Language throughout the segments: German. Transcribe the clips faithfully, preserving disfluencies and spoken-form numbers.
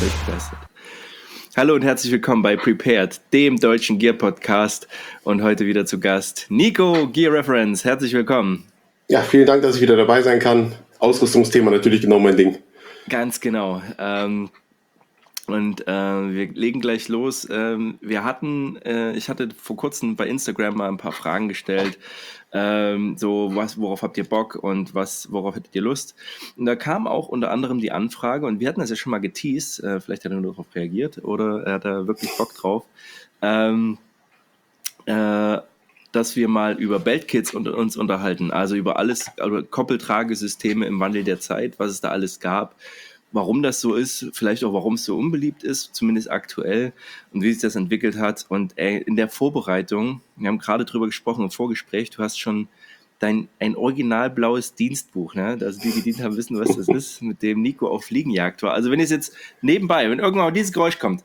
völlig begeistert. Hallo und herzlich willkommen bei Prepared, dem deutschen Gear-Podcast. Und heute wieder zu Gast Nico, Gear Reference. Herzlich willkommen. Ja, vielen Dank, dass ich wieder dabei sein kann. Ausrüstungsthema natürlich genau mein Ding. Ganz genau. Ähm, und äh, wir legen gleich los. Ähm, wir hatten, äh, ich hatte vor kurzem bei Instagram mal ein paar Fragen gestellt. Ähm, so, was, worauf habt ihr Bock und was, worauf hättet ihr Lust? Und da kam auch unter anderem die Anfrage, und wir hatten das ja schon mal geteased, äh, vielleicht hat er nur darauf reagiert oder er hat da wirklich Bock drauf, ähm, äh, dass wir mal über Beltkits und, uns unterhalten, also über alles, also Koppeltragesysteme im Wandel der Zeit, was es da alles gab, warum das so ist, vielleicht auch warum es so unbeliebt ist, zumindest aktuell, und wie sich das entwickelt hat. Und ey, in der Vorbereitung, wir haben gerade drüber gesprochen im Vorgespräch, du hast schon dein ein original blaues Dienstbuch, ne? Also die gedient haben, wissen, was das ist, mit dem Nico auf Fliegenjagd war. Also wenn es jetzt nebenbei, wenn irgendwann mal dieses Geräusch kommt,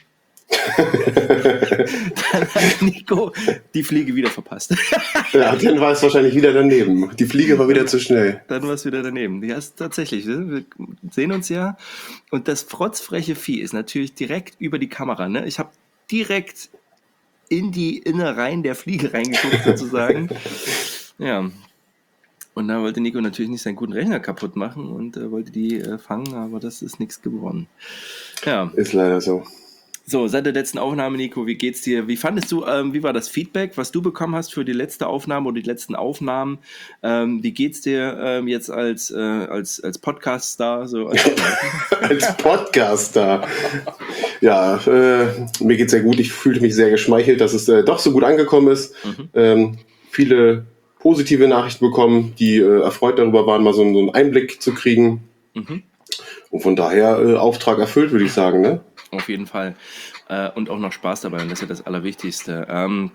dann hat Nico die Fliege wieder verpasst. Ja, dann war es wahrscheinlich wieder daneben. Die Fliege war wieder zu schnell. Dann war es wieder daneben. Ja, ist tatsächlich. Wir sehen uns ja. Und das frotzfreche Vieh ist natürlich direkt über die Kamera. Ne? Ich habe direkt in die Innereien der Fliege reingeguckt, sozusagen. Ja. Und da wollte Nico natürlich nicht seinen guten Rechner kaputt machen und äh, wollte die äh, fangen, aber das ist nichts geworden. Ja. Ist leider so. So, seit der letzten Aufnahme, Nico, wie geht's dir? Wie fandest du, ähm, wie war das Feedback, was du bekommen hast für die letzte Aufnahme oder die letzten Aufnahmen? Ähm, wie geht's dir ähm, jetzt als, äh, als, als Podcast-Star? So, als, als Podcast-Star. Ja, äh, mir geht's sehr gut. Ich fühlte mich sehr geschmeichelt, dass es äh, doch so gut angekommen ist. Mhm. Ähm, viele positive Nachrichten bekommen, die äh, erfreut darüber waren, mal so, so einen Einblick zu kriegen. Mhm. Und von daher äh, Auftrag erfüllt, würde ich sagen, ne? Auf jeden Fall. Äh, und auch noch Spaß dabei, und das ist ja das Allerwichtigste. Ähm,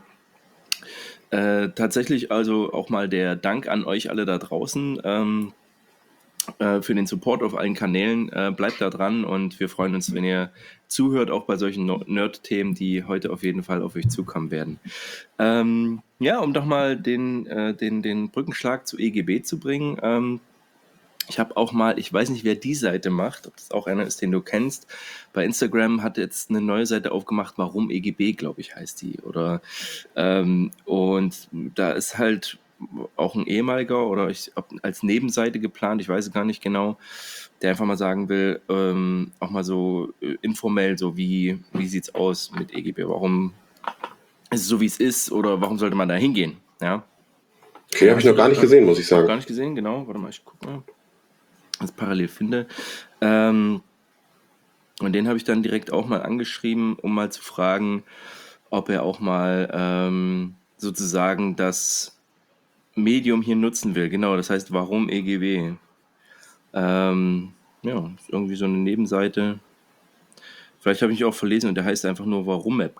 äh, tatsächlich also auch mal der Dank an euch alle da draußen ähm, äh, für den Support auf allen Kanälen. Äh, bleibt da dran und wir freuen uns, wenn ihr zuhört, auch bei solchen Nerd-Themen, die heute auf jeden Fall auf euch zukommen werden. Ähm, ja, um doch mal den, äh, den, den Brückenschlag zu E G B zu bringen. Ähm, Ich habe auch mal, ich weiß nicht, wer die Seite macht, ob das auch einer ist, den du kennst. Bei Instagram hat jetzt eine neue Seite aufgemacht, warum E G B, glaube ich, heißt die. Oder ähm, und da ist halt auch ein ehemaliger oder ich, als Nebenseite geplant, ich weiß es gar nicht genau, der einfach mal sagen will, ähm, auch mal so äh, informell, so wie, wie sieht's aus mit E G B? Warum ist es so, wie es ist, oder warum sollte man da hingehen? Ja. Okay, habe ich noch gar nicht gesehen, muss ich sagen. Gar nicht gesehen, genau. Warte mal, ich gucke mal. Das parallel finde. Ähm, und den habe ich dann direkt auch mal angeschrieben, um mal zu fragen, ob er auch mal ähm, sozusagen das Medium hier nutzen will. Genau, das heißt, warum E G B? Ähm, ja, ist irgendwie so eine Nebenseite. Vielleicht habe ich mich auch verlesen und der heißt einfach nur Warum App.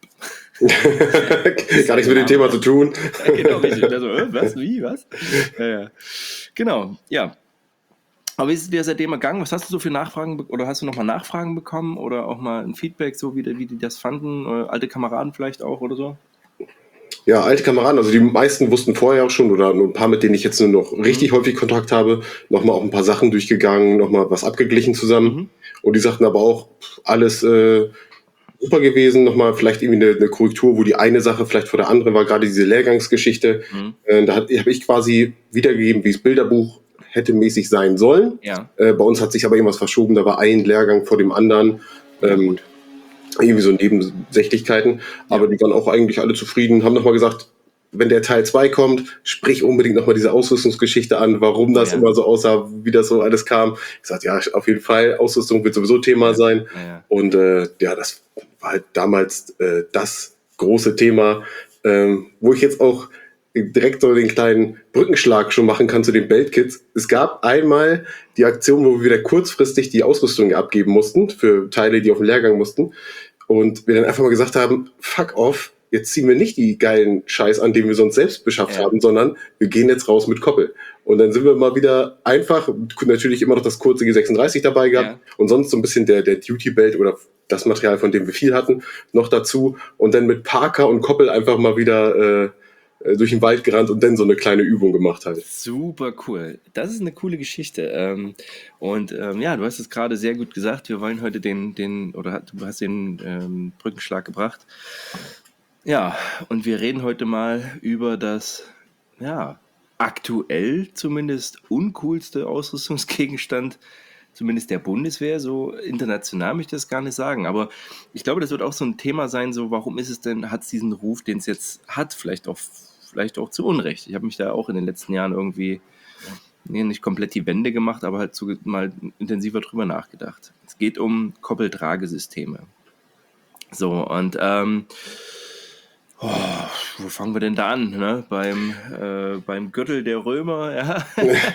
Gar nichts mit dem Thema zu tun. Ja, genau, richtig. Also, äh, was, wie, was? Ja, ja. Genau, ja. Aber wie ist es dir seitdem ergangen? Was hast du so für Nachfragen be- oder hast du nochmal Nachfragen bekommen oder auch mal ein Feedback, so wie, die- wie die das fanden? Oder alte Kameraden vielleicht auch oder so? Ja, alte Kameraden, also die meisten wussten vorher auch schon, oder nur ein paar, mit denen ich jetzt nur noch Mhm. richtig häufig Kontakt habe, nochmal auch ein paar Sachen durchgegangen, nochmal was abgeglichen zusammen. Mhm. Und die sagten aber auch, alles äh, super gewesen, nochmal vielleicht irgendwie eine, eine Korrektur, wo die eine Sache vielleicht vor der anderen war, gerade diese Lehrgangsgeschichte. Mhm. Äh, da habe ich quasi wiedergegeben, wie das Bilderbuch hätte mäßig sein sollen. Ja. Äh, bei uns hat sich aber irgendwas verschoben, da war ein Lehrgang vor dem anderen. Ähm, irgendwie so Nebensächlichkeiten. Aber Ja. die waren auch eigentlich alle zufrieden, haben nochmal gesagt, wenn der Teil zwei kommt, sprich unbedingt nochmal diese Ausrüstungsgeschichte an, warum das Ja. immer so aussah, wie das so alles kam. Ich sagte, ja, auf jeden Fall, Ausrüstung wird sowieso Thema Ja. sein. Ja, ja. Und äh, ja, das war halt damals äh, das große Thema, ähm, wo ich jetzt auch direkt so den kleinen Brückenschlag schon machen kann zu den Beltkits. Es gab einmal die Aktion, wo wir wieder kurzfristig die Ausrüstung abgeben mussten für Teile, die auf den Lehrgang mussten. Und wir dann einfach mal gesagt haben, fuck off, jetzt ziehen wir nicht die geilen Scheiß an, den wir sonst selbst beschafft Ja. haben, sondern wir gehen jetzt raus mit Koppel. Und dann sind wir mal wieder einfach, natürlich immer noch das kurze G sechsunddreißig dabei gehabt Ja. und sonst so ein bisschen der, der Duty-Belt oder das Material, von dem wir viel hatten, noch dazu. Und dann mit Parker und Koppel einfach mal wieder äh, äh, durch den Wald gerannt und dann so eine kleine Übung gemacht halt. Super cool. Das ist eine coole Geschichte. Ähm, und ähm, ja, du hast es gerade sehr gut gesagt. Wir wollen heute den, den oder hat- du hast den ähm, Brückenschlag gebracht. Ja, und wir reden heute mal über das, ja, aktuell zumindest uncoolste Ausrüstungsgegenstand, zumindest der Bundeswehr. So international möchte ich das gar nicht sagen. Aber ich glaube, das wird auch so ein Thema sein, so warum ist es denn, hat es diesen Ruf, den es jetzt hat, vielleicht auch, vielleicht auch zu Unrecht. Ich habe mich da auch in den letzten Jahren irgendwie, nee, nicht komplett die Wende gemacht, aber halt so mal intensiver drüber nachgedacht. Es geht um Koppeltragesysteme. So, und ähm, oh, wo fangen wir denn da an? Ne? Beim, äh, beim Gürtel der Römer, ja.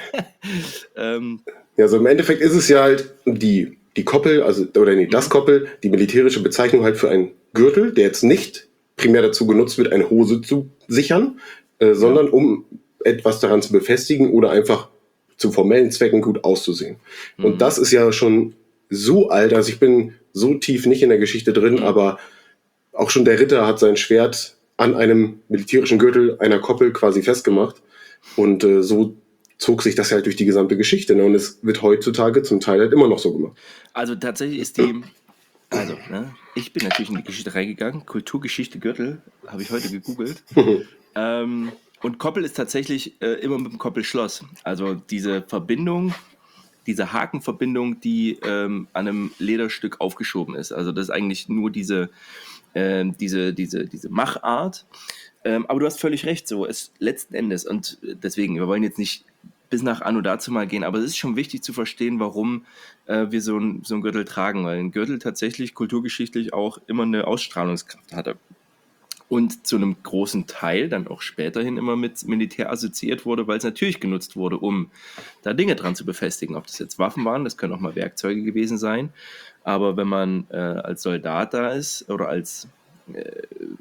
ähm, Ja, so im Endeffekt ist es ja halt die, die Koppel, also, oder nee, das Koppel, die militärische Bezeichnung halt für einen Gürtel, der jetzt nicht primär dazu genutzt wird, eine Hose zu sichern, äh, sondern um etwas daran zu befestigen oder einfach zu formellen Zwecken gut auszusehen. Und das ist ja schon so alt, also ich bin so tief nicht in der Geschichte drin, aber auch schon der Ritter hat sein Schwert an einem militärischen Gürtel einer Koppel quasi festgemacht. Und äh, so zog sich das halt durch die gesamte Geschichte. Ne? Und es wird heutzutage zum Teil halt immer noch so gemacht. also tatsächlich ist die, also, ne, ich bin natürlich in die Geschichte reingegangen. Kulturgeschichte Gürtel, habe ich heute gegoogelt. ähm, und Koppel ist tatsächlich äh, immer mit dem Koppelschloss. Also diese Verbindung, diese Hakenverbindung, die ähm, an einem Lederstück aufgeschoben ist. Also das ist eigentlich nur diese, ähm, diese, diese, diese Machart. Ähm, aber du hast völlig recht, so es letzten Endes, und deswegen, wir wollen jetzt nicht bis nach Anno dazu mal gehen, aber es ist schon wichtig zu verstehen, warum äh, wir so ein, so ein Gürtel tragen, weil ein Gürtel tatsächlich kulturgeschichtlich auch immer eine Ausstrahlungskraft hatte. Und zu einem großen Teil dann auch späterhin immer mit Militär assoziiert wurde, weil es natürlich genutzt wurde, um da Dinge dran zu befestigen. Ob das jetzt Waffen waren, das können auch mal Werkzeuge gewesen sein. Aber wenn man äh, als Soldat da ist oder als äh,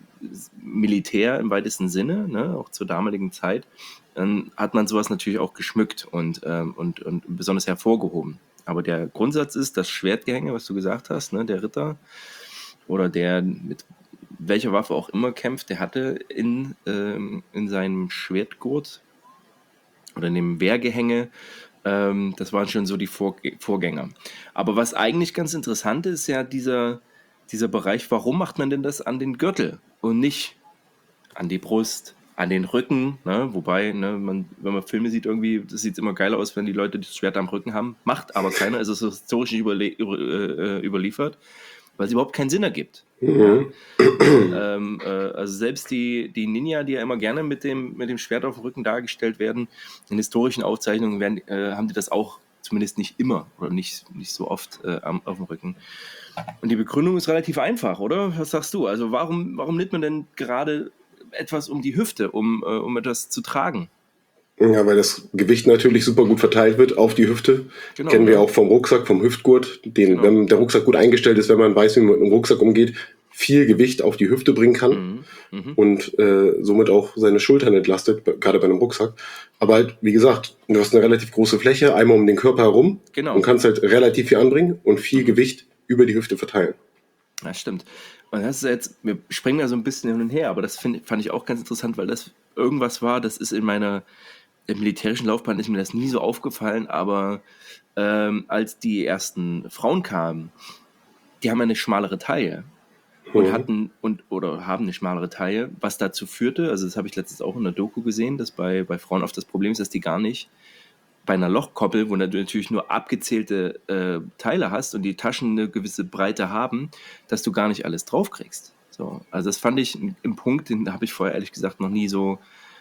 Militär im weitesten Sinne, ne, auch zur damaligen Zeit, dann hat man sowas natürlich auch geschmückt und, ähm, und, und besonders hervorgehoben. Aber der Grundsatz ist, das Schwertgehänge, was du gesagt hast, ne, der Ritter oder der mit welcher Waffe auch immer kämpft, der hatte in, ähm, in seinem Schwertgurt oder in dem Wehrgehänge, ähm, das waren schon so die Vorg- Vorgänger. Aber was eigentlich ganz interessant ist, ist ja dieser, dieser Bereich, warum macht man denn das an den Gürtel und nicht an die Brust, an den Rücken, ne? Wobei, ne, man, wenn man Filme sieht, irgendwie, das sieht immer geiler aus, wenn die Leute das Schwert am Rücken haben. Macht aber keiner, es ist historisch nicht überle über, äh, überliefert, weil es überhaupt keinen Sinn ergibt. Mhm. Ja? Ähm, äh, also selbst die, die Ninja, die ja immer gerne mit dem, mit dem Schwert auf dem Rücken dargestellt werden, in historischen Aufzeichnungen werden, äh, haben die das auch zumindest nicht immer oder nicht, nicht so oft äh, am, auf dem Rücken. Und die Begründung ist relativ einfach, oder? Was sagst du? Also warum, warum nimmt man denn gerade etwas um die Hüfte, um, äh, um etwas zu tragen? Ja, weil das Gewicht natürlich super gut verteilt wird auf die Hüfte. Genau, Kennen wir ne? auch vom Rucksack, vom Hüftgurt, den, Genau. wenn der Rucksack gut eingestellt ist, wenn man weiß, wie man mit einem Rucksack umgeht, viel Gewicht auf die Hüfte bringen kann Mhm. Mhm. und äh, somit auch seine Schultern entlastet, b- gerade bei einem Rucksack. Aber halt, wie gesagt, du hast eine relativ große Fläche, einmal um den Körper herum Genau. und kannst halt relativ viel anbringen und viel Gewicht über die Hüfte verteilen. Das stimmt. Und das ist jetzt, wir springen da so ein bisschen hin und her, aber das find, fand ich auch ganz interessant, weil das irgendwas war, das ist in meiner im militärischen Laufbahn ist mir das nie so aufgefallen, aber ähm, als die ersten Frauen kamen, die haben eine schmalere Taille und Mhm. hatten und oder haben eine schmalere Taille, was dazu führte, also das habe ich letztens auch in der Doku gesehen, dass bei, bei Frauen oft das Problem ist, dass die gar nicht bei einer Lochkoppel, wo du natürlich nur abgezählte äh, Teile hast und die Taschen eine gewisse Breite haben, dass du gar nicht alles draufkriegst. So, also das fand ich im Punkt, den habe ich vorher ehrlich gesagt noch nie so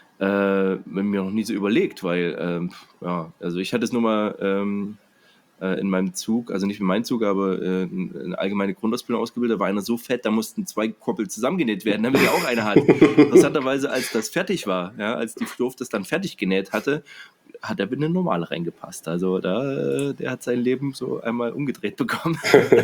äh, mir noch nie so überlegt, weil ähm, ja, also ich hatte es nur mal ähm, äh, in meinem Zug, also nicht in meinem Zug, aber äh, eine allgemeine Grundausbildung ausgebildet, da war einer so fett, da mussten zwei Koppel zusammengenäht werden, damit er auch eine hat. Interessanterweise, als das fertig war, ja, als die Stoff das dann fertig genäht hatte, hat er in eine normale reingepasst. Also da, der hat sein Leben so einmal umgedreht bekommen.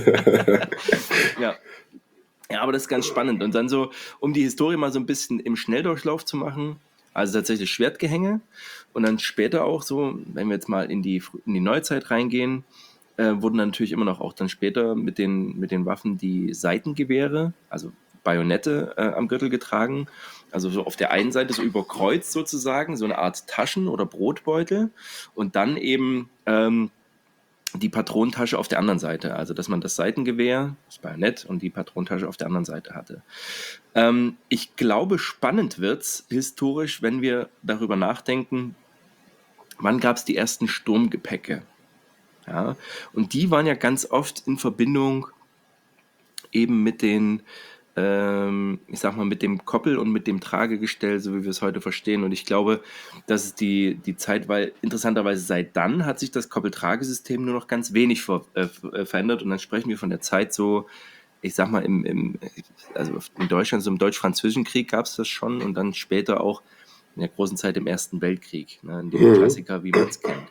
ja. Ja, aber das ist ganz spannend. Und dann so, um die Historie mal so ein bisschen im Schnelldurchlauf zu machen, also tatsächlich Schwertgehänge und dann später auch so, wenn wir jetzt mal in die, in die Neuzeit reingehen, äh, wurden dann natürlich immer noch auch dann später mit den, mit den Waffen die Seitengewehre, also Bajonette äh, am Gürtel getragen. Also so auf der einen Seite so überkreuzt sozusagen, so eine Art Taschen- oder Brotbeutel und dann eben ähm, die Patronentasche auf der anderen Seite. Also dass man das Seitengewehr, das Bajonett und die Patronentasche auf der anderen Seite hatte. Ähm, ich glaube, spannend wird's historisch, wenn wir darüber nachdenken, wann gab es die ersten Sturmgepäcke? Ja, und die waren ja ganz oft in Verbindung eben mit den, ähm, ich sag mal, mit dem Koppel und mit dem Tragegestell, so wie wir es heute verstehen. Und ich glaube, das ist die, die Zeit, weil interessanterweise seit dann hat sich das Koppeltragesystem nur noch ganz wenig ver, äh, äh, verändert. Und dann sprechen wir von der Zeit so, ich sag mal, im, im, also in Deutschland, so im Deutsch-Französischen Krieg gab es das schon und dann später auch in der großen Zeit im Ersten Weltkrieg, ne, in dem Mhm. Klassiker, wie man es kennt.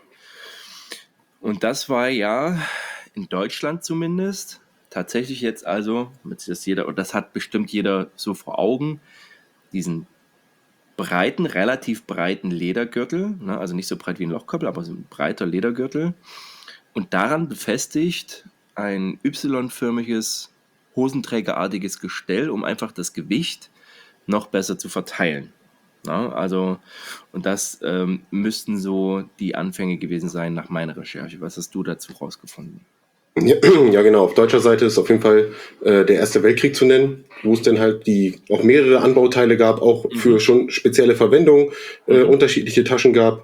Und das war ja in Deutschland zumindest tatsächlich jetzt also, mit das jeder, und das hat bestimmt jeder so vor Augen, diesen breiten, relativ breiten Ledergürtel, ne, also nicht so breit wie ein Lochkoppel, aber so ein breiter Ledergürtel. Und daran befestigt ein Y-förmiges, hosenträgerartiges Gestell, um einfach das Gewicht noch besser zu verteilen. Na, also, und das ähm, müssten so die Anfänge gewesen sein nach meiner Recherche. Was hast du dazu rausgefunden? Ja, ja, genau. Auf deutscher Seite ist auf jeden Fall äh, der Erste Weltkrieg zu nennen, wo es dann halt die auch mehrere Anbauteile gab, auch für Mhm. schon spezielle Verwendung, äh, Mhm. unterschiedliche Taschen gab.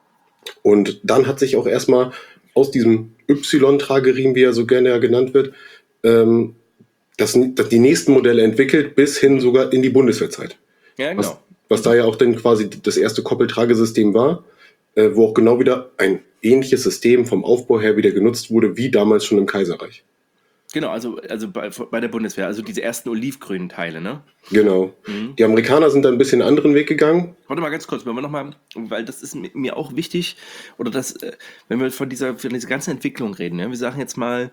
Und dann hat sich auch erstmal aus diesem Y-Trageriemen, wie er so gerne ja genannt wird, ähm, das, das die nächsten Modelle entwickelt, bis hin sogar in die Bundeswehrzeit. Ja, Was, genau. was da ja auch dann quasi das erste Koppeltragesystem war, äh, wo auch genau wieder ein ähnliches System vom Aufbau her wieder genutzt wurde, wie damals schon im Kaiserreich. Genau, also, also bei, bei der Bundeswehr, also diese ersten olivgrünen Teile, ne? Genau. Mhm. Die Amerikaner sind da ein bisschen einen anderen Weg gegangen. Warte mal ganz kurz, wenn wir nochmal, weil das ist mi- mir auch wichtig, oder das, äh, wenn wir von dieser, von dieser ganzen Entwicklung reden, ne? Wir sagen jetzt mal,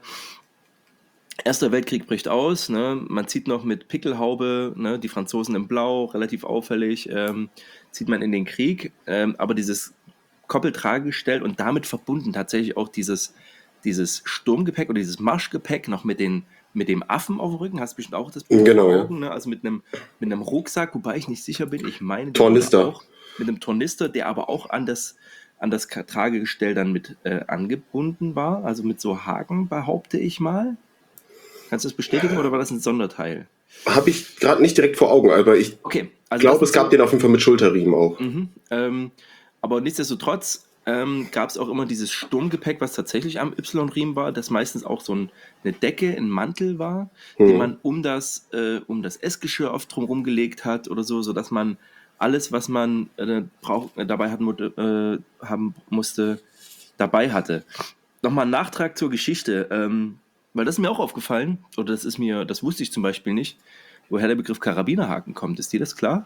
Erster Weltkrieg bricht aus, ne? Man zieht noch mit Pickelhaube, ne? Die Franzosen in Blau, relativ auffällig, ähm, zieht man in den Krieg, ähm, aber dieses Koppeltragegestell und damit verbunden tatsächlich auch dieses, dieses Sturmgepäck oder dieses Marschgepäck noch mit, den, mit dem Affen auf dem Rücken, hast du bestimmt auch das Bild vor Genau, ja. Augen, ne? Also mit einem, mit einem Rucksack, wobei ich nicht sicher bin, ich meine, der wurde Tornister. auch mit einem Tornister, der aber auch an das, an das Tragegestell dann mit äh, angebunden war, also mit so Haken, behaupte ich mal. Kannst du das bestätigen oder war das ein Sonderteil? Habe ich gerade nicht direkt vor Augen, aber ich Okay, also das glaube, sind es gab so. den auf jeden Fall mit Schulterriemen auch. Mhm, ähm, aber nichtsdestotrotz ähm, gab es auch immer dieses Sturmgepäck, was tatsächlich am Y-Riemen war, das meistens auch so ein, eine Decke, ein Mantel war, den Hm. man um das, äh, um das Essgeschirr oft drumherum gelegt hat oder so, sodass man alles, was man äh, brauch, äh, dabei hat, äh, haben musste, dabei hatte. Nochmal ein Nachtrag zur Geschichte, ähm, weil das ist mir auch aufgefallen, oder das ist mir, das wusste ich zum Beispiel nicht, woher der Begriff Karabinerhaken kommt. Ist dir das klar?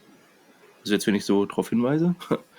Also jetzt, wenn ich so drauf hinweise.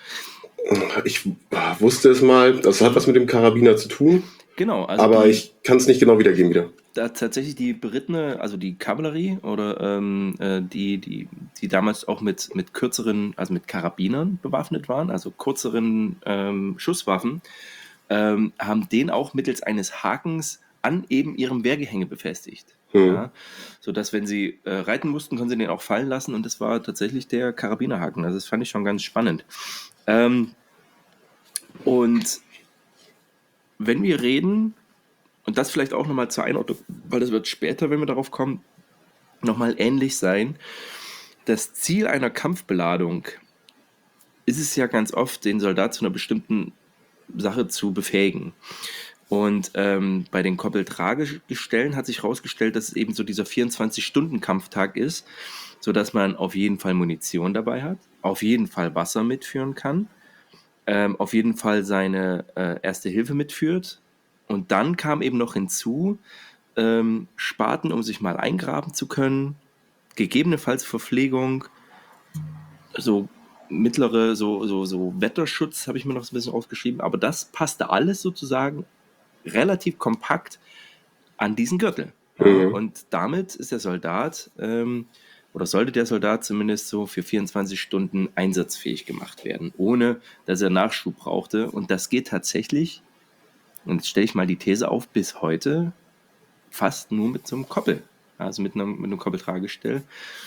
Ich wusste es mal, das hat was mit dem Karabiner zu tun, Genau, also aber die, ich kann es nicht genau wiedergeben wieder. da tatsächlich die berittene, also die Kavallerie oder ähm, äh, die, die, die damals auch mit, mit kürzeren, also mit Karabinern bewaffnet waren, also kürzeren ähm, Schusswaffen, ähm, haben den auch mittels eines Hakens an eben ihrem Wehrgehänge befestigt. Hm. Ja, sodass, wenn sie äh, reiten mussten, konnten sie den auch fallen lassen und das war tatsächlich der Karabinerhaken. Also das fand ich schon ganz spannend. Ähm, und wenn wir reden, und das vielleicht auch nochmal zur Einordnung, weil das wird später, wenn wir darauf kommen, nochmal ähnlich sein. Das Ziel einer Kampfbeladung ist es ja ganz oft, den Soldat zu einer bestimmten Sache zu befähigen. Und ähm, bei den Koppeltragegestellen hat sich herausgestellt, dass es eben so dieser vierundzwanzig-Stunden-Kampftag ist, sodass man auf jeden Fall Munition dabei hat, auf jeden Fall Wasser mitführen kann, ähm, auf jeden Fall seine äh, Erste Hilfe mitführt. Und dann kam eben noch hinzu, ähm, Spaten, um sich mal eingraben zu können, gegebenenfalls Verpflegung, so mittlere, so, so, so Wetterschutz habe ich mir noch so ein bisschen aufgeschrieben, aber das passte alles sozusagen relativ kompakt an diesen Gürtel. Ja? Mhm. Und damit ist der Soldat, ähm, oder sollte der Soldat zumindest so für vierundzwanzig Stunden einsatzfähig gemacht werden, ohne dass er Nachschub brauchte. Und das geht tatsächlich, und jetzt stelle ich mal die These auf, bis heute fast nur mit so einem Koppel, also mit einem, mit einem Koppeltragestell.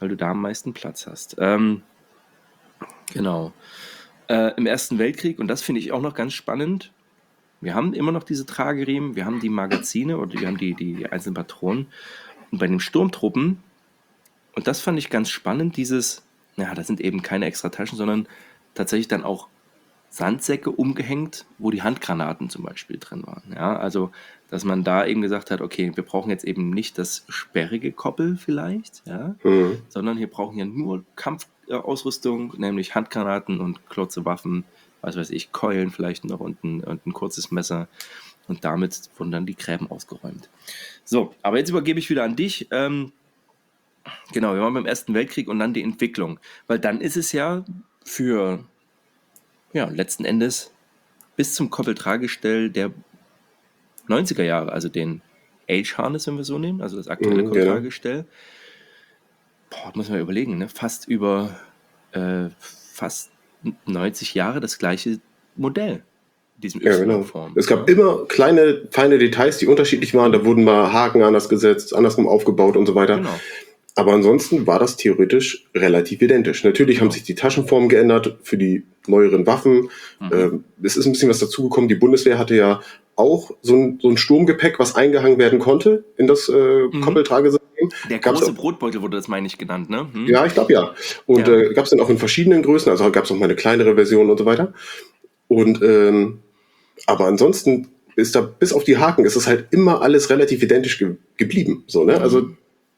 weil du da am meisten Platz hast. Ähm, genau. Äh, Im Ersten Weltkrieg, und das finde ich auch noch ganz spannend, wir haben immer noch diese Trageriemen, wir haben die Magazine oder wir haben die, die einzelnen Patronen. Und bei den Sturmtruppen, und das fand ich ganz spannend, dieses, ja, das sind eben keine extra Taschen, sondern tatsächlich dann auch Sandsäcke umgehängt, wo die Handgranaten zum Beispiel drin waren. Ja, also, dass man da eben gesagt hat, okay, wir brauchen jetzt eben nicht das sperrige Koppel vielleicht, ja, Mhm. sondern wir brauchen ja nur Kampfausrüstung, nämlich Handgranaten und kurze Waffen, was weiß ich, Keulen vielleicht noch und ein, und ein kurzes Messer. Und damit wurden dann die Gräben ausgeräumt. So, aber jetzt übergebe ich wieder an dich. Ähm, genau, wir waren beim Ersten Weltkrieg und dann die Entwicklung. Weil dann ist es ja für, ja, letzten Endes bis zum Koppeltragestell der neunziger Jahre, also den Age-Harness, wenn wir so nehmen, also das aktuelle Mhm, genau. Koppeltragestell, boah, muss man überlegen, ne? Fast über äh, fast neunzig Jahre das gleiche Modell, in diesem Ja, genau. Y-Form. Es gab Ne? immer kleine, feine Details, die unterschiedlich waren. Da wurden mal Haken anders gesetzt, andersrum aufgebaut und so weiter. Genau. Aber ansonsten war das theoretisch relativ identisch. Natürlich Genau. haben sich die Taschenformen geändert für die neueren Waffen. Mhm. Ähm, es ist ein bisschen was dazugekommen. Die Bundeswehr hatte ja auch so ein, so ein Sturmgepäck, was eingehangen werden konnte in das äh, Mhm. Koppeltragesystem. Der Gab's große auch, Brotbeutel wurde das, meine ich, genannt, ne? Hm? ja, ich glaube ja. Und Ja. äh, gab es dann auch in verschiedenen Größen. Also gab es auch mal eine kleinere Version und so weiter. Und ähm, aber ansonsten ist da bis auf die Haken ist es halt immer alles relativ identisch ge geblieben. So, ne? Also,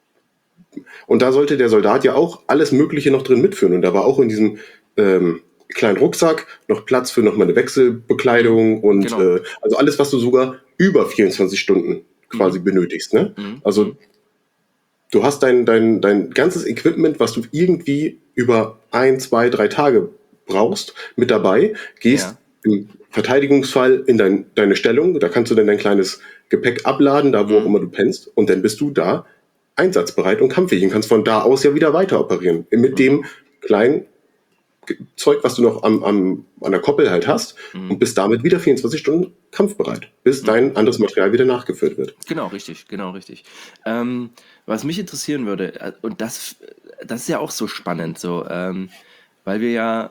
und da sollte der Soldat ja auch alles Mögliche noch drin mitführen. Und da war auch in diesem ähm, kleinen Rucksack noch Platz für nochmal eine Wechselbekleidung und Genau. äh, also alles, was du sogar über vierundzwanzig Stunden quasi benötigst. Ne? Mhm. Also du hast dein, dein, dein ganzes Equipment, was du irgendwie über ein, zwei, drei Tage brauchst, mit dabei, gehst Ja. im Verteidigungsfall in dein, deine Stellung, da kannst du dann dein kleines Gepäck abladen, da wo auch immer du pennst, und dann bist du da einsatzbereit und kampffähig und kannst von da aus ja wieder weiter operieren. Mit dem kleinen Ge- Zeug, was du noch am, am, an der Koppel halt hast, und bist damit wieder vierundzwanzig Stunden kampfbereit, bis dein anderes Material wieder nachgefüllt wird. Genau, richtig, genau, richtig. Ähm, was mich interessieren würde, äh, und das, das ist ja auch so spannend, so, ähm, weil wir ja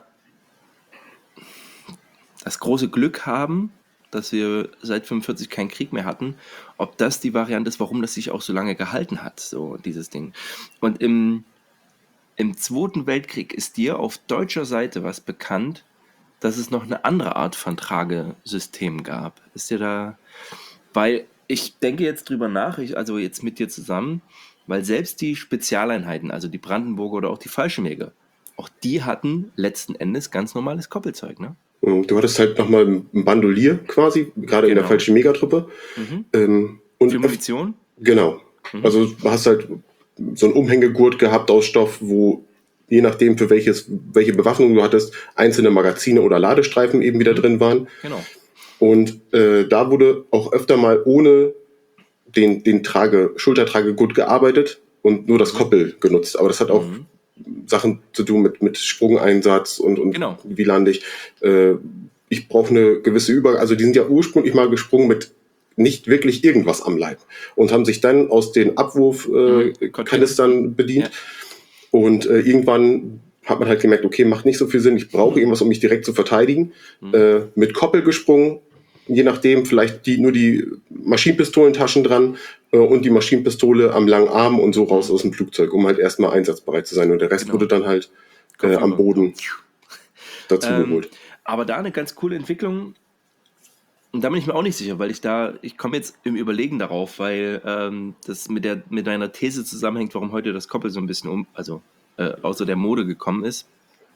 das große Glück haben, dass wir seit fünfundvierzig keinen Krieg mehr hatten, ob das die Variante ist, warum das sich auch so lange gehalten hat, so dieses Ding. Und im, im Zweiten Weltkrieg ist dir auf deutscher Seite was bekannt, dass es noch eine andere Art von Tragesystem gab. Ist dir da, weil ich denke jetzt drüber nach, ich, also jetzt mit dir zusammen, weil selbst die Spezialeinheiten, also die Brandenburger oder auch die Fallschirmjäger, auch die hatten letzten Endes ganz normales Koppelzeug, ne? Und du hattest halt nochmal ein Bandolier quasi, gerade in der Genau. falschen Megatruppe. Ähm, und Für öf- Munition? genau. Also du hast halt so einen Umhängegurt gehabt aus Stoff, wo je nachdem für welches, welche Bewaffnung du hattest, einzelne Magazine oder Ladestreifen eben wieder drin waren. Genau. Und äh, da wurde auch öfter mal ohne den, den Trage, Schultertragegurt gearbeitet und nur das Koppel genutzt. Aber das hat auch Sachen zu tun mit, mit Sprungeinsatz und, und Genau. wie lande ich. Äh, ich brauche eine gewisse Über... Also die sind ja ursprünglich mal gesprungen mit nicht wirklich irgendwas am Leib und haben sich dann aus den Abwurfkanistern äh, bedient. Ja. Und äh, irgendwann hat man halt gemerkt, okay, macht nicht so viel Sinn, ich brauche irgendwas, um mich direkt zu verteidigen. Äh, mit Koppel gesprungen, je nachdem, vielleicht die, nur die Maschinenpistolentaschen dran äh, und die Maschinenpistole am langen Arm und so raus aus dem Flugzeug, um halt erstmal einsatzbereit zu sein. Und der Rest Genau. wurde dann halt äh, Kopfüber. am Boden dazu Ähm, geholt. aber da eine ganz coole Entwicklung, und da bin ich mir auch nicht sicher, weil ich da, ich komme jetzt im Überlegen darauf, weil ähm, das mit der mit deiner These zusammenhängt, warum heute das Koppel so ein bisschen um, also äh, außer der Mode gekommen ist.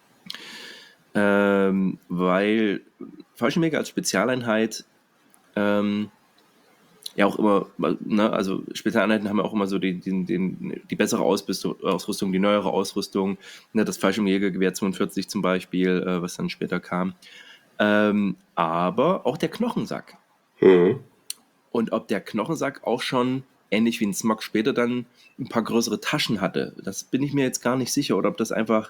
Ähm, weil Fallschirmjäger als Spezialeinheit ähm, ja auch immer, ne, also Spezialeinheiten haben ja auch immer so die, die, die, die bessere Ausrüstung, Ausrüstung, die neuere Ausrüstung, ne, das Fallschirmjägergewehr zweiundvierzig zum Beispiel, äh, was dann später kam. Ähm, aber auch der Knochensack. Mhm. Und ob der Knochensack auch schon, ähnlich wie ein Smog später dann, ein paar größere Taschen hatte, das bin ich mir jetzt gar nicht sicher. Oder ob das einfach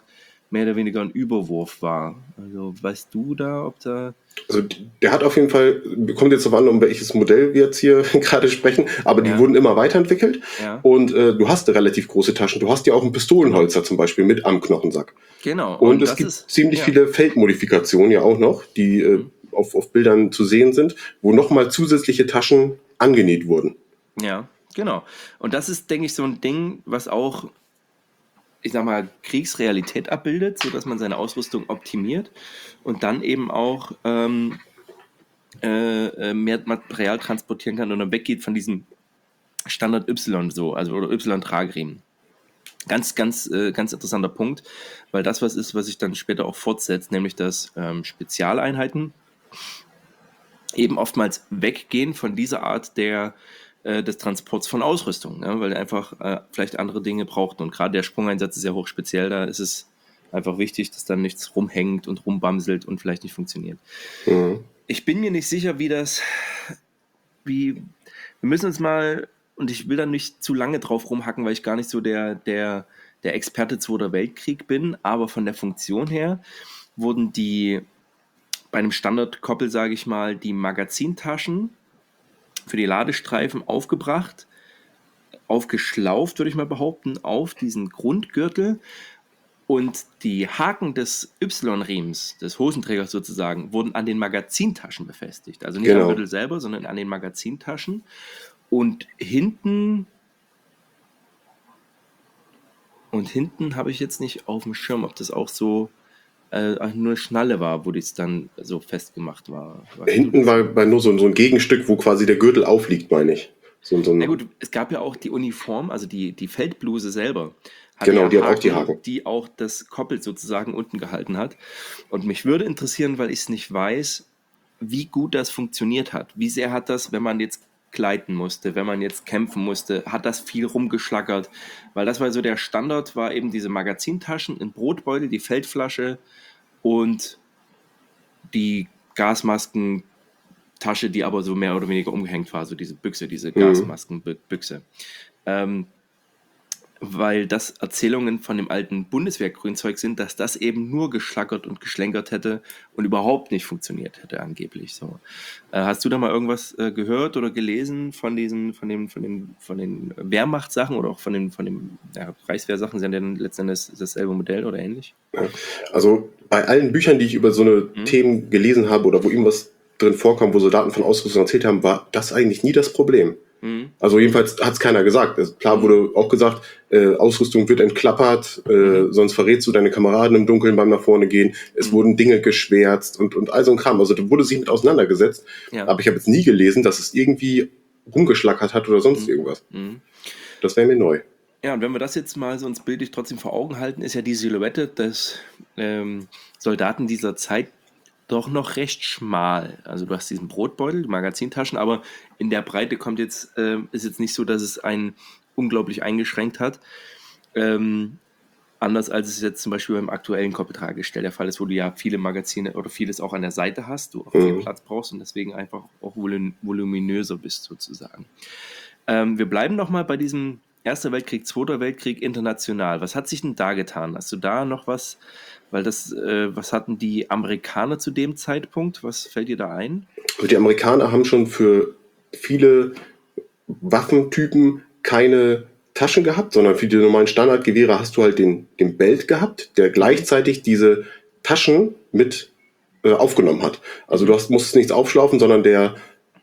mehr oder weniger ein Überwurf war. Also weißt du da, ob da... Also der hat auf jeden Fall, kommt jetzt darauf an, um welches Modell wir jetzt hier gerade sprechen, aber Ja. die wurden immer weiterentwickelt Ja. und äh, du hast relativ große Taschen. Du hast ja auch einen Pistolenholzer zum Beispiel mit am Knochensack. Genau. Und, Und es das gibt ist, ziemlich ja. viele Feldmodifikationen ja auch noch, die äh, auf, auf Bildern zu sehen sind, wo nochmal zusätzliche Taschen angenäht wurden. Ja, genau. Und das ist, denke ich, so ein Ding, was auch, ich sag mal, Kriegsrealität abbildet, sodass man seine Ausrüstung optimiert und dann eben auch ähm, äh, mehr Material transportieren kann und dann weggeht von diesem Standard Y so, also oder Y-Tragriemen. Ganz, ganz, äh, ganz interessanter Punkt, weil das was ist, was sich dann später auch fortsetzt, nämlich dass ähm, Spezialeinheiten eben oftmals weggehen von dieser Art der, äh, des Transports von Ausrüstung, ne? Weil einfach äh, vielleicht andere Dinge brauchten. Und gerade der Sprungeinsatz ist ja hochspeziell, da ist es einfach wichtig, dass dann nichts rumhängt und rumbamselt und vielleicht nicht funktioniert. Mhm. Ich bin mir nicht sicher, wie das, wie, wir müssen uns mal, und ich will da nicht zu lange drauf rumhacken, weil ich gar nicht so der, der, der Experte Zweiter Weltkrieg bin, aber von der Funktion her wurden die bei einem Standardkoppel, sage ich mal, die Magazintaschen für die Ladestreifen aufgebracht, aufgeschlauft, würde ich mal behaupten, auf diesen Grundgürtel und die Haken des Y-Riems, des Hosenträgers sozusagen, wurden an den Magazintaschen befestigt. Also nicht Genau. am Gürtel selber, sondern an den Magazintaschen. Und hinten und hinten habe ich jetzt nicht auf dem Schirm, ob das auch so äh, nur eine Schnalle war, wo das dann so festgemacht war. Weißt Hinten du, war, war nur so, so ein Gegenstück, wo quasi der Gürtel aufliegt, meine ich. So, so ein, na gut, es gab ja auch die Uniform, also die, die Feldbluse selber. Genau, ja die hat auch die Haken. Die auch das Koppel sozusagen unten gehalten hat. Und mich würde interessieren, weil ich es nicht weiß, wie gut das funktioniert hat. Wie sehr hat das, wenn man jetzt gleiten musste, wenn man jetzt kämpfen musste, hat das viel rumgeschlackert. Weil das war so der Standard, war eben diese Magazintaschen, ein Brotbeutel, die Feldflasche und die Gasmaskentasche, die aber so mehr oder weniger umgehängt war, so diese Büchse, diese Mhm. Gasmaskenbüchse. Ähm, weil das Erzählungen von dem alten Bundeswehrgrünzeug sind, dass das eben nur geschlackert und geschlenkert hätte und überhaupt nicht funktioniert hätte, angeblich so. Äh, hast du da mal irgendwas äh, gehört oder gelesen von diesen, von den, von den, von den Wehrmachtssachen oder auch von den, von den ja, Reichswehrsachen, sind denn letzten Endes dasselbe Modell oder ähnlich? Also bei allen Büchern, die ich über so eine Mhm. Themen gelesen habe oder wo irgendwas drin vorkam, wo Soldaten von Ausrüstung erzählt haben, war das eigentlich nie das Problem. Mhm. Also jedenfalls hat es keiner gesagt. Also klar Mhm. wurde auch gesagt, äh, Ausrüstung wird entklappert, äh, Mhm. sonst verrätst du deine Kameraden im Dunkeln beim nach vorne gehen. Es Mhm. wurden Dinge geschwärzt und, und all so ein Kram. Also da wurde sich mit auseinandergesetzt. Ja. Aber ich habe jetzt nie gelesen, dass es irgendwie rumgeschlackert hat oder sonst Mhm. irgendwas. Mhm. Das wäre mir neu. Ja, und wenn wir das jetzt mal so uns bildlich trotzdem vor Augen halten, ist ja die Silhouette des ähm, Soldaten dieser Zeit doch noch recht schmal. Also du hast diesen Brotbeutel, die Magazintaschen, aber in der Breite kommt jetzt, ähm, ist jetzt nicht so, dass es einen unglaublich eingeschränkt hat. Ähm, anders als es jetzt zum Beispiel beim aktuellen Koppeltragegestell der Fall ist, wo du ja viele Magazine oder vieles auch an der Seite hast, du auch viel Mhm. Platz brauchst und deswegen einfach auch volum- voluminöser bist sozusagen. Ähm, wir bleiben nochmal bei diesem Erster Weltkrieg, Zweiter Weltkrieg international. Was hat sich denn da getan? Hast du da noch was? Weil das, äh, was hatten die Amerikaner zu dem Zeitpunkt? Was fällt dir da ein? Also die Amerikaner haben schon für viele Waffentypen keine Taschen gehabt, sondern für die normalen Standardgewehre hast du halt den, den Belt gehabt, der gleichzeitig diese Taschen mit äh, aufgenommen hat. Also du hast, musstest nichts aufschlaufen, sondern der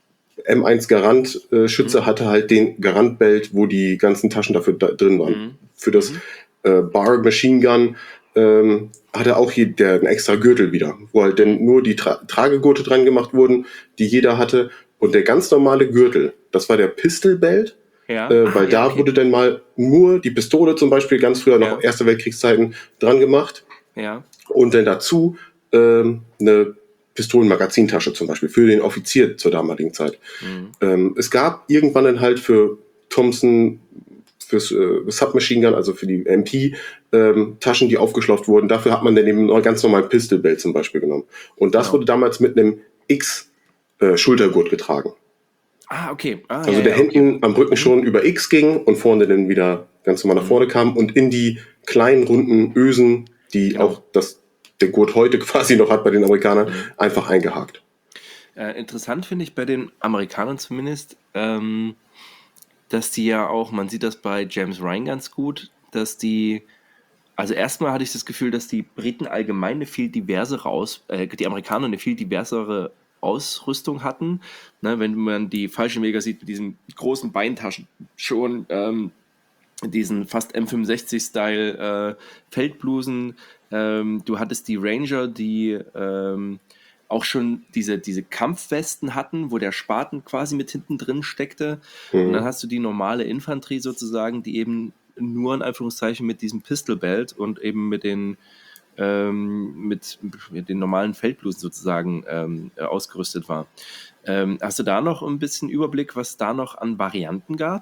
M eins Garant äh, Schütze Mhm. hatte halt den Garant-Belt, wo die ganzen Taschen dafür da, drin waren. Mhm. Für das Mhm. äh, Bar Machine Gun ähm, hatte auch hier der, einen extra Gürtel wieder, wo halt dann nur die Tra Tragegurte dran gemacht wurden, die jeder hatte. Und der ganz normale Gürtel, das war der Pistol Belt, Ja. äh, Ah, weil ja, da okay. wurde dann mal nur die Pistole zum Beispiel ganz früher, noch Ja. Erste Weltkriegszeiten, dran gemacht. Ja. Und dann dazu ähm, eine Pistolenmagazintasche zum Beispiel für den Offizier zur damaligen Zeit. Mhm. Ähm, es gab irgendwann dann halt für Thompson, fürs äh, Submachine Gun, also für die M P, ähm, Taschen, die aufgeschlauft wurden. Dafür hat man dann eben einen ganz normalen Pistol Belt zum Beispiel genommen. Und das Genau. wurde damals mit einem X äh, Schultergurt getragen. Ah, okay. Ah, Also ja, der ja, hinten okay. am Rücken Mhm. schon über X ging und vorne dann wieder ganz normal nach Mhm. vorne kam und in die kleinen runden Ösen die Genau. auch das, der Gurt heute quasi noch hat bei den Amerikanern, einfach eingehakt. Äh, interessant finde ich bei den Amerikanern zumindest, ähm, dass die ja auch, man sieht das bei James Ryan ganz gut, dass die, also erstmal hatte ich das Gefühl, dass die Briten allgemein eine viel diversere Aus, äh, die Amerikaner eine viel diversere Ausrüstung hatten. Ne, wenn man die Fallschirmjäger sieht mit diesen großen Beintaschen schon, ähm, diesen fast M fünfundsechzig-Style äh, Feldblusen. Ähm, du hattest die Ranger, die ähm, auch schon diese, diese Kampfwesten hatten, wo der Spaten quasi mit hinten drin steckte. Mhm. Und dann hast du die normale Infanterie sozusagen, die eben nur in Anführungszeichen mit diesem Pistol Belt und eben mit den ähm, mit, mit den normalen Feldblusen sozusagen ähm, ausgerüstet war. Ähm, hast du da noch ein bisschen Überblick, was da noch an Varianten gab?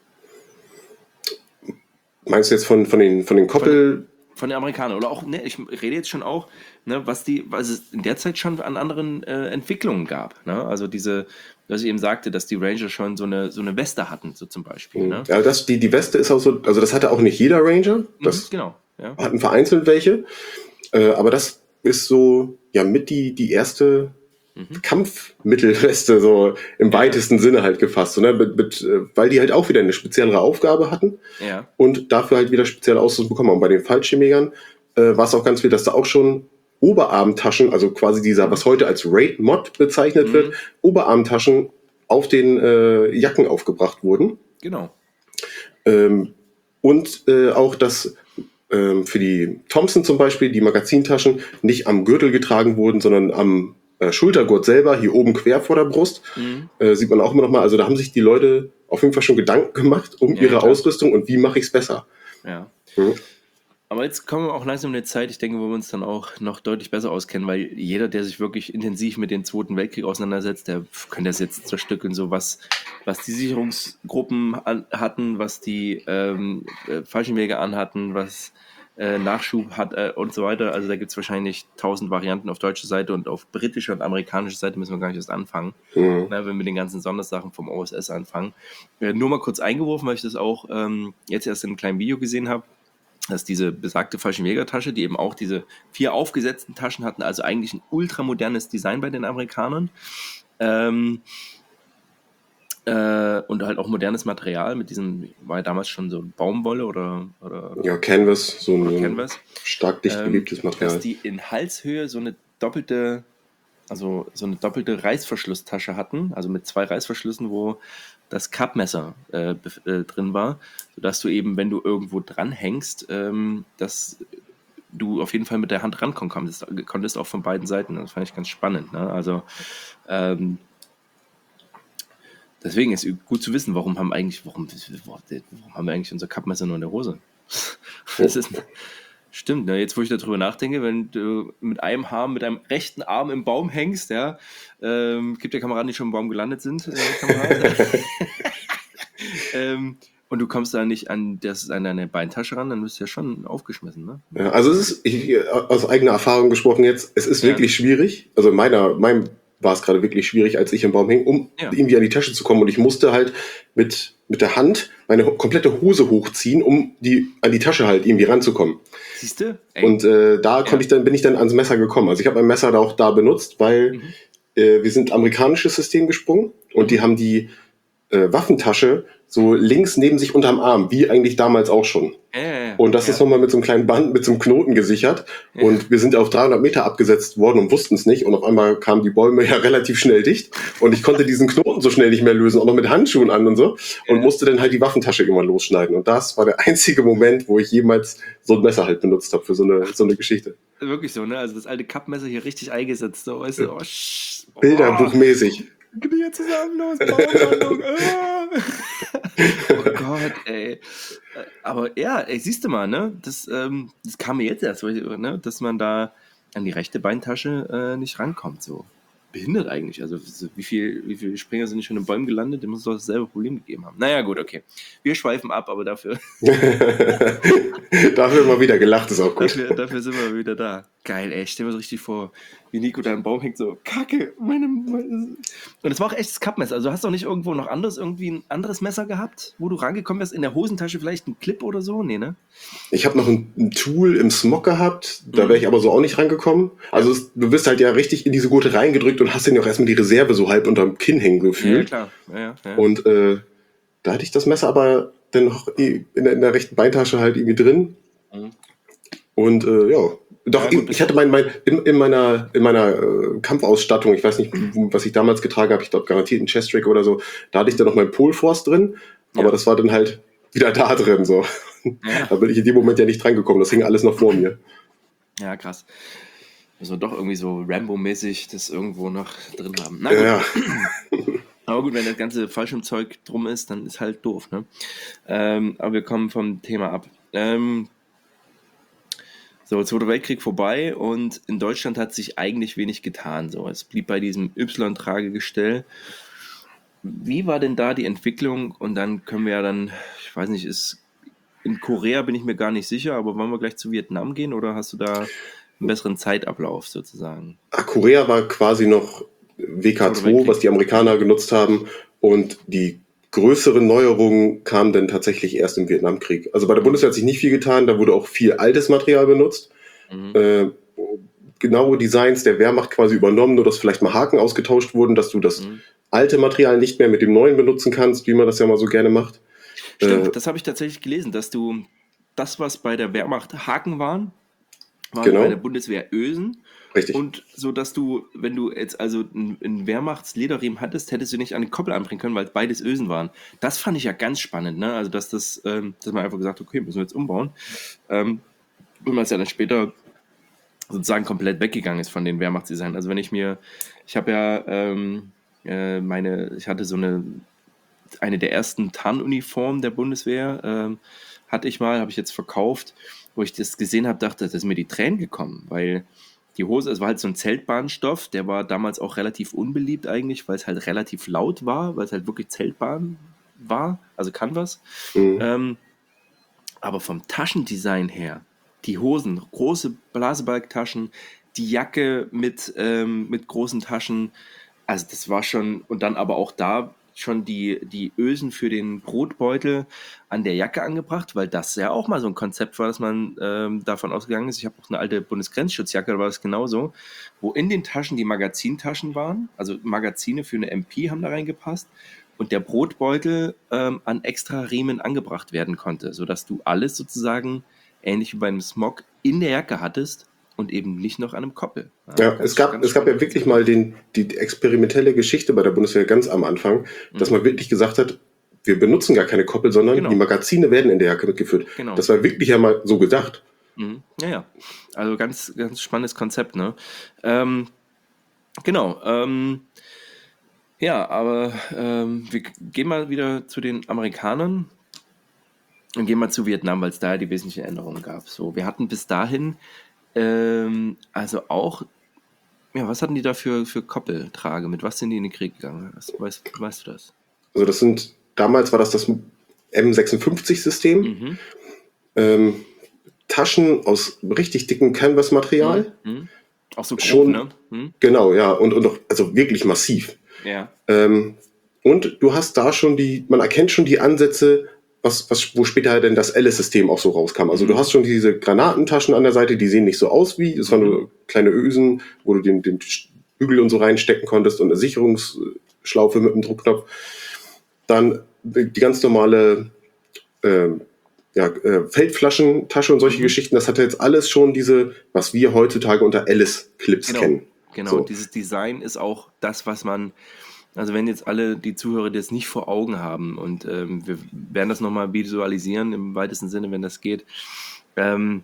Meinst du jetzt von, von den, von den Koppel... Von, von den Amerikanern oder auch, ne, ich rede jetzt schon auch, ne, was die, was es in der Zeit schon an anderen äh, Entwicklungen gab. Ne? Also diese, was ich eben sagte, dass die Ranger schon so eine, so eine Weste hatten, so zum Beispiel. Ne? Ja, das, die, die Weste ist auch so, also das hatte auch nicht jeder Ranger. Das mhm, genau. Ja. hatten vereinzelt welche. Äh, aber das ist so, ja, mit die, die erste mhm. Kampfmittelweste, so im ja. weitesten Sinne halt gefasst. So, ne? mit, mit, weil die halt auch wieder eine speziellere Aufgabe hatten ja. und dafür halt wieder spezielle Ausrüstung bekommen. Und bei den Fallschirmjägern äh, war es auch ganz viel, dass da auch schon Oberarmtaschen, also quasi dieser, was heute als Raid-Mod bezeichnet mhm. wird, Oberarmtaschen auf den äh, Jacken aufgebracht wurden. Genau. Ähm, und äh, auch, dass ähm, für die Thompson zum Beispiel die Magazintaschen nicht am Gürtel getragen wurden, sondern am äh, Schultergurt selber, hier oben quer vor der Brust. Mhm. Äh, sieht man auch immer noch mal. Also da haben sich die Leute auf jeden Fall schon Gedanken gemacht um ja, ihre klar. Ausrüstung und wie mache ich es besser. Ja. Mhm. Aber jetzt kommen wir auch langsam in eine Zeit, ich denke, wo wir uns dann auch noch deutlich besser auskennen, weil jeder, der sich wirklich intensiv mit dem Zweiten Weltkrieg auseinandersetzt, der könnte das jetzt zerstückeln, so was, was die Sicherungsgruppen an, hatten, was die ähm, Fallschirmjäger anhatten, was äh, Nachschub hat äh, und so weiter. Also da gibt es wahrscheinlich tausend Varianten auf deutscher Seite und auf britischer und amerikanischer Seite müssen wir gar nicht erst anfangen, mhm. Na, wenn wir mit den ganzen Sondersachen vom O S S anfangen. Äh, nur mal kurz eingeworfen, weil ich das auch ähm, jetzt erst in einem kleinen Video gesehen habe, dass diese besagte Fallschirmjägertasche, die eben auch diese vier aufgesetzten Taschen hatten, also eigentlich ein ultramodernes Design bei den Amerikanern. Ähm, äh, und halt auch modernes Material mit diesem, war ja damals schon so Baumwolle oder, oder ja, Canvas, so ein Canvas. stark dicht gewebtes ähm, Material. Dass die in Halshöhe so eine doppelte, also so eine doppelte Reißverschlusstasche hatten, also mit zwei Reißverschlüssen, wo das Kappmesser äh, äh, drin war, sodass du eben, wenn du irgendwo dranhängst, ähm, dass du auf jeden Fall mit der Hand rankommen konntest, konntest auch von beiden Seiten. Das fand ich ganz spannend. Ne? Also ähm, deswegen ist gut zu wissen, warum haben eigentlich, warum, warum haben wir eigentlich unser Kappmesser nur in der Hose? Das ist stimmt, ne? Jetzt wo ich darüber nachdenke, wenn du mit einem Arm, mit einem rechten Arm im Baum hängst, ja, ähm, gibt ja Kameraden, die schon im Baum gelandet sind, äh, ähm, und du kommst da nicht an, das, an deine Beintasche ran, dann bist du ja schon aufgeschmissen, ne? Ja, also es ist, ich, aus eigener Erfahrung gesprochen jetzt, es ist ja. wirklich schwierig, also meiner, meinem war es gerade wirklich schwierig, als ich im Baum hing, um ja. irgendwie an die Tasche zu kommen und ich musste halt mit, mit der Hand meine komplette Hose hochziehen, um die, an die Tasche halt irgendwie ranzukommen. Siehst du? Und äh, da konnte ja. ich dann, bin ich dann ans Messer gekommen. Also ich habe mein Messer da auch da benutzt, weil mhm. äh, wir sind amerikanisches System gesprungen und mhm. die haben die äh, Waffentasche so links neben sich unterm Arm, wie eigentlich damals auch schon. Äh, und das ja. ist nochmal mit so einem kleinen Band, mit so einem Knoten gesichert. Ja. Und wir sind auf dreihundert Meter abgesetzt worden und wussten es nicht. Und auf einmal kamen die Bäume ja relativ schnell dicht. Und ich konnte diesen Knoten so schnell nicht mehr lösen, auch noch mit Handschuhen an und so. Und ja. musste dann halt die Waffentasche immer losschneiden. Und das war der einzige Moment, wo ich jemals so ein Messer halt benutzt habe für so eine, so eine Geschichte. Wirklich so, ne? Also das alte Kappmesser hier richtig eingesetzt. So, weißt du, oh, sch- oh. Bilderbuchmäßig. Knie zusammen, los, Baumlandung. Oh Gott, ey. Aber ja, ey, siehst du mal, ne? Das, ähm, das kam mir jetzt erst, ne? Dass man da an die rechte Beintasche äh, nicht rankommt. So behindert eigentlich. Also wie viel, wie viele Springer sind nicht schon in Bäumen gelandet? Dem muss es doch dasselbe Problem gegeben haben. Naja, gut, okay. Wir schweifen ab, aber dafür. Dafür mal wieder gelacht, ist auch gut. Dafür, dafür sind wir wieder da. Geil, ey, stell mir so richtig vor, wie Nico da im Baum hängt, so, Kacke, meine, meine. Und es war auch echtes Cup-Messer, also hast du auch nicht irgendwo noch anderes, irgendwie ein anderes Messer gehabt, wo du rangekommen bist, in der Hosentasche vielleicht ein Clip oder so? Nee, ne? Ich habe noch ein, ein Tool im Smog gehabt, da Mhm. wäre ich aber so auch nicht rangekommen. Also es, du bist halt ja richtig in diese Gurte reingedrückt und hast dann ja auch erstmal die Reserve so halb unterm Kinn hängen Ja, ja, gefühlt. klar. Ja, ja, ja. Und äh, da hatte ich das Messer aber dann noch in der, in der rechten Beintasche halt irgendwie drin. Mhm. Und äh, ja, doch, Ja, gut, ich hatte mein, mein, in, in meiner, in meiner äh, Kampfausstattung, ich weiß nicht, was ich damals getragen habe, ich glaube garantiert ein Chestrick oder so, da hatte ich dann noch mein Polforce drin, aber Ja. das war dann halt wieder da drin. So. Ja. Da bin ich in dem Moment ja nicht dran gekommen, das hing alles noch vor mir. Ja, krass. Müssen wir doch irgendwie so Rambo-mäßig das irgendwo noch drin haben. Na gut. Ja, Aber gut, wenn das ganze Fallschirmzeug drum ist, dann ist halt doof, ne? Ähm, aber wir kommen vom Thema ab. Ähm, so, Zweiter Weltkrieg vorbei und in Deutschland hat sich eigentlich wenig getan. So, es blieb bei diesem Y-Tragegestell. Wie war denn da die Entwicklung? Und dann können wir ja dann, ich weiß nicht, ist in Korea bin ich mir gar nicht sicher, aber wollen wir gleich zu Vietnam gehen oder hast du da einen besseren Zeitablauf sozusagen? Ah, Korea war quasi noch W K Zweiter zwei, Weltkrieg. was die Amerikaner genutzt haben. Und die größeren Neuerungen kamen dann tatsächlich erst im Vietnamkrieg. Also bei der Bundeswehr hat sich nicht viel getan, da wurde auch viel altes Material benutzt. Mhm. Äh, genaue Designs der Wehrmacht quasi übernommen, nur dass vielleicht mal Haken ausgetauscht wurden, dass du das Mhm. alte Material nicht mehr mit dem neuen benutzen kannst, wie man das ja mal so gerne macht. Stimmt, Äh, das habe ich tatsächlich gelesen, dass du das, was bei der Wehrmacht Haken waren, waren bei der genau, Bundeswehr Ösen. richtig. Und so, dass du, wenn du jetzt also einen, einen Wehrmachtslederriemen hattest, hättest du nicht an die Koppel anbringen können, weil es beides Ösen waren. Das fand ich ja ganz spannend, ne? Also, dass das, ähm, dass man einfach gesagt hat, okay, müssen wir jetzt umbauen. Ähm, und man es ja dann später sozusagen komplett weggegangen ist von den Wehrmachtsdesign. Also wenn ich mir, ich habe ja ähm, äh, meine, ich hatte so eine, eine der ersten Tarnuniformen der Bundeswehr, ähm, hatte ich mal, habe ich jetzt verkauft, wo ich das gesehen habe, dachte, da sind mir die Tränen gekommen, weil die Hose, es war halt so ein Zeltbahnstoff, der war damals auch relativ unbeliebt eigentlich, weil es halt relativ laut war, weil es halt wirklich Zeltbahn war, also Canvas. Mhm. Ähm, aber vom Taschendesign her, die Hosen, große Blasebalgtaschen, die Jacke mit, ähm, mit großen Taschen, also das war schon, und dann aber auch da schon die, die Ösen für den Brotbeutel an der Jacke angebracht, weil das ja auch mal so ein Konzept war, dass man ähm, davon ausgegangen ist. Ich habe auch eine alte Bundesgrenzschutzjacke, da war es genauso, wo in den Taschen die Magazintaschen waren, also Magazine für eine M P haben da reingepasst und der Brotbeutel ähm, an extra Riemen angebracht werden konnte, sodass du alles sozusagen ähnlich wie bei einem Smog in der Jacke hattest und eben nicht noch an einem Koppel. Ja, Ja, ganz, es gab, ganz es gab ja spannend. wirklich mal den, die experimentelle Geschichte bei der Bundeswehr ganz am Anfang, dass Mhm. man wirklich gesagt hat, wir benutzen gar keine Koppel, sondern Genau. die Magazine werden in der Jacke mitgeführt. Genau. Das war wirklich ja mal so gedacht. Mhm. Ja, ja. Also ganz, ganz spannendes Konzept, ne? Ähm, genau. Ähm, ja, aber ähm, wir gehen mal wieder zu den Amerikanern und gehen mal zu Vietnam, weil es da ja die wesentlichen Änderungen gab. So, wir hatten bis dahin ähm, also auch, ja, was hatten die da für, für Koppeltrage? Mit was sind die in den Krieg gegangen? Was, weißt, weißt du das? Also das sind, damals war das das M sechsundfünfzig-System. Mhm. Ähm, Taschen aus richtig dickem Canvas-Material. Mhm. Mhm. Auch so grob, Schon, ne? Mhm. genau, ja, und, und auch, also wirklich massiv. Ja. Ähm, und du hast da schon die, man erkennt schon die Ansätze, was, was, wo später denn das Alice-System auch so rauskam. Also Mhm. du hast schon diese Granatentaschen an der Seite, die sehen nicht so aus wie, das waren Mhm. nur kleine Ösen, wo du den, den Bügel und so reinstecken konntest und eine Sicherungsschlaufe mit einem Druckknopf. Dann die ganz normale ähm, ja, äh, Feldflaschentasche und solche Mhm. Geschichten, das hatte jetzt alles schon diese, was wir heutzutage unter Alice-Clips Genau, kennen. genau. So. Dieses Design ist auch das, was man, also wenn jetzt alle die Zuhörer das nicht vor Augen haben und ähm, wir werden das nochmal visualisieren im weitesten Sinne, wenn das geht. Ähm,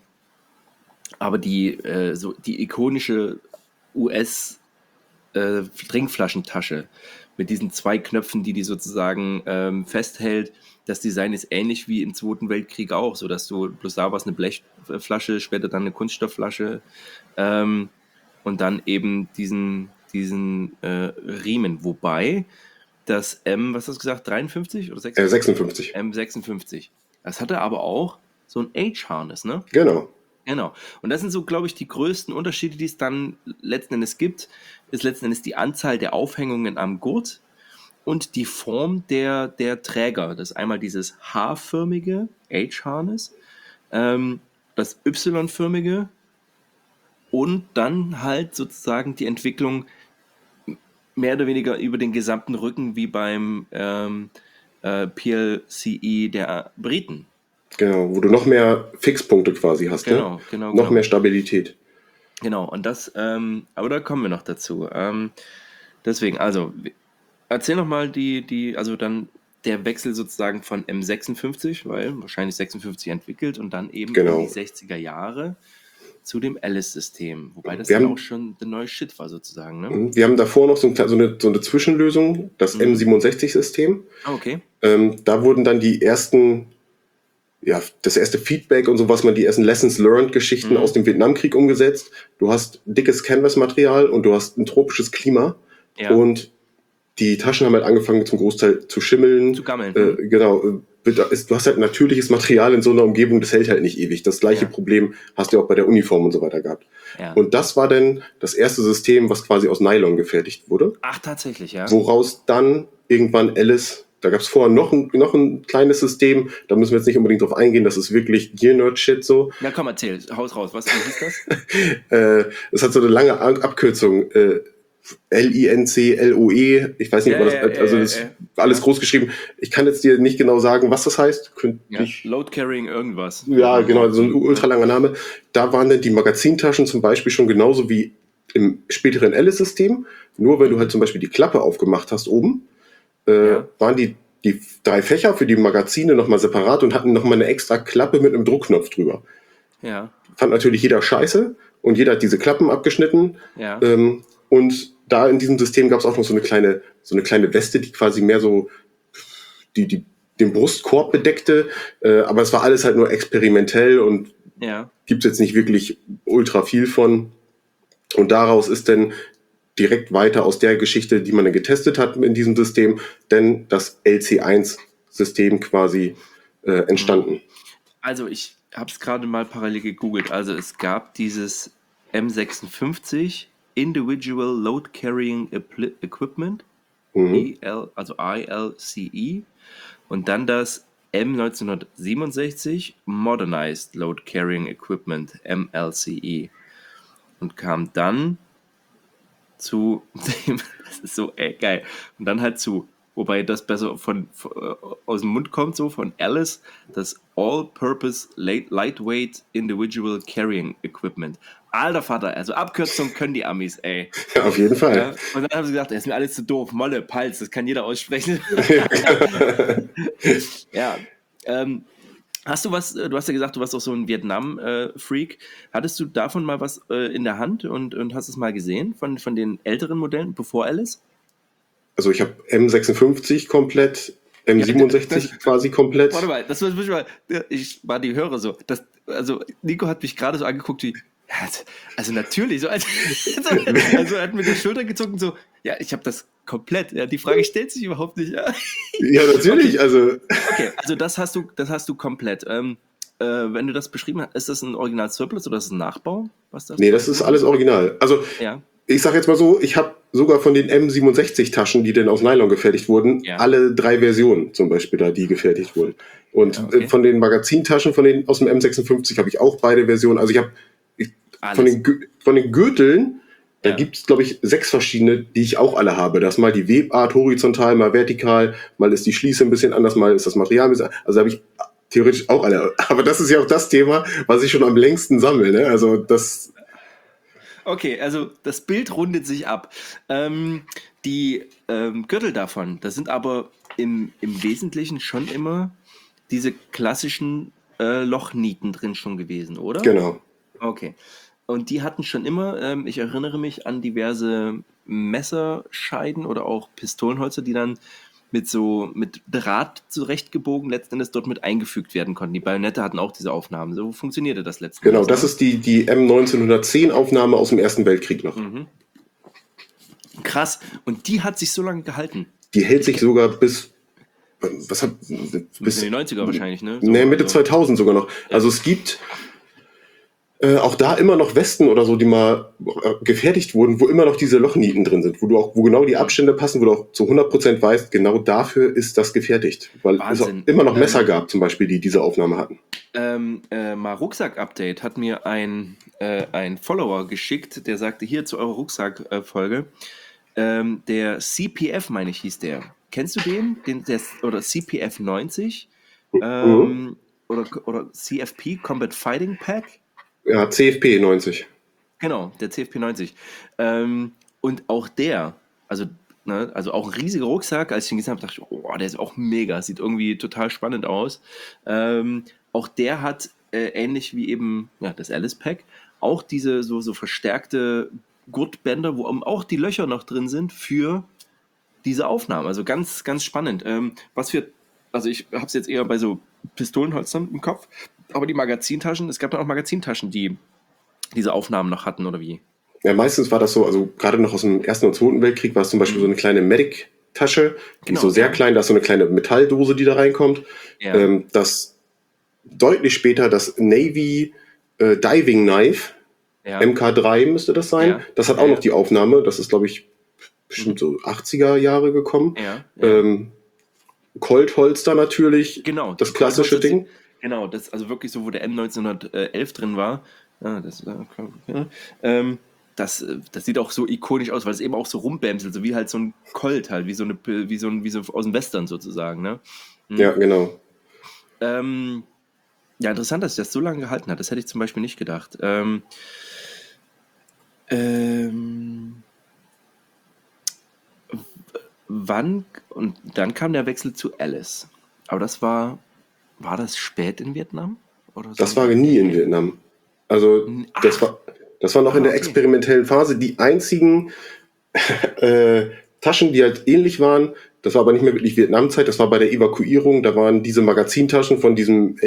aber die, äh, so die ikonische U S äh, Trinkflaschentasche mit diesen zwei Knöpfen, die die sozusagen ähm, festhält. Das Design ist ähnlich wie im Zweiten Weltkrieg auch, so dass du bloß da war es eine Blechflasche, später dann eine Kunststoffflasche ähm, und dann eben diesen diesen äh, Riemen, wobei das M, was hast du gesagt, dreiundfünfzig oder Äh, sechsundfünfzig? sechsundfünfzig. M sechsundfünfzig. Das hatte aber auch so ein H-Harness, ne? Genau. Genau. Und das sind so, glaube ich, die größten Unterschiede, die es dann letzten Endes gibt, ist letzten Endes die Anzahl der Aufhängungen am Gurt und die Form der, der Träger. Das ist einmal dieses H-förmige, H-Harness, ähm, das Y-förmige und dann halt sozusagen die Entwicklung mehr oder weniger über den gesamten Rücken wie beim ähm, äh, P L C E der Briten. Genau, wo du noch mehr Fixpunkte quasi hast, Genau, ne? genau, Noch genau. mehr Stabilität. Genau, und das, ähm, aber da kommen wir noch dazu. Ähm, deswegen, also, w- erzähl noch mal die, die, also dann der Wechsel sozusagen von M sechsundfünfzig, weil wahrscheinlich sechsundfünfzig entwickelt und dann eben in die Genau. sechziger Jahre zu dem Alice-System. Wobei das Wir dann haben, auch schon der neue Shit war sozusagen, ne? wir haben davor noch so, ein, so, eine, so eine Zwischenlösung, das Mhm. M siebenundsechzig-System. Ah, okay. Ähm, da wurden dann die ersten, ja, das erste Feedback und so, was man, die ersten Lessons learned Geschichten Mhm. aus dem Vietnamkrieg umgesetzt. Du hast dickes Canvas-Material und du hast ein tropisches Klima. Ja. Und die Taschen haben halt angefangen zum Großteil zu schimmeln. Zu gammeln. Äh, Mhm. genau. äh, wird- ist- Du hast halt natürliches Material in so einer Umgebung, das hält halt nicht ewig. Das gleiche Ja. Problem hast du auch bei der Uniform und so weiter gehabt. Ja. Und das war dann das erste System, was quasi aus Nylon gefertigt wurde, Ach, tatsächlich, ja. woraus dann irgendwann Alice, da gab es vorher noch ein, noch ein kleines System, da müssen wir jetzt nicht unbedingt drauf eingehen, das ist wirklich Gear-Nerd-Shit so. Na komm, erzähl, haus raus, was wie hieß das? Äh, Es hat so eine lange Ab- Abkürzung, äh, L I N C L O E, ich weiß nicht, Ja, ob man ja, das, also ja, das ist ja, alles ja. groß geschrieben. Ich kann jetzt dir nicht genau sagen, was das heißt. Könnte Ja, ich, Load Carrying irgendwas. ja, genau, so ein ultra langer Name. Da waren dann die Magazintaschen zum Beispiel schon genauso wie im späteren Alice-System. Nur wenn du halt zum Beispiel die Klappe aufgemacht hast oben, äh, Ja. waren die, die drei Fächer für die Magazine nochmal separat und hatten nochmal eine extra Klappe mit einem Druckknopf drüber. Ja, Fand natürlich jeder scheiße und jeder hat diese Klappen abgeschnitten. ja. Ähm, und da in diesem System gab es auch noch so eine kleine, so eine kleine Weste, die quasi mehr so die, die, den Brustkorb bedeckte. Äh, aber es war alles halt nur experimentell und Ja. gibt es jetzt nicht wirklich ultra viel von. Und daraus ist dann direkt weiter aus der Geschichte, die man dann getestet hat in diesem System, denn das L C eins System quasi äh, entstanden. Also ich habe es gerade mal parallel gegoogelt. Also es gab dieses M sechsundfünfzig Individual Load Carrying Appli- Equipment, Mhm. I L, also I L C E, und dann das M neunzehnhundertsiebenundsechzig Modernized Load Carrying Equipment, M L C E, und kam dann zu dem, das ist so ey, geil, und dann halt zu, wobei das besser von, von äh, aus dem Mund kommt, so von Alice, das All-Purpose Light- Lightweight Individual Carrying Equipment. Alter Vater, also Abkürzung können die Amis, ey. Ja, auf jeden Fall. Ja, und dann haben sie gesagt, das ist mir alles zu doof, Molle, Palz, das kann jeder aussprechen. Ja, ähm, hast du was, äh, du hast ja gesagt, du warst auch so ein Vietnam-Freak. Hattest du davon mal was äh, in der Hand und, und hast es mal gesehen von, von den älteren Modellen, bevor Alice? Also ich habe M sechsundfünfzig komplett, M siebenundsechzig Ja, das- quasi komplett. Warte mal, das muss ich mal, ich war die Hörer so. Das, also Nico hat mich gerade so angeguckt wie, ja, also natürlich, so als, also er hat mit der Schulter gezogen, so, ja, ich habe das komplett, ja, die Frage stellt sich überhaupt nicht, ja. Ja, natürlich. Also Okay, also das hast du, das hast du komplett. Ähm, äh, wenn du das beschrieben hast, ist das ein Original Surplus oder ist das ein Nachbau? Was das nee, das ist alles original. Also Ja, ich sage jetzt mal so, ich habe sogar von den M siebenundsechzig Taschen, die dann aus Nylon gefertigt wurden, Ja. alle drei Versionen zum Beispiel da, die gefertigt wurden. Und Ja, okay. äh, von den Magazintaschen von den, aus dem M sechsundfünfzig habe ich auch beide Versionen. Also ich habe von alles. den, Gü- von den Gürteln, da Ja. gibt es, glaube ich, sechs verschiedene, die ich auch alle habe. Das ist mal die Webart horizontal, mal vertikal, mal ist die Schließe ein bisschen anders, mal ist das Material ein bisschen, also habe ich theoretisch auch alle. Aber das ist ja auch das Thema, was ich schon am längsten sammle. Ne? Also das, Okay, also das Bild rundet sich ab. Ähm, die ähm, Gürtel davon, das sind aber im, im Wesentlichen schon immer diese klassischen äh, Lochnieten drin schon gewesen, oder? genau. Okay. Und die hatten schon immer, ähm, ich erinnere mich an diverse Messerscheiden oder auch Pistolenholzer, die dann mit so mit Draht zurechtgebogen letzten Endes dort mit eingefügt werden konnten. Die Bajonette hatten auch diese Aufnahmen. So funktionierte das letzten Genau, Endes. das ne? ist die, die M neunzehnhundertzehn Aufnahme aus dem Ersten Weltkrieg noch. Mhm. Krass. Und die hat sich so lange gehalten. Die hält sich sogar bis, was hat, Bis bis, in die neunziger wahrscheinlich, ne? So, nee, Mitte also- zweitausend sogar noch. Also es gibt, Äh, auch da immer noch Westen oder so, die mal äh, gefertigt wurden, wo immer noch diese Lochnieten drin sind, wo du auch, wo genau die Abstände passen, wo du auch zu hundert Prozent weißt, genau dafür ist das gefertigt. Weil es auch Wahnsinn. immer noch Messer Ähm, gab, zum Beispiel, die diese Aufnahme hatten. ähm, äh, mal Rucksack-Update hat mir ein, äh, ein Follower geschickt, der sagte, hier zu eurer Rucksack-Folge, ähm, der C P F, meine ich, hieß der. Kennst du den? den der, oder C P F neunzig? Mhm. Ähm, oder, oder C F P, Combat Fighting Pack? Ja, C F P neunzig. Genau, der C F P neunzig. Ähm, und auch der, also, ne, also auch ein riesiger Rucksack, als ich ihn gesehen habe, dachte ich, oh, der ist auch mega, sieht irgendwie total spannend aus. Ähm, auch der hat, äh, ähnlich wie eben ja, das Alice Pack, auch diese so, so verstärkte Gurtbänder, wo auch die Löcher noch drin sind für diese Aufnahmen. Also ganz, ganz spannend. Ähm, was für, also ich habe es jetzt eher bei so Pistolenholstern im Kopf, aber die Magazintaschen, es gab dann auch Magazintaschen, die diese Aufnahmen noch hatten, oder wie? Ja, meistens war das so, also gerade noch aus dem Ersten und Zweiten Weltkrieg war es zum Beispiel so Mhm. eine kleine Medic-Tasche, die ist so Genau, sehr ja. klein, da ist so eine kleine Metalldose, die da reinkommt. Ja. Ähm, das deutlich später das Navy äh, Diving Knife, Ja. M K drei müsste das sein. Ja. Das hat Ja, auch noch ja. die Aufnahme, das ist, glaube ich, bestimmt Mhm. so achtziger Jahre gekommen. Ja, ja. Ähm, Colt-Holster natürlich, Genau, das die klassische Colt-Holster, die- Ding. genau, das also wirklich so, wo der M neunzehnhundertelf drin war. Ja, das, äh, ja, ähm, das, äh, das sieht auch so ikonisch aus, weil es eben auch so rumbämselt, so wie halt so ein Colt halt, wie so eine, wie so ein, wie so aus dem Western sozusagen, ne? Ja, Mhm. genau. Ähm, ja, interessant, dass sich das so lange gehalten hat. Das hätte ich zum Beispiel nicht gedacht. Ähm, ähm, wann, und dann kam der Wechsel zu Alice. Aber das war, war das spät in Vietnam? Oder so Das um war die nie in Ecke? Vietnam. Also N- das Ach, war, das war noch in ah, der okay. experimentellen Phase. Die einzigen äh, Taschen, die halt ähnlich waren, das war aber nicht mehr wirklich Vietnamzeit, das war bei der Evakuierung, da waren diese Magazintaschen von diesem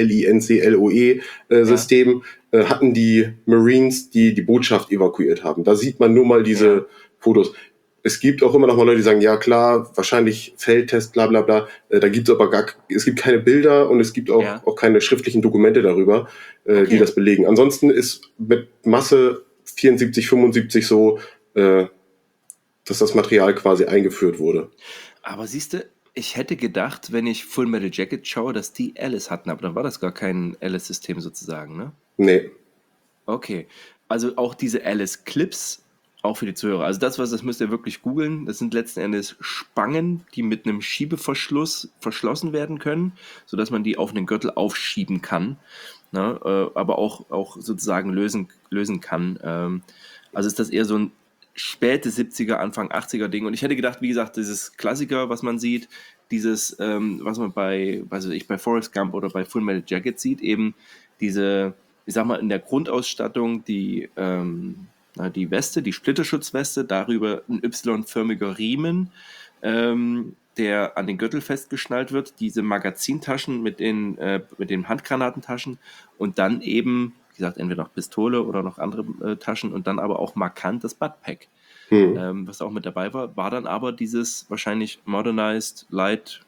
Ja, LINCLOE-System, äh, hatten die Marines, die die Botschaft evakuiert haben. Da sieht man nur mal ja, diese Fotos. Es gibt auch immer noch mal Leute, die sagen, ja klar, wahrscheinlich Feldtest, bla bla bla. Äh, da gibt es aber gar, es gibt keine Bilder und es gibt auch, ja. auch keine schriftlichen Dokumente darüber, äh, die Okay. das belegen. Ansonsten ist mit Masse vierundsiebzig, fünfundsiebzig so, äh, dass das Material quasi eingeführt wurde. Aber siehst du, ich hätte gedacht, wenn ich Full Metal Jacket schaue, dass die Alice hatten, aber dann war das gar kein Alice-System sozusagen, ne? Nee. Okay. Also auch diese Alice Clips, auch für die Zuhörer. Also das, was das müsst ihr wirklich googeln. Das sind letzten Endes Spangen, die mit einem Schiebeverschluss verschlossen werden können, sodass man die auf einen Gürtel aufschieben kann, ne? Äh, aber auch, auch sozusagen lösen, lösen kann. Ähm, also ist das eher so ein späte siebziger, Anfang achtziger Ding. Und ich hätte gedacht, wie gesagt, dieses Klassiker, was man sieht, dieses, ähm, was man bei, weiß ich, bei Forrest Gump oder bei Full Metal Jacket sieht, eben diese, ich sag mal, in der Grundausstattung die, ähm, na, die Weste, die Splitterschutzweste, darüber ein Y-förmiger Riemen, ähm, der an den Gürtel festgeschnallt wird, diese Magazintaschen mit den, äh, mit den Handgranatentaschen und dann eben, wie gesagt, entweder noch Pistole oder noch andere äh, Taschen und dann aber auch markant das Buttpack, Hm. ähm, was auch mit dabei war, war dann aber dieses wahrscheinlich Modernized Light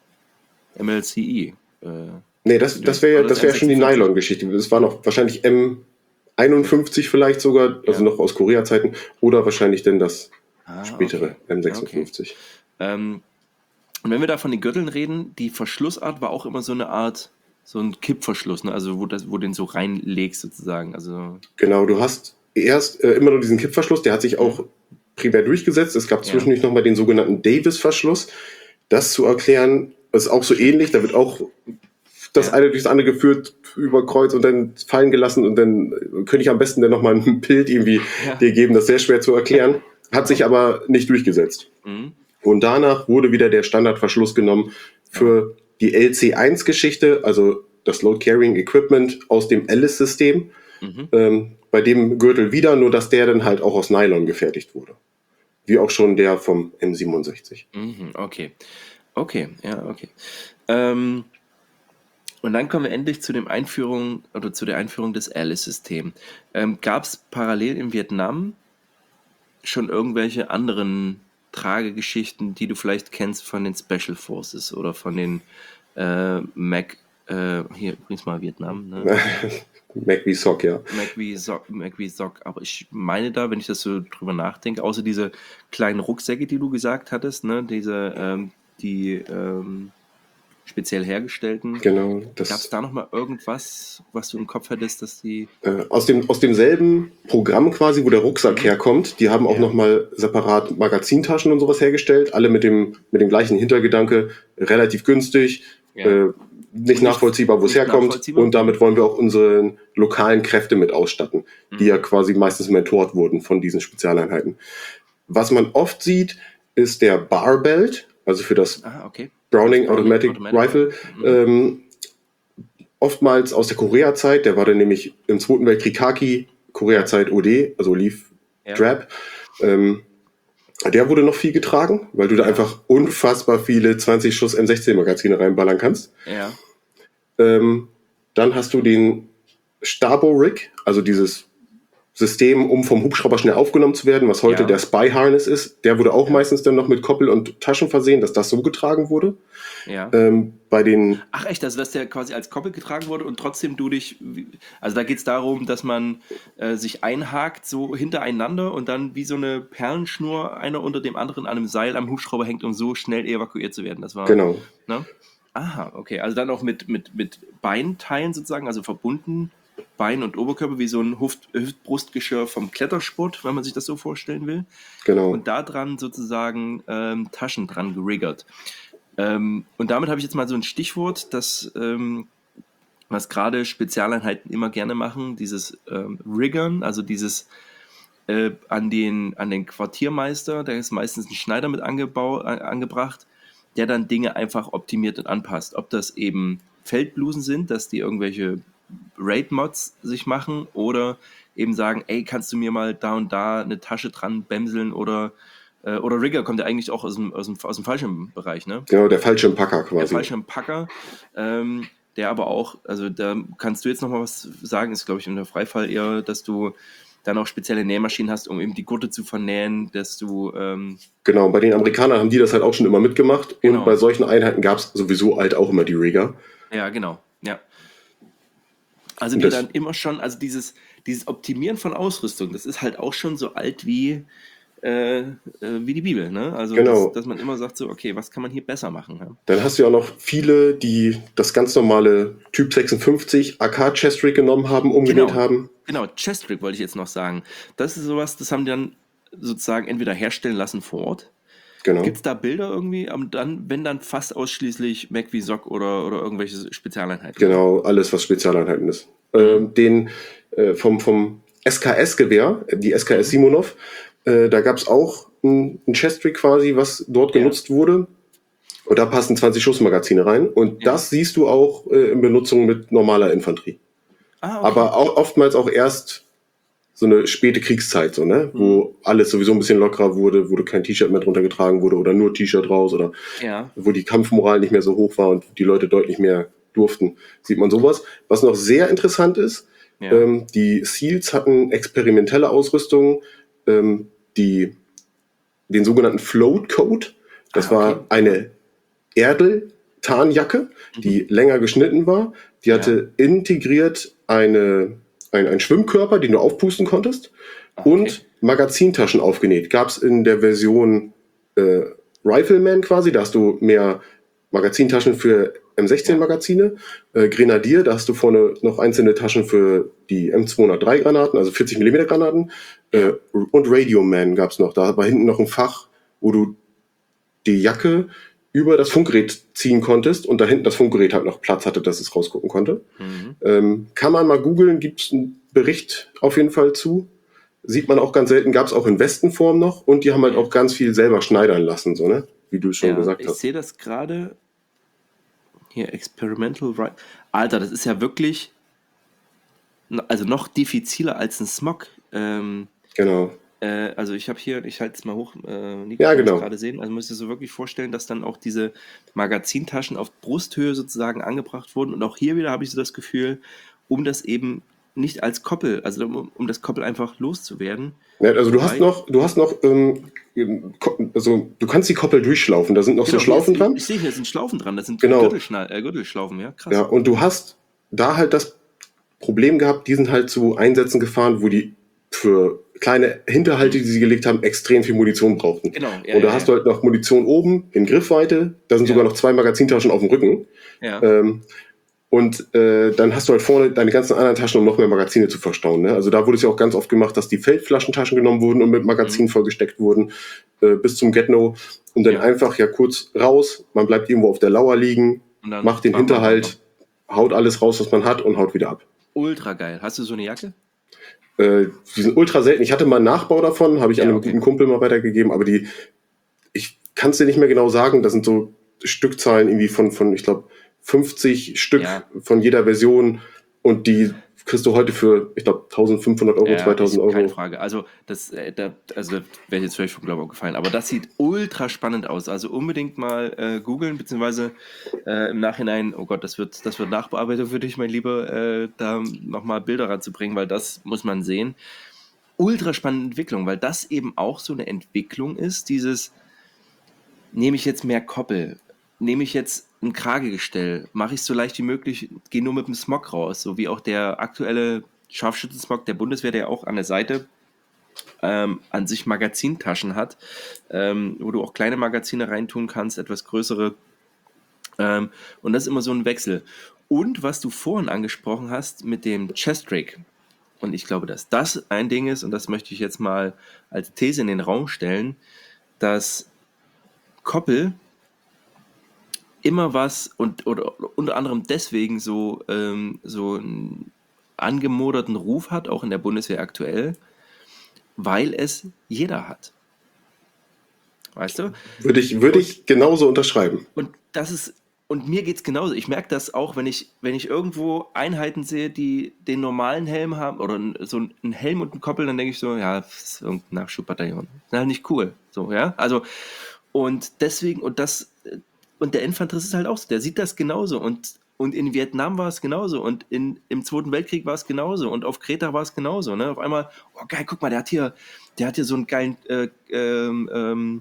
M L C E. Äh, Nee, das, das wäre ja, oder das das wäre ja schon die M sechsundfünfzig. Nylon-Geschichte. Das war noch wahrscheinlich M einundfünfzig vielleicht sogar, also Ja. noch aus Korea-Zeiten, oder wahrscheinlich denn das Ah, okay. spätere M Okay. sechsundfünfzig. Ähm, und wenn wir da von den Gürteln reden, die Verschlussart war auch immer so eine Art, so ein Kippverschluss, ne? Also wo, das, wo du den so reinlegst sozusagen. Also, Genau, du hast erst äh, immer nur diesen Kippverschluss, der hat sich hm, auch primär durchgesetzt. Es gab ja, zwischendurch nochmal den sogenannten Davis-Verschluss. Das zu erklären, ist auch so ähnlich. Da wird auch das ja, eine durchs andere geführt, über Kreuz und dann fallen gelassen und dann könnte ich am besten dann nochmal ein Bild irgendwie ja, dir geben. Das ist sehr schwer zu erklären, hat sich ja. aber nicht durchgesetzt. Mhm. Und danach wurde wieder der Standardverschluss genommen Ja. für die L C eins Geschichte, also das Load Carrying Equipment aus dem Alice-System, Mhm. ähm, bei dem Gürtel wieder, nur dass der dann halt auch aus Nylon gefertigt wurde. Wie auch schon der vom M siebenundsechzig. Mhm. Okay. Okay, ja, okay. Ähm, und dann kommen wir endlich zu dem Einführung oder zu der Einführung des Alice-Systems. Ähm, Gab es parallel in Vietnam schon irgendwelche anderen Tragegeschichten, die du vielleicht kennst von den Special Forces oder von den äh, Mac Äh, hier übrigens mal Vietnam, ne? Mac wie Sock, ja. Mac wie Sock, Mac wie Sock. Aber ich meine da, wenn ich das so drüber nachdenke, außer diese kleinen Rucksäcke, die du gesagt hattest, ne? Diese, ähm, die ähm, speziell hergestellten. Genau. Gab es Das, da noch mal irgendwas, was du im Kopf hättest, dass die... äh, aus, dem, aus demselben Programm quasi, wo der Rucksack Mhm. herkommt, die haben auch Ja. nochmal separat Magazintaschen und sowas hergestellt, alle mit dem, mit dem gleichen Hintergedanke, relativ günstig, Ja. äh, Und nicht nicht- nachvollziehbar, wo es nicht herkommt. nachvollziehbar? Und damit wollen wir auch unsere lokalen Kräfte mit ausstatten, die Mhm. ja quasi meistens mentort wurden von diesen Spezialeinheiten. Was man oft sieht, ist der Barbelt, also für das Ah, okay. Browning Das Browning Automatic, Automatic Rifle. Mhm. Ähm, oftmals aus der Korea-Zeit, der war dann nämlich im Zweiten Weltkrieg Khaki, Korea-Zeit O D, also Olive Ja. Drab. Ähm, der wurde noch viel getragen, weil du da Ja. einfach unfassbar viele zwanzig Schuss M sechzehn Magazine reinballern kannst. Ja. Ähm, dann hast du den Stabo-Rig, also dieses System, um vom Hubschrauber schnell aufgenommen zu werden, was heute Ja. der Spy-Harness ist. Der wurde auch Ja. meistens dann noch mit Koppel und Taschen versehen, dass das so getragen wurde. Ja. Ähm, bei den Ach echt, also dass der quasi als Koppel getragen wurde und trotzdem du dich, also da geht es darum, dass man äh, sich einhakt so hintereinander und dann wie so eine Perlenschnur einer unter dem anderen an einem Seil am Hubschrauber hängt, um so schnell evakuiert zu werden. Das war, Genau. ne? Aha, okay, also dann auch mit, mit, mit Beinteilen sozusagen, also verbunden, Bein und Oberkörper, wie so ein Hüft, Hüftbrustgeschirr vom Klettersport, wenn man sich das so vorstellen will. Genau. Und da dran sozusagen ähm, Taschen dran geriggert. Ähm, und damit habe ich jetzt mal so ein Stichwort, das, ähm, was gerade Spezialeinheiten immer gerne machen, dieses ähm, Riggern, also dieses äh, an, den, an den Quartiermeister, da ist meistens ein Schneider mit angebau, äh, angebracht, der dann Dinge einfach optimiert und anpasst. Ob das eben Feldblusen sind, dass die irgendwelche Raid-Mods sich machen oder eben sagen, ey, kannst du mir mal da und da eine Tasche dran bämseln oder äh, oder Rigger kommt ja eigentlich auch aus dem, aus dem, aus dem Fallschirmbereich, ne? Genau, der Fallschirmpacker Der quasi. Fallschirmpacker, ähm, der aber auch, also da kannst du jetzt nochmal was sagen, ist glaube ich in der Freifall eher, dass du dann auch spezielle Nähmaschinen hast, um eben die Gurte zu vernähen, dass du ähm, Genau, bei den Amerikanern haben die das halt auch schon immer mitgemacht. Genau. Und bei solchen Einheiten gab es sowieso halt auch immer die Rigger. ja, genau, ja. Also Und wir das- dann immer schon, also dieses, dieses Optimieren von Ausrüstung, das ist halt auch schon so alt wie, äh, äh, wie die Bibel, ne? Also Genau. dass, dass man immer sagt so, okay, was kann man hier besser machen? Ja? Dann hast du ja auch noch viele, die das ganz normale Typ sechsundfünfzig A K Chest Rig genommen haben, umgenäht Genau. haben. Genau, Chest Rig wollte ich jetzt noch sagen. Das ist sowas, das haben die dann sozusagen entweder herstellen lassen vor Ort. Genau. Gibt es da Bilder irgendwie? Aber dann, wenn dann fast ausschließlich Mac wie Sock oder, oder irgendwelche Spezialeinheiten. Genau, alles, was Spezialeinheiten ist. Ähm, den äh, vom, vom S K S-Gewehr, die S K S Simonov, äh, da gab es auch ein, ein Chest Rig quasi, was dort Ja. genutzt wurde. Und da passen zwanzig Schussmagazine rein. Und Ja. das siehst du auch äh, in Benutzung mit normaler Infanterie. Ah, okay. Aber auch, oftmals auch erst so eine späte Kriegszeit, so, ne? Wo alles sowieso ein bisschen lockerer wurde, wo kein T-Shirt mehr drunter getragen wurde oder nur T-Shirt raus oder Ja. wo die Kampfmoral nicht mehr so hoch war und die Leute deutlich mehr durften, sieht man sowas. Was noch sehr interessant ist, Ja. ähm, die SEALs hatten experimentelle Ausrüstung, ähm, die, den sogenannten Float Coat. Das Ah, okay. war eine Erdel-Tarnjacke, die länger geschnitten war. Die hatte integriert eine, ein, einen Schwimmkörper, den du aufpusten konntest, okay. und Magazintaschen aufgenäht. Gab es in der Version äh, Rifleman quasi, da hast du mehr Magazintaschen für M sechzehn Magazine. Äh, Grenadier, da hast du vorne noch einzelne Taschen für die M zweihundertdrei Granaten, also vierzig Millimeter Granaten. Äh, und Radioman gab es noch. Da war hinten noch ein Fach, wo du die Jacke über das Funkgerät ziehen konntest und da hinten das Funkgerät halt noch Platz hatte, dass es rausgucken konnte. Mhm. Ähm, kann man mal googeln, gibt es einen Bericht auf jeden Fall zu. Sieht man auch ganz selten, gab es auch in Westenform noch und die haben halt Ja. auch ganz viel selber schneidern lassen, so, ne? Wie du schon Ja, gesagt ich hast. sehe das gerade. Hier, Experimental Right. Alter, das ist ja wirklich, also noch diffiziler als ein Smog. Ähm, Genau. äh, also ich habe hier, ich halte es mal hoch, äh, Nico Ja, kann das genau. gerade sehen. Also müsst ihr so wirklich vorstellen, dass dann auch diese Magazintaschen auf Brusthöhe sozusagen angebracht wurden. Und auch hier wieder habe ich so das Gefühl, um das eben nicht als Koppel, also um, um das Koppel einfach loszuwerden. Ja, also du hast Wobei- noch, du hast noch, ähm, Ko- also du kannst die Koppel durchschlaufen, da sind noch Genau, so Schlaufen ich, dran. Ich, ich sehe hier, es sind Schlaufen dran, das sind Genau. Gürtelschna äh, Gürtelschlaufen, ja, krass. Ja, und du hast da halt das Problem gehabt, die sind halt zu Einsätzen gefahren, wo die für kleine Hinterhalte, die sie gelegt haben, extrem viel Munition brauchten. Genau, ja, und da ja, hast ja. du halt noch Munition oben in Griffweite, da sind Ja. sogar noch zwei Magazintaschen auf dem Rücken. Ja. Ähm, und äh, dann hast du halt vorne deine ganzen anderen Taschen, um noch mehr Magazine zu verstauen. Ne? Also da wurde es ja auch ganz oft gemacht, dass die Feldflaschentaschen genommen wurden und mit Magazinen Mhm. vollgesteckt wurden, äh, bis zum Get-No. Und dann Ja. einfach ja kurz raus, man bleibt irgendwo auf der Lauer liegen, Und dann macht den bam, bam, bam, Hinterhalt, haut alles raus, was man hat und haut wieder ab. Ultra geil. Hast du so eine Jacke? Äh, die sind ultra selten. Ich hatte mal einen Nachbau davon, habe ich Ja, an einem okay. guten Kumpel mal weitergegeben, aber die, ich kann es dir nicht mehr genau sagen, das sind so Stückzahlen irgendwie von, von ich glaube, fünfzig Stück Ja. von jeder Version und die kriegst du heute für, ich glaube, eintausendfünfhundert Euro, Ja, zweitausend ist keine Euro. Frage. Also das, äh, da, also das wäre jetzt vielleicht vom Glauben gefallen, aber das sieht ultra spannend aus. Also unbedingt mal äh, googeln, beziehungsweise äh, im Nachhinein, oh Gott, das wird, das wird nachbearbeitet für dich, mein Lieber, äh, da nochmal Bilder ranzubringen, weil das muss man sehen. Ultra spannende Entwicklung, weil das eben auch so eine Entwicklung ist, dieses, nehme ich jetzt mehr Koppel, nehme ich jetzt ein Kragegestell, mache ich es so leicht wie möglich, gehe nur mit dem Smog raus, so wie auch der aktuelle Scharfschützen-Smog der Bundeswehr, der auch an der Seite ähm, an sich Magazintaschen hat, ähm, wo du auch kleine Magazine reintun kannst, etwas größere. Ähm, und das ist immer so ein Wechsel. Und was du vorhin angesprochen hast mit dem Chest-Rig, und ich glaube, dass das ein Ding ist, und das möchte ich jetzt mal als These in den Raum stellen, dass Koppel immer was und oder unter anderem deswegen so, ähm, so einen angemoderten Ruf hat, auch in der Bundeswehr aktuell, weil es jeder hat. Weißt du? Würde ich, würde ich genauso unterschreiben. Und das ist, und mir geht es genauso. Ich merke das auch, wenn ich, wenn ich irgendwo Einheiten sehe, die den normalen Helm haben, oder so einen Helm und einen Koppel, dann denke ich so, ja, das ist irgendein Nachschubbataillon. Das ist halt nicht cool. So, ja. Also, und deswegen, und das, und der Infanterist ist halt auch so, der sieht das genauso. Und, und in Vietnam war es genauso. Und in, im Zweiten Weltkrieg war es genauso. Und auf Kreta war es genauso. Ne? Auf einmal, oh geil, guck mal, der hat hier, der hat hier so einen geilen äh, ähm, ähm,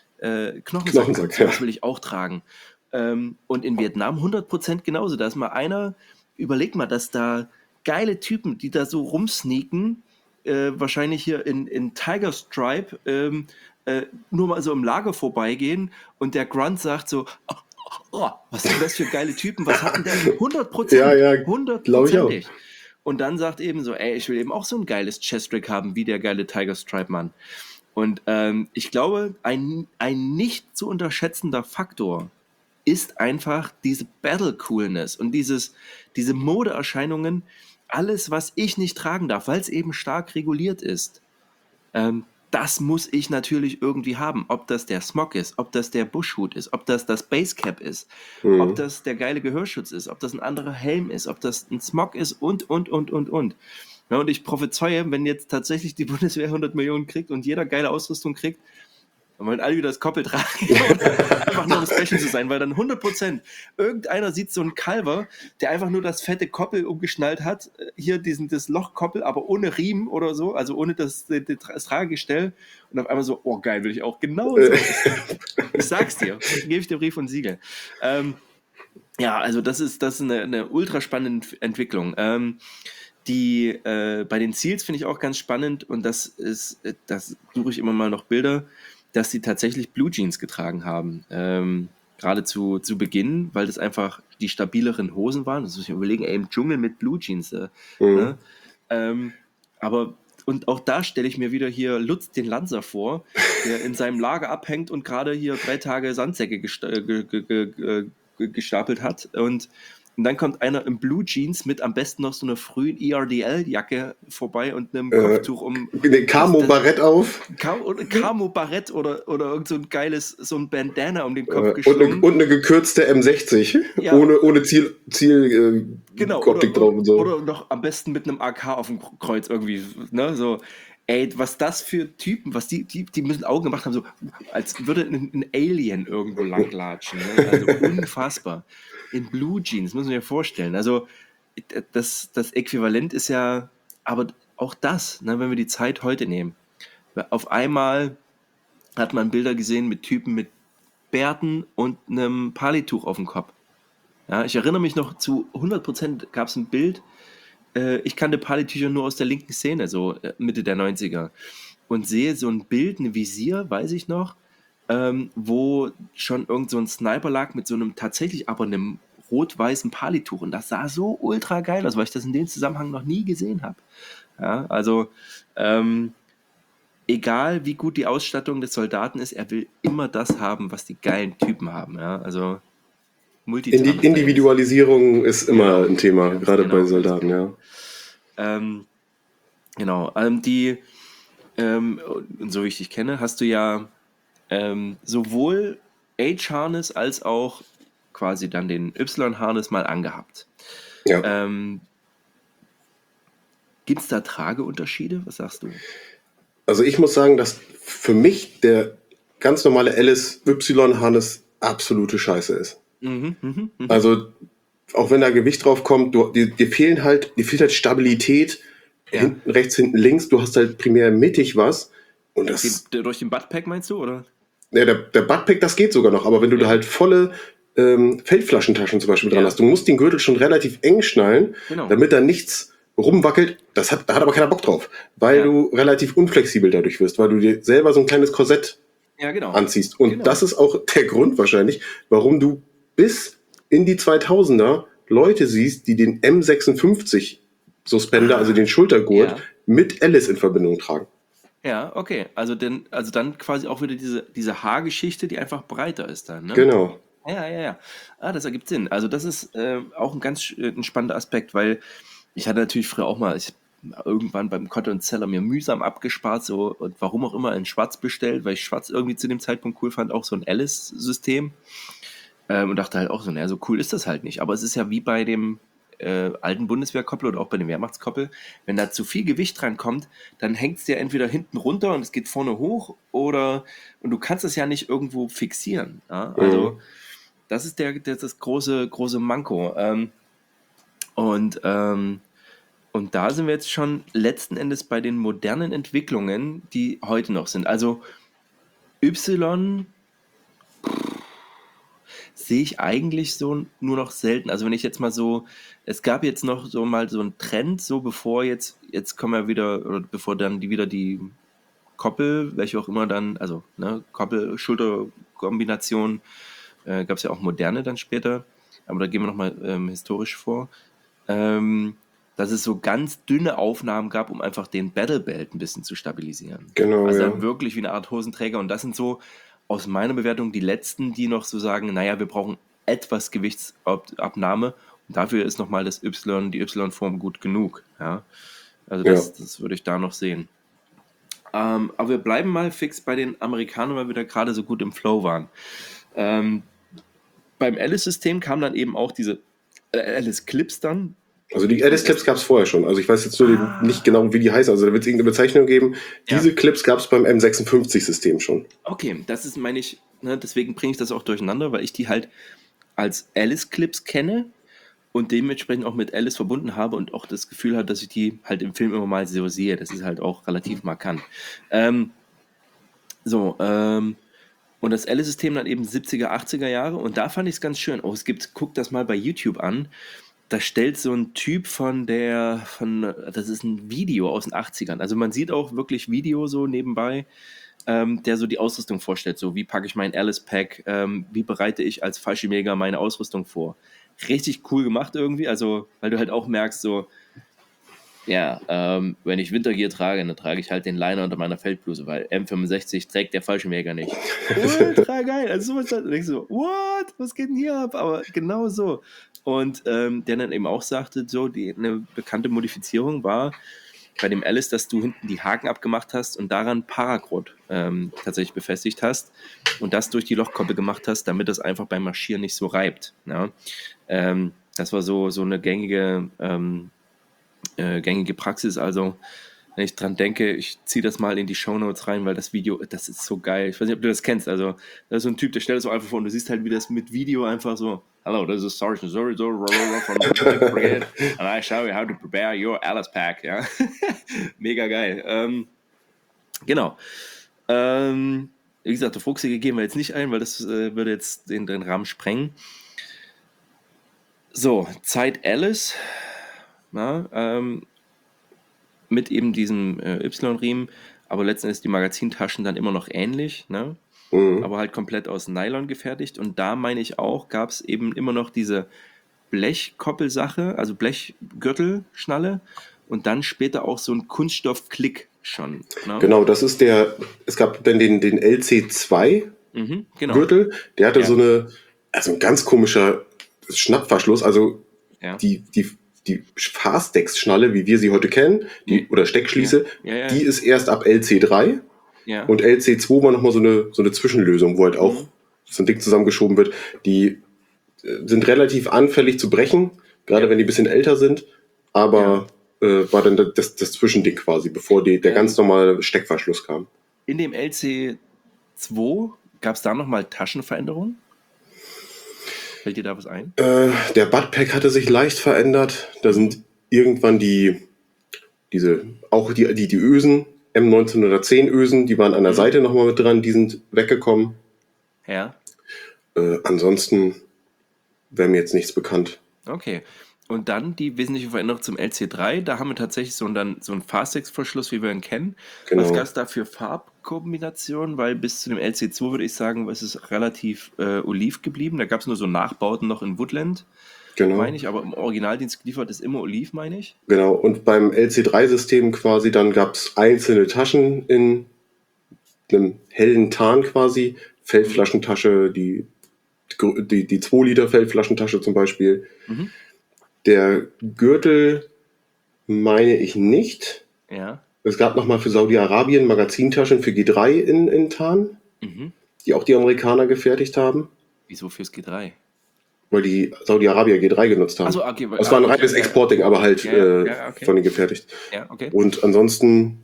äh, Knochensack. Knochensack, So, ja. das will ich auch tragen. Ähm, und in Vietnam hundert Prozent genauso. Da ist mal einer, überleg mal, dass da geile Typen, die da so rumsneaken, äh, wahrscheinlich hier in, in Tiger Stripe, ähm, äh, nur mal so im Lager vorbeigehen und der Grunt sagt so, oh, oh, was sind das für geile Typen, was hat denn der? hundert Prozent, Ja, ja, hundertprozentig. Und dann sagt eben so, ey, ich will eben auch so ein geiles Chest-Rig haben, wie der geile Tiger Stripe-Mann. Und ähm, ich glaube, ein, ein nicht zu unterschätzender Faktor ist einfach diese Battle-Coolness und dieses, diese Modeerscheinungen, alles, was ich nicht tragen darf, weil es eben stark reguliert ist, ähm, das muss ich natürlich irgendwie haben. Ob das der Smog ist, ob das der Bushhut ist, ob das das Basecap ist, Mhm. ob das der geile Gehörschutz ist, ob das ein anderer Helm ist, ob das ein Smog ist und, und, und, und, und. Ja, und ich prophezeie, wenn jetzt tatsächlich die Bundeswehr hundert Millionen kriegt und jeder geile Ausrüstung kriegt, dann wollen alle wieder das Koppel tragen, einfach nur um special zu sein, weil dann hundert Prozent irgendeiner sieht so einen Calver, der einfach nur das fette Koppel umgeschnallt hat, hier diesen, das Lochkoppel, aber ohne Riemen oder so, also ohne das, das, das Tragegestell und auf einmal so, oh geil, will ich auch, genau so. Ich sag's dir, gebe ich dir Brief und Siegel. Ähm, ja, also das ist, das ist eine, eine ultra spannende Entwicklung. Ähm, die, äh, bei den Seals finde ich auch ganz spannend und das ist, das suche ich immer mal noch Bilder, dass sie tatsächlich Blue Jeans getragen haben. Ähm, gerade zu, zu Beginn, weil das einfach die stabileren Hosen waren. Das muss ich mir überlegen, ey, im Dschungel mit Blue Jeans. Äh, Mhm. ne? ähm, aber, und auch da stelle ich mir wieder hier Lutz den Lanzer vor, der in seinem Lager abhängt und gerade hier drei Tage Sandsäcke gesta ge ge ge ge gestapelt hat. Und Und dann kommt einer im Blue Jeans mit am besten noch so einer frühen E R D L-Jacke vorbei und einem Äh, Kopftuch um. Den Camo-Barett auf. Camo-Barett oder, oder irgend so ein geiles, so ein Bandana um den Kopf Äh, und, eine, geschlungen. und eine gekürzte M sechzig. Ja. Ohne, ohne Ziel, Ziel äh, Genau, Optik oder, drauf und so. oder noch am besten mit einem A K auf dem Kreuz irgendwie. Ne? So, ey, was das für Typen, was die, die, die müssen Augen gemacht haben, so als würde ein, ein Alien irgendwo langlatschen. Ne? Also unfassbar. In Blue Jeans, muss man sich vorstellen. Also das, das Äquivalent ist ja, aber auch das, ne, wenn wir die Zeit heute nehmen. Auf einmal hat man Bilder gesehen mit Typen mit Bärten und einem Palituch auf dem Kopf. Ja, ich erinnere mich noch zu hundert Prozent gab es ein Bild, äh, ich kannte Palitücher nur aus der linken Szene, so äh, Mitte der neunziger. Und sehe so ein Bild, ein Visier, weiß ich noch, ähm, wo schon irgend so ein Sniper lag mit so einem tatsächlich aber einem rot-weißen Palituch. Und das sah so ultra geil aus, weil ich das in dem Zusammenhang noch nie gesehen habe. Ja, also ähm, egal wie gut die Ausstattung des Soldaten ist, er will immer das haben, was die geilen Typen haben. Ja, also Indi Multitalent. Individualisierung ist immer Genau. ein Thema, Ganz gerade genau, bei ganz Soldaten, genau. ja. Ähm, genau. Ähm, die, ähm, und so wie ich dich kenne, hast du ja ähm, sowohl H-Harness als auch quasi dann den Y-Harness mal angehabt. Ja. Ähm, Gibt es da Trageunterschiede? Was sagst du? Also ich muss sagen, dass für mich der ganz normale Alice Y-Harness absolute Scheiße ist. Mhm, mhm, mhm. Also auch wenn da Gewicht drauf kommt, du, dir, dir fehlen halt, dir fehlt halt Stabilität, Ja. hinten rechts, hinten links, du hast halt primär mittig was. Und das, Den, durch den Buttpack meinst du, oder? ja, der, der Buttpack, das geht sogar noch, aber wenn du Ja. da halt volle ähm, Feldflaschentaschen zum Beispiel dran Ja. hast, du musst den Gürtel schon relativ eng schnallen, Genau. damit da nichts rumwackelt. Das hat, da hat aber keiner Bock drauf, weil Ja. du relativ unflexibel dadurch wirst, weil du dir selber so ein kleines Korsett Ja, genau. anziehst. Und Genau. das ist auch der Grund wahrscheinlich, warum du bis in die zweitausender Leute siehst, die den M sechsundfünfzig Suspender, Ah, also den Schultergurt, ja. mit Alice in Verbindung tragen. Ja, okay. Also, denn, also dann quasi auch wieder diese, diese Haargeschichte, die einfach breiter ist dann, ne? Genau. Ja, ja, ja. Ah, das ergibt Sinn. Also das ist äh, auch ein ganz äh, ein spannender Aspekt, weil ich hatte natürlich früher auch mal, ich irgendwann beim Cotton und Seller mir mühsam abgespart, so und warum auch immer in Schwarz bestellt, weil ich Schwarz irgendwie zu dem Zeitpunkt cool fand, auch so ein Alice-System. Ähm, und dachte halt auch so, naja, so cool ist das halt nicht. Aber es ist ja wie bei dem äh, alten Bundeswehrkoppel oder auch bei dem Wehrmachtskoppel, wenn da zu viel Gewicht dran kommt, dann hängt es dir entweder hinten runter und es geht vorne hoch oder und du kannst es ja nicht irgendwo fixieren. Ja? Also Mhm. das ist der, der das große, große Manko. Ähm, und, ähm, und da sind wir jetzt schon letzten Endes bei den modernen Entwicklungen, die heute noch sind. Also Y sehe ich eigentlich so nur noch selten. Also wenn ich jetzt mal so, es gab jetzt noch so mal so einen Trend, so bevor jetzt, jetzt kommen wir wieder, oder bevor dann die wieder die Koppel, welche auch immer dann, also ne, Koppel-Schulter-Kombination, äh, gab es ja auch moderne dann später, aber da gehen wir nochmal ähm, historisch vor, ähm, dass es so ganz dünne Aufnahmen gab, um einfach den Battlebelt ein bisschen zu stabilisieren. Genau, Also ja. dann wirklich wie eine Art Hosenträger und das sind so aus meiner Bewertung die letzten, die noch so sagen, naja, wir brauchen etwas Gewichtsabnahme und dafür ist nochmal das Y, die Y-Form gut genug. Ja? Also das, Ja. das würde ich da noch sehen. Ähm, aber wir bleiben mal fix bei den Amerikanern, weil wir da gerade so gut im Flow waren. Ähm, beim Alice-System kamen dann eben auch diese äh, Alice-Clips dann. Also die Alice Clips gab es vorher schon. Also ich weiß jetzt nur Ah. nicht genau, wie die heißen. Also da wird es irgendeine Bezeichnung geben. Ja. Diese Clips gab es beim M sechsundfünfzig System schon. Okay, das ist, meine ich, ne, deswegen bringe ich das auch durcheinander, weil ich die halt als Alice-Clips kenne und dementsprechend auch mit Alice verbunden habe und auch das Gefühl habe, dass ich die halt im Film immer mal so sehe. Das ist halt auch relativ markant. Ähm, so, ähm, und das Alice-System dann eben siebziger, achtziger Jahre und da fand ich es ganz schön. Oh, es gibt, guck das mal bei YouTube an. Da stellt so ein Typ von der, von, das ist ein Video aus den achtzigern. Also man sieht auch wirklich Video so nebenbei, ähm, der so die Ausrüstung vorstellt. So, wie packe ich mein Alice-Pack, ähm, wie bereite ich als Fallschirmjäger meine Ausrüstung vor. Richtig cool gemacht irgendwie, also weil du halt auch merkst, so, ja, ähm, wenn ich Wintergear trage, dann trage ich halt den Liner unter meiner Feldbluse, weil M fünfundsechzig trägt der Fallschirmjäger nicht. Ultra geil. Also sowas da denkst du so, what? Was geht denn hier ab? Aber genau so. Und ähm, der dann eben auch sagte, so, die, eine bekannte Modifizierung war bei dem Alice, dass du hinten die Haken abgemacht hast und daran Paragrot ähm, tatsächlich befestigt hast und das durch die Lochkoppel gemacht hast, damit das einfach beim Marschieren nicht so reibt. Ja? Ähm, das war so, so eine gängige ähm, Äh, gängige Praxis, also wenn ich dran denke, ich ziehe das mal in die Shownotes rein, weil das Video, das ist so geil. Ich weiß nicht, ob du das kennst. Also, da ist so ein Typ, der stellt das so einfach vor und du siehst halt, wie das mit Video einfach so, hello, this is Sergeant Zorizo from the fifth Brigade and I show you how to prepare your Alice Pack. Ja? Mega geil. Ähm, genau. Ähm, wie gesagt, der Fuchsige gehen wir jetzt nicht ein, weil das äh, würde jetzt den, den Rahmen sprengen. So, Zeit Alice, na, ähm, mit eben diesem äh, Y-Riemen, aber letztendlich die Magazintaschen dann immer noch ähnlich, ne? Mhm. Aber halt komplett aus Nylon gefertigt. Und da meine ich auch, gab es eben immer noch diese Blechkoppelsache, also Blechgürtelschnalle und dann später auch so ein Kunststoffklick schon. Ne? Genau, das ist der, es gab dann den, den L C zwei Mhm, genau. Gürtel, der hatte Ja. so eine, also ein ganz komischer Schnappverschluss, also Ja. die, die, die Fastex-Schnalle, wie wir sie heute kennen, die, Mhm. oder Steckschließe, Ja. Ja, ja. die ist erst ab L C drei Ja. und L C zwei war nochmal so eine, so eine Zwischenlösung, wo halt auch Mhm. so ein Ding zusammengeschoben wird. Die äh, sind relativ anfällig zu brechen, gerade Ja. wenn die ein bisschen älter sind, aber äh, war dann das, das Zwischending quasi, bevor die, der Ähm. ganz normale Steckverschluss kam. In dem L C zwei gab es da nochmal Taschenveränderungen? Fällt dir da was ein? Äh, der Buttpack hatte sich leicht verändert. Da sind irgendwann die, diese, auch die, die, die Ösen, M neunzehnhundertzehn Ösen, die waren an der Mhm. Seite nochmal mit dran, die sind weggekommen. Ja. Äh, ansonsten wäre mir jetzt nichts bekannt. Okay. Und dann die wesentliche Veränderung zum L C drei. Da haben wir tatsächlich so, dann, so einen Fastex-Verschluss, wie wir ihn kennen. Genau. Was gab es da für Farbkombinationen? Weil bis zu dem L C zwei würde ich sagen, es ist relativ äh, oliv geblieben. Da gab es nur so Nachbauten noch in Woodland, Genau. meine ich. Aber im Originaldienst geliefert ist immer oliv, meine ich. Genau. Und beim L C drei System quasi, dann gab es einzelne Taschen in einem hellen Tarn quasi. Feldflaschentasche, die, die, die zwei Liter Feldflaschentasche zum Beispiel. Mhm. Der Gürtel meine ich nicht. Ja. Es gab nochmal für Saudi-Arabien Magazintaschen für G drei in, in Tarn, Mhm. die auch die Amerikaner gefertigt haben, Wieso fürs G drei? weil die Saudi-Arabier G drei genutzt haben. Ach so, okay. Das war ein ah, okay, reines okay. Exporting, aber halt Ja, ja, äh, ja, okay. von denen gefertigt. Ja, okay. Und ansonsten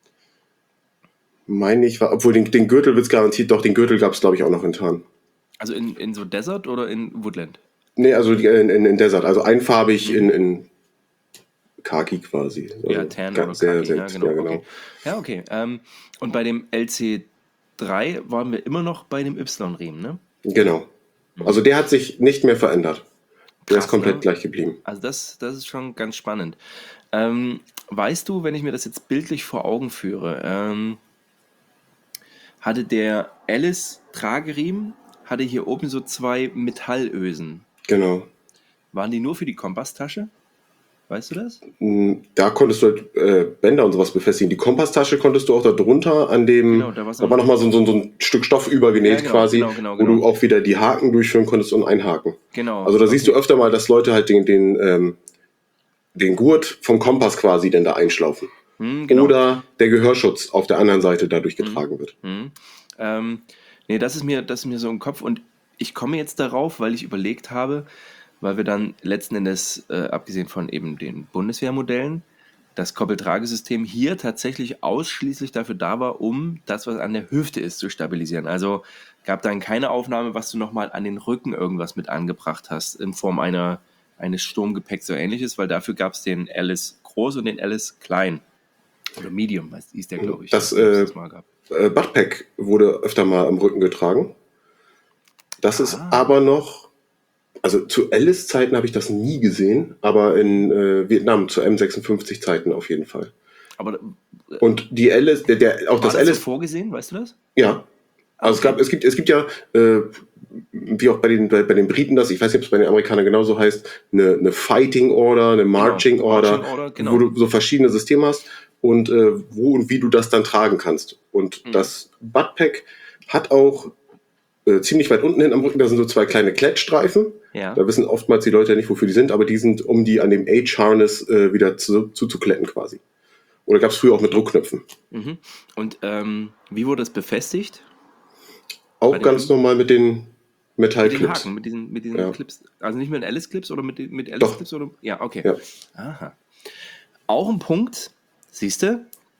meine ich, war, obwohl den, den Gürtel wird es garantiert, doch den Gürtel gab es glaube ich auch noch in Tarn. Also in, in so Desert oder in Woodland? Nee, also die, in, in, in Desert, also einfarbig Mhm. in, in Khaki quasi. Also Ja, Tan oder ganz sehr, Khaki, sehr, ja, genau. ja, genau. Okay. Ja, okay. Ähm, und bei dem L C drei waren wir immer noch bei dem Y-Riemen, ne? Genau. Also der hat sich nicht mehr verändert. Der Krass, ist komplett ne? gleich geblieben. Also das, das ist schon ganz spannend. Ähm, weißt du, wenn ich mir das jetzt bildlich vor Augen führe, ähm, hatte der Alice Trageriemen, hatte hier oben so zwei Metallösen. Genau. Waren die nur für die Kompasstasche? Weißt du das? Da konntest du halt äh, Bänder und sowas befestigen. Die Kompasstasche konntest du auch da drunter an dem, Genau, da war so da war ein- nochmal so, so, so ein Stück Stoff übergenäht Ja, genau, quasi, genau, genau, wo genau. du auch wieder die Haken durchführen konntest und einhaken. Genau. Also da siehst du okay. öfter mal, dass Leute halt den, den, ähm, den Gurt vom Kompass quasi dann da einschlaufen. Hm, genau. Oder der Gehörschutz auf der anderen Seite dadurch getragen wird. Hm. Ähm, nee, das ist mir, das ist mir so im Kopf und ich komme jetzt darauf, weil ich überlegt habe, weil wir dann letzten Endes, äh, abgesehen von eben den Bundeswehrmodellen, das Koppeltragesystem hier tatsächlich ausschließlich dafür da war, um das, was an der Hüfte ist, zu stabilisieren. Also gab dann keine Aufnahme, was du nochmal an den Rücken irgendwas mit angebracht hast, in Form einer, eines Sturmgepäcks oder ähnliches, weil dafür gab es den Alice Groß und den Alice Klein. Oder Medium, heißt hieß der, glaube ich. Das, wenn es äh, das mal gab. Äh, Buttpack wurde öfter mal am Rücken getragen. Das ist Ah. aber noch, also zu Alice-Zeiten habe ich das nie gesehen, aber in äh, Vietnam zu M sechsundfünfzig Zeiten auf jeden Fall. Aber Und die Alice, der, der auch war das das Alice, so vorgesehen, weißt du das? ja. Also es Okay. gab, es gibt, es gibt ja, äh, wie auch bei den, bei, bei den Briten das, ich weiß nicht, ob es bei den Amerikanern genauso heißt, eine, eine Fighting Order, eine Marching Genau, Order, Marching Order, genau. wo du so verschiedene Systeme hast und äh, wo und wie du das dann tragen kannst. Und Mhm. das Buttpack hat auch äh, ziemlich weit unten hin am Rücken, da sind so zwei kleine Klettstreifen. Ja. Da wissen oftmals die Leute ja nicht, wofür die sind, aber die sind, um die an dem H-Harness äh, wieder zu, zuzukletten quasi. Oder gab es früher auch mit Druckknöpfen. Mhm. Und ähm, wie wurde das befestigt? Auch Bei den ganz Ösen? normal mit den Mit den Metallclips. Haken, mit diesen, mit diesen Ja. Clips. Also nicht mit den Alice-Clips oder mit, den- mit Doch. Alice-Clips? Oder? Ja, okay. Ja. Aha. Auch ein Punkt, siehst du,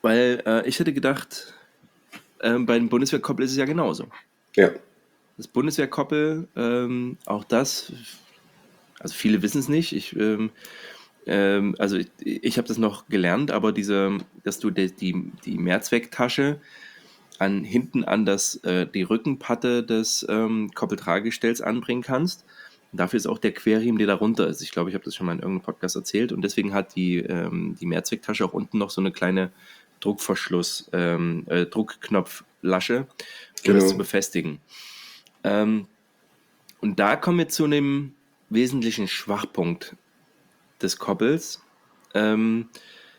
Weil äh, ich hätte gedacht, äh, bei dem Bundeswehrkoppel ist es ja genauso. Ja. Das Bundeswehrkoppel, ähm, auch das, also viele wissen es nicht. Ich, ähm, ähm, also ich, ich habe das noch gelernt, aber diese, dass du die, die, die Mehrzwecktasche an, hinten an das, äh, die Rückenpatte des ähm, Koppeltragegestells anbringen kannst. Und dafür ist auch der Querriemen, der darunter ist. Ich glaube, ich habe das schon mal in irgendeinem Podcast erzählt. Und deswegen hat die, ähm, die Mehrzwecktasche auch unten noch so eine kleine Druckverschluss, ähm, äh, Druckknopflasche, um Genau. das zu befestigen. Ähm, und da kommen wir zu einem wesentlichen Schwachpunkt des Koppels, ähm,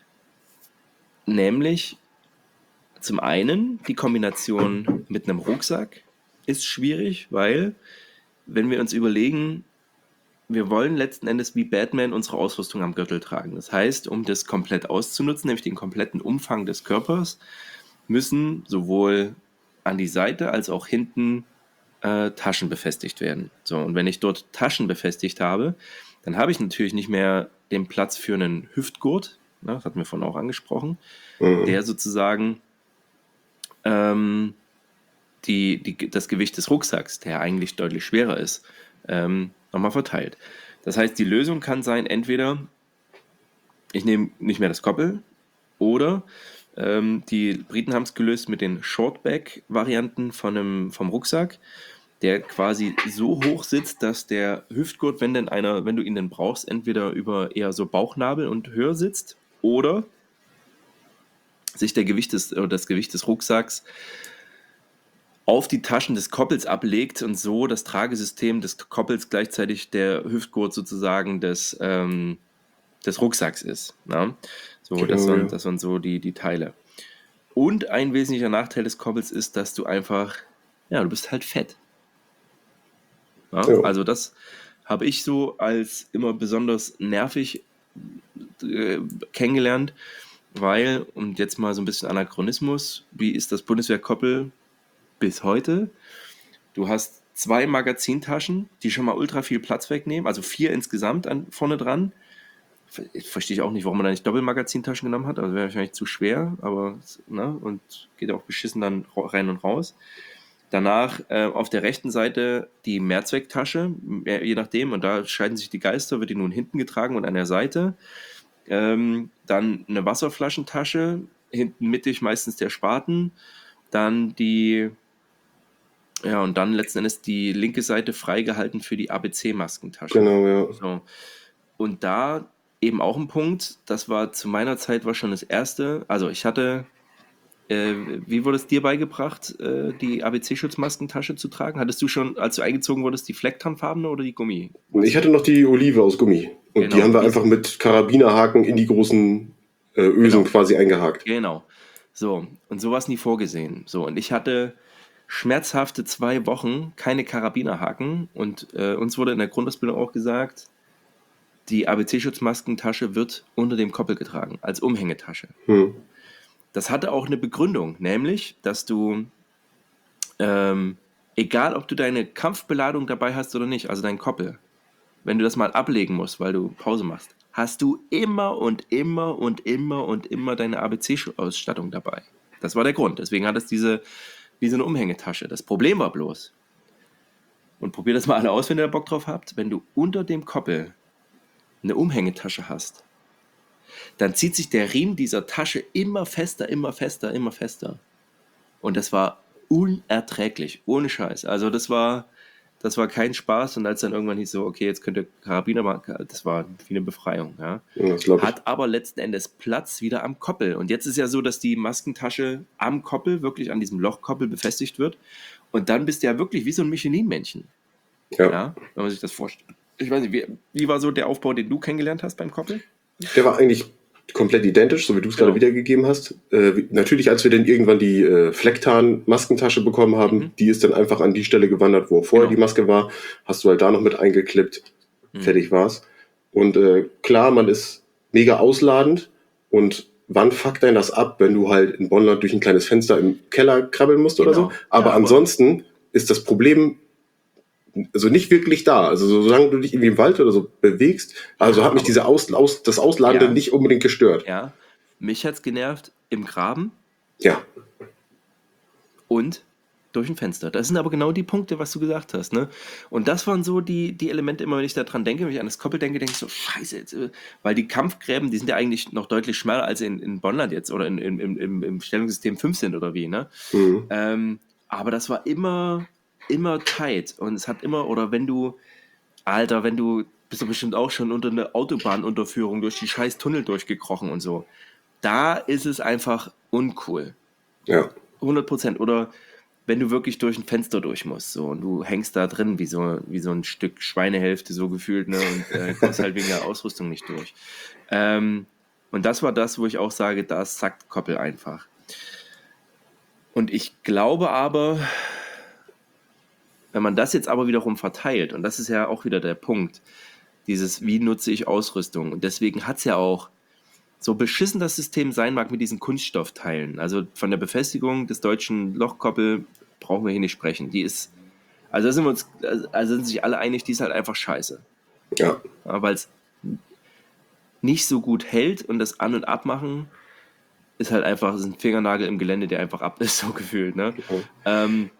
nämlich zum einen die Kombination mit einem Rucksack ist schwierig, weil wenn wir uns überlegen, wir wollen letzten Endes wie Batman unsere Ausrüstung am Gürtel tragen. Das heißt, um das komplett auszunutzen, nämlich den kompletten Umfang des Körpers, müssen sowohl an die Seite als auch hinten äh, Taschen befestigt werden. So, und wenn ich dort Taschen befestigt habe, dann habe ich natürlich nicht mehr den Platz für einen Hüftgurt, ne, das hatten wir vorhin auch angesprochen, Mhm. der sozusagen ähm, die, die, das Gewicht des Rucksacks, der eigentlich deutlich schwerer ist, ähm, nochmal verteilt. Das heißt, die Lösung kann sein, entweder ich nehme nicht mehr das Koppel oder ähm, die Briten haben es gelöst mit den Shortback-Varianten von einem, vom Rucksack, der quasi so hoch sitzt, dass der Hüftgurt, wenn denn einer, wenn du ihn denn brauchst, entweder über eher so Bauchnabel und höher sitzt oder sich der Gewicht des, oder das Gewicht des Rucksacks auf die Taschen des Koppels ablegt und so das Tragesystem des Koppels gleichzeitig der Hüftgurt sozusagen des, ähm, des Rucksacks ist. Ne? So, Genau, das, waren, ja. das waren so die, die Teile. Und ein wesentlicher Nachteil des Koppels ist, dass du einfach, ja, du bist halt fett. Ja? Ja. Also das habe ich so als immer besonders nervig äh, kennengelernt, weil, und jetzt mal so ein bisschen Anachronismus, wie ist das Bundeswehrkoppel bis heute? Du hast zwei Magazintaschen, die schon mal ultra viel Platz wegnehmen, also vier insgesamt an, vorne dran. Verstehe ich auch nicht, warum man da nicht Doppelmagazintaschen genommen hat, also wäre wahrscheinlich zu schwer, aber, ne, und geht auch beschissen dann rein und raus. Danach äh, auf der rechten Seite die Mehrzwecktasche, je nachdem, und da scheiden sich die Geister, wird die nun hinten getragen und an der Seite. Ähm, dann eine Wasserflaschentasche, hinten mittig meistens der Spaten, dann die, ja, und dann letzten Endes die linke Seite freigehalten für die A B C-Maskentasche. Genau, ja. So. Und da eben auch ein Punkt, das war zu meiner Zeit war schon das erste, also ich hatte, äh, wie wurde es dir beigebracht, äh, die A B C-Schutzmaskentasche zu tragen? Hattest du schon, als du eingezogen wurdest, die flecktarnfarbene oder die Gummi? Und ich hatte noch die Olive aus Gummi. Und Genau, die haben wir die einfach mit Karabinerhaken in die großen äh, Ösen Genau. quasi eingehakt. Genau. So, und sowas nie vorgesehen. So, und ich hatte schmerzhafte zwei Wochen keine Karabinerhaken und äh, uns wurde in der Grundausbildung auch gesagt, die A B C-Schutzmaskentasche wird unter dem Koppel getragen, als Umhängetasche. Hm. Das hatte auch eine Begründung, nämlich, dass du, ähm, egal ob du deine Kampfbeladung dabei hast oder nicht, also dein Koppel, wenn du das mal ablegen musst, weil du Pause machst, hast du immer und immer und immer und immer deine A B C-Ausstattung dabei. Das war der Grund. Deswegen hat es diese, wie so eine Umhängetasche. Das Problem war bloß, und probiert das mal alle aus, wenn ihr da Bock drauf habt, wenn du unter dem Koppel eine Umhängetasche hast, dann zieht sich der Riemen dieser Tasche immer fester, immer fester, immer fester. Und das war unerträglich, ohne Scheiß. Also das war, das war kein Spaß. Und als dann irgendwann hieß so, okay, jetzt könnt ihr Karabiner machen, das war wie eine Befreiung. Ja. Ja, das glaub ich. Hat aber letzten Endes Platz wieder am Koppel. Und jetzt ist ja so, dass die Maskentasche am Koppel, wirklich an diesem Lochkoppel befestigt wird. Und dann bist du ja wirklich wie so ein Michelin-Männchen. Ja. Ja, wenn man sich das vorstellt. Ich weiß nicht, wie, wie war so der Aufbau, den du kennengelernt hast beim Koppel? Der war eigentlich komplett identisch, so wie du es Genau. gerade wiedergegeben hast. Äh, wie- natürlich, als wir dann irgendwann die äh, Flecktarn-Maskentasche bekommen haben, Mhm. die ist dann einfach an die Stelle gewandert, wo vorher Genau. die Maske war. Hast du halt da noch mit eingeklippt. Mhm. Fertig war's. Und äh, klar, man ist mega ausladend. Und wann fuckt denn das ab, wenn du halt in Bonnland durch ein kleines Fenster im Keller krabbeln musst oder Genau. so? Aber Ja, aber- ansonsten ist das Problem also nicht wirklich da. Also solange du dich irgendwie im Wald oder so bewegst, also Ja, hat mich aber- diese Aus, Aus, das Ausladende Ja. nicht unbedingt gestört. Ja, mich hat's genervt, im Graben Ja, und durch ein Fenster. Das sind aber genau die Punkte, was du gesagt hast, ne? Und das waren so die, die Elemente, immer wenn ich da dran denke, wenn ich an das Koppel denke, denke ich so, scheiße, jetzt, äh, weil die Kampfgräben, die sind ja eigentlich noch deutlich schmaler als in, in Bonland jetzt oder in, in, im, im, im Stellungssystem fünf sind oder wie, ne? mhm. Ähm, aber das war immer, immer tight und es hat immer, oder wenn du, Alter, wenn du, bist du bestimmt auch schon unter eine Autobahnunterführung durch die scheiß Tunnel durchgekrochen und so. Da ist es einfach uncool. Ja, hundert Prozent. Oder wenn du wirklich durch ein Fenster durch musst, so, und du hängst da drin wie so, wie so ein Stück Schweinehälfte, so gefühlt, ne, und äh, kommst halt wegen der Ausrüstung nicht durch. Ähm, und das war das, wo ich auch sage, da sackt Koppel einfach. Und ich glaube aber, wenn man das jetzt aber wiederum verteilt, und das ist ja auch wieder der Punkt, dieses, wie nutze ich Ausrüstung? Und deswegen hat es ja auch, so beschissen das System sein mag mit diesen Kunststoffteilen, also von der Befestigung des deutschen Lochkoppel brauchen wir hier nicht sprechen. Die ist, also da sind wir uns, also sind sich alle einig, die ist halt einfach scheiße. ja, Ja, weil es nicht so gut hält und das An- und Abmachen ist halt einfach, ist ein Fingernagel im Gelände, der einfach ab ist, so gefühlt. Ne? Mhm. Ähm,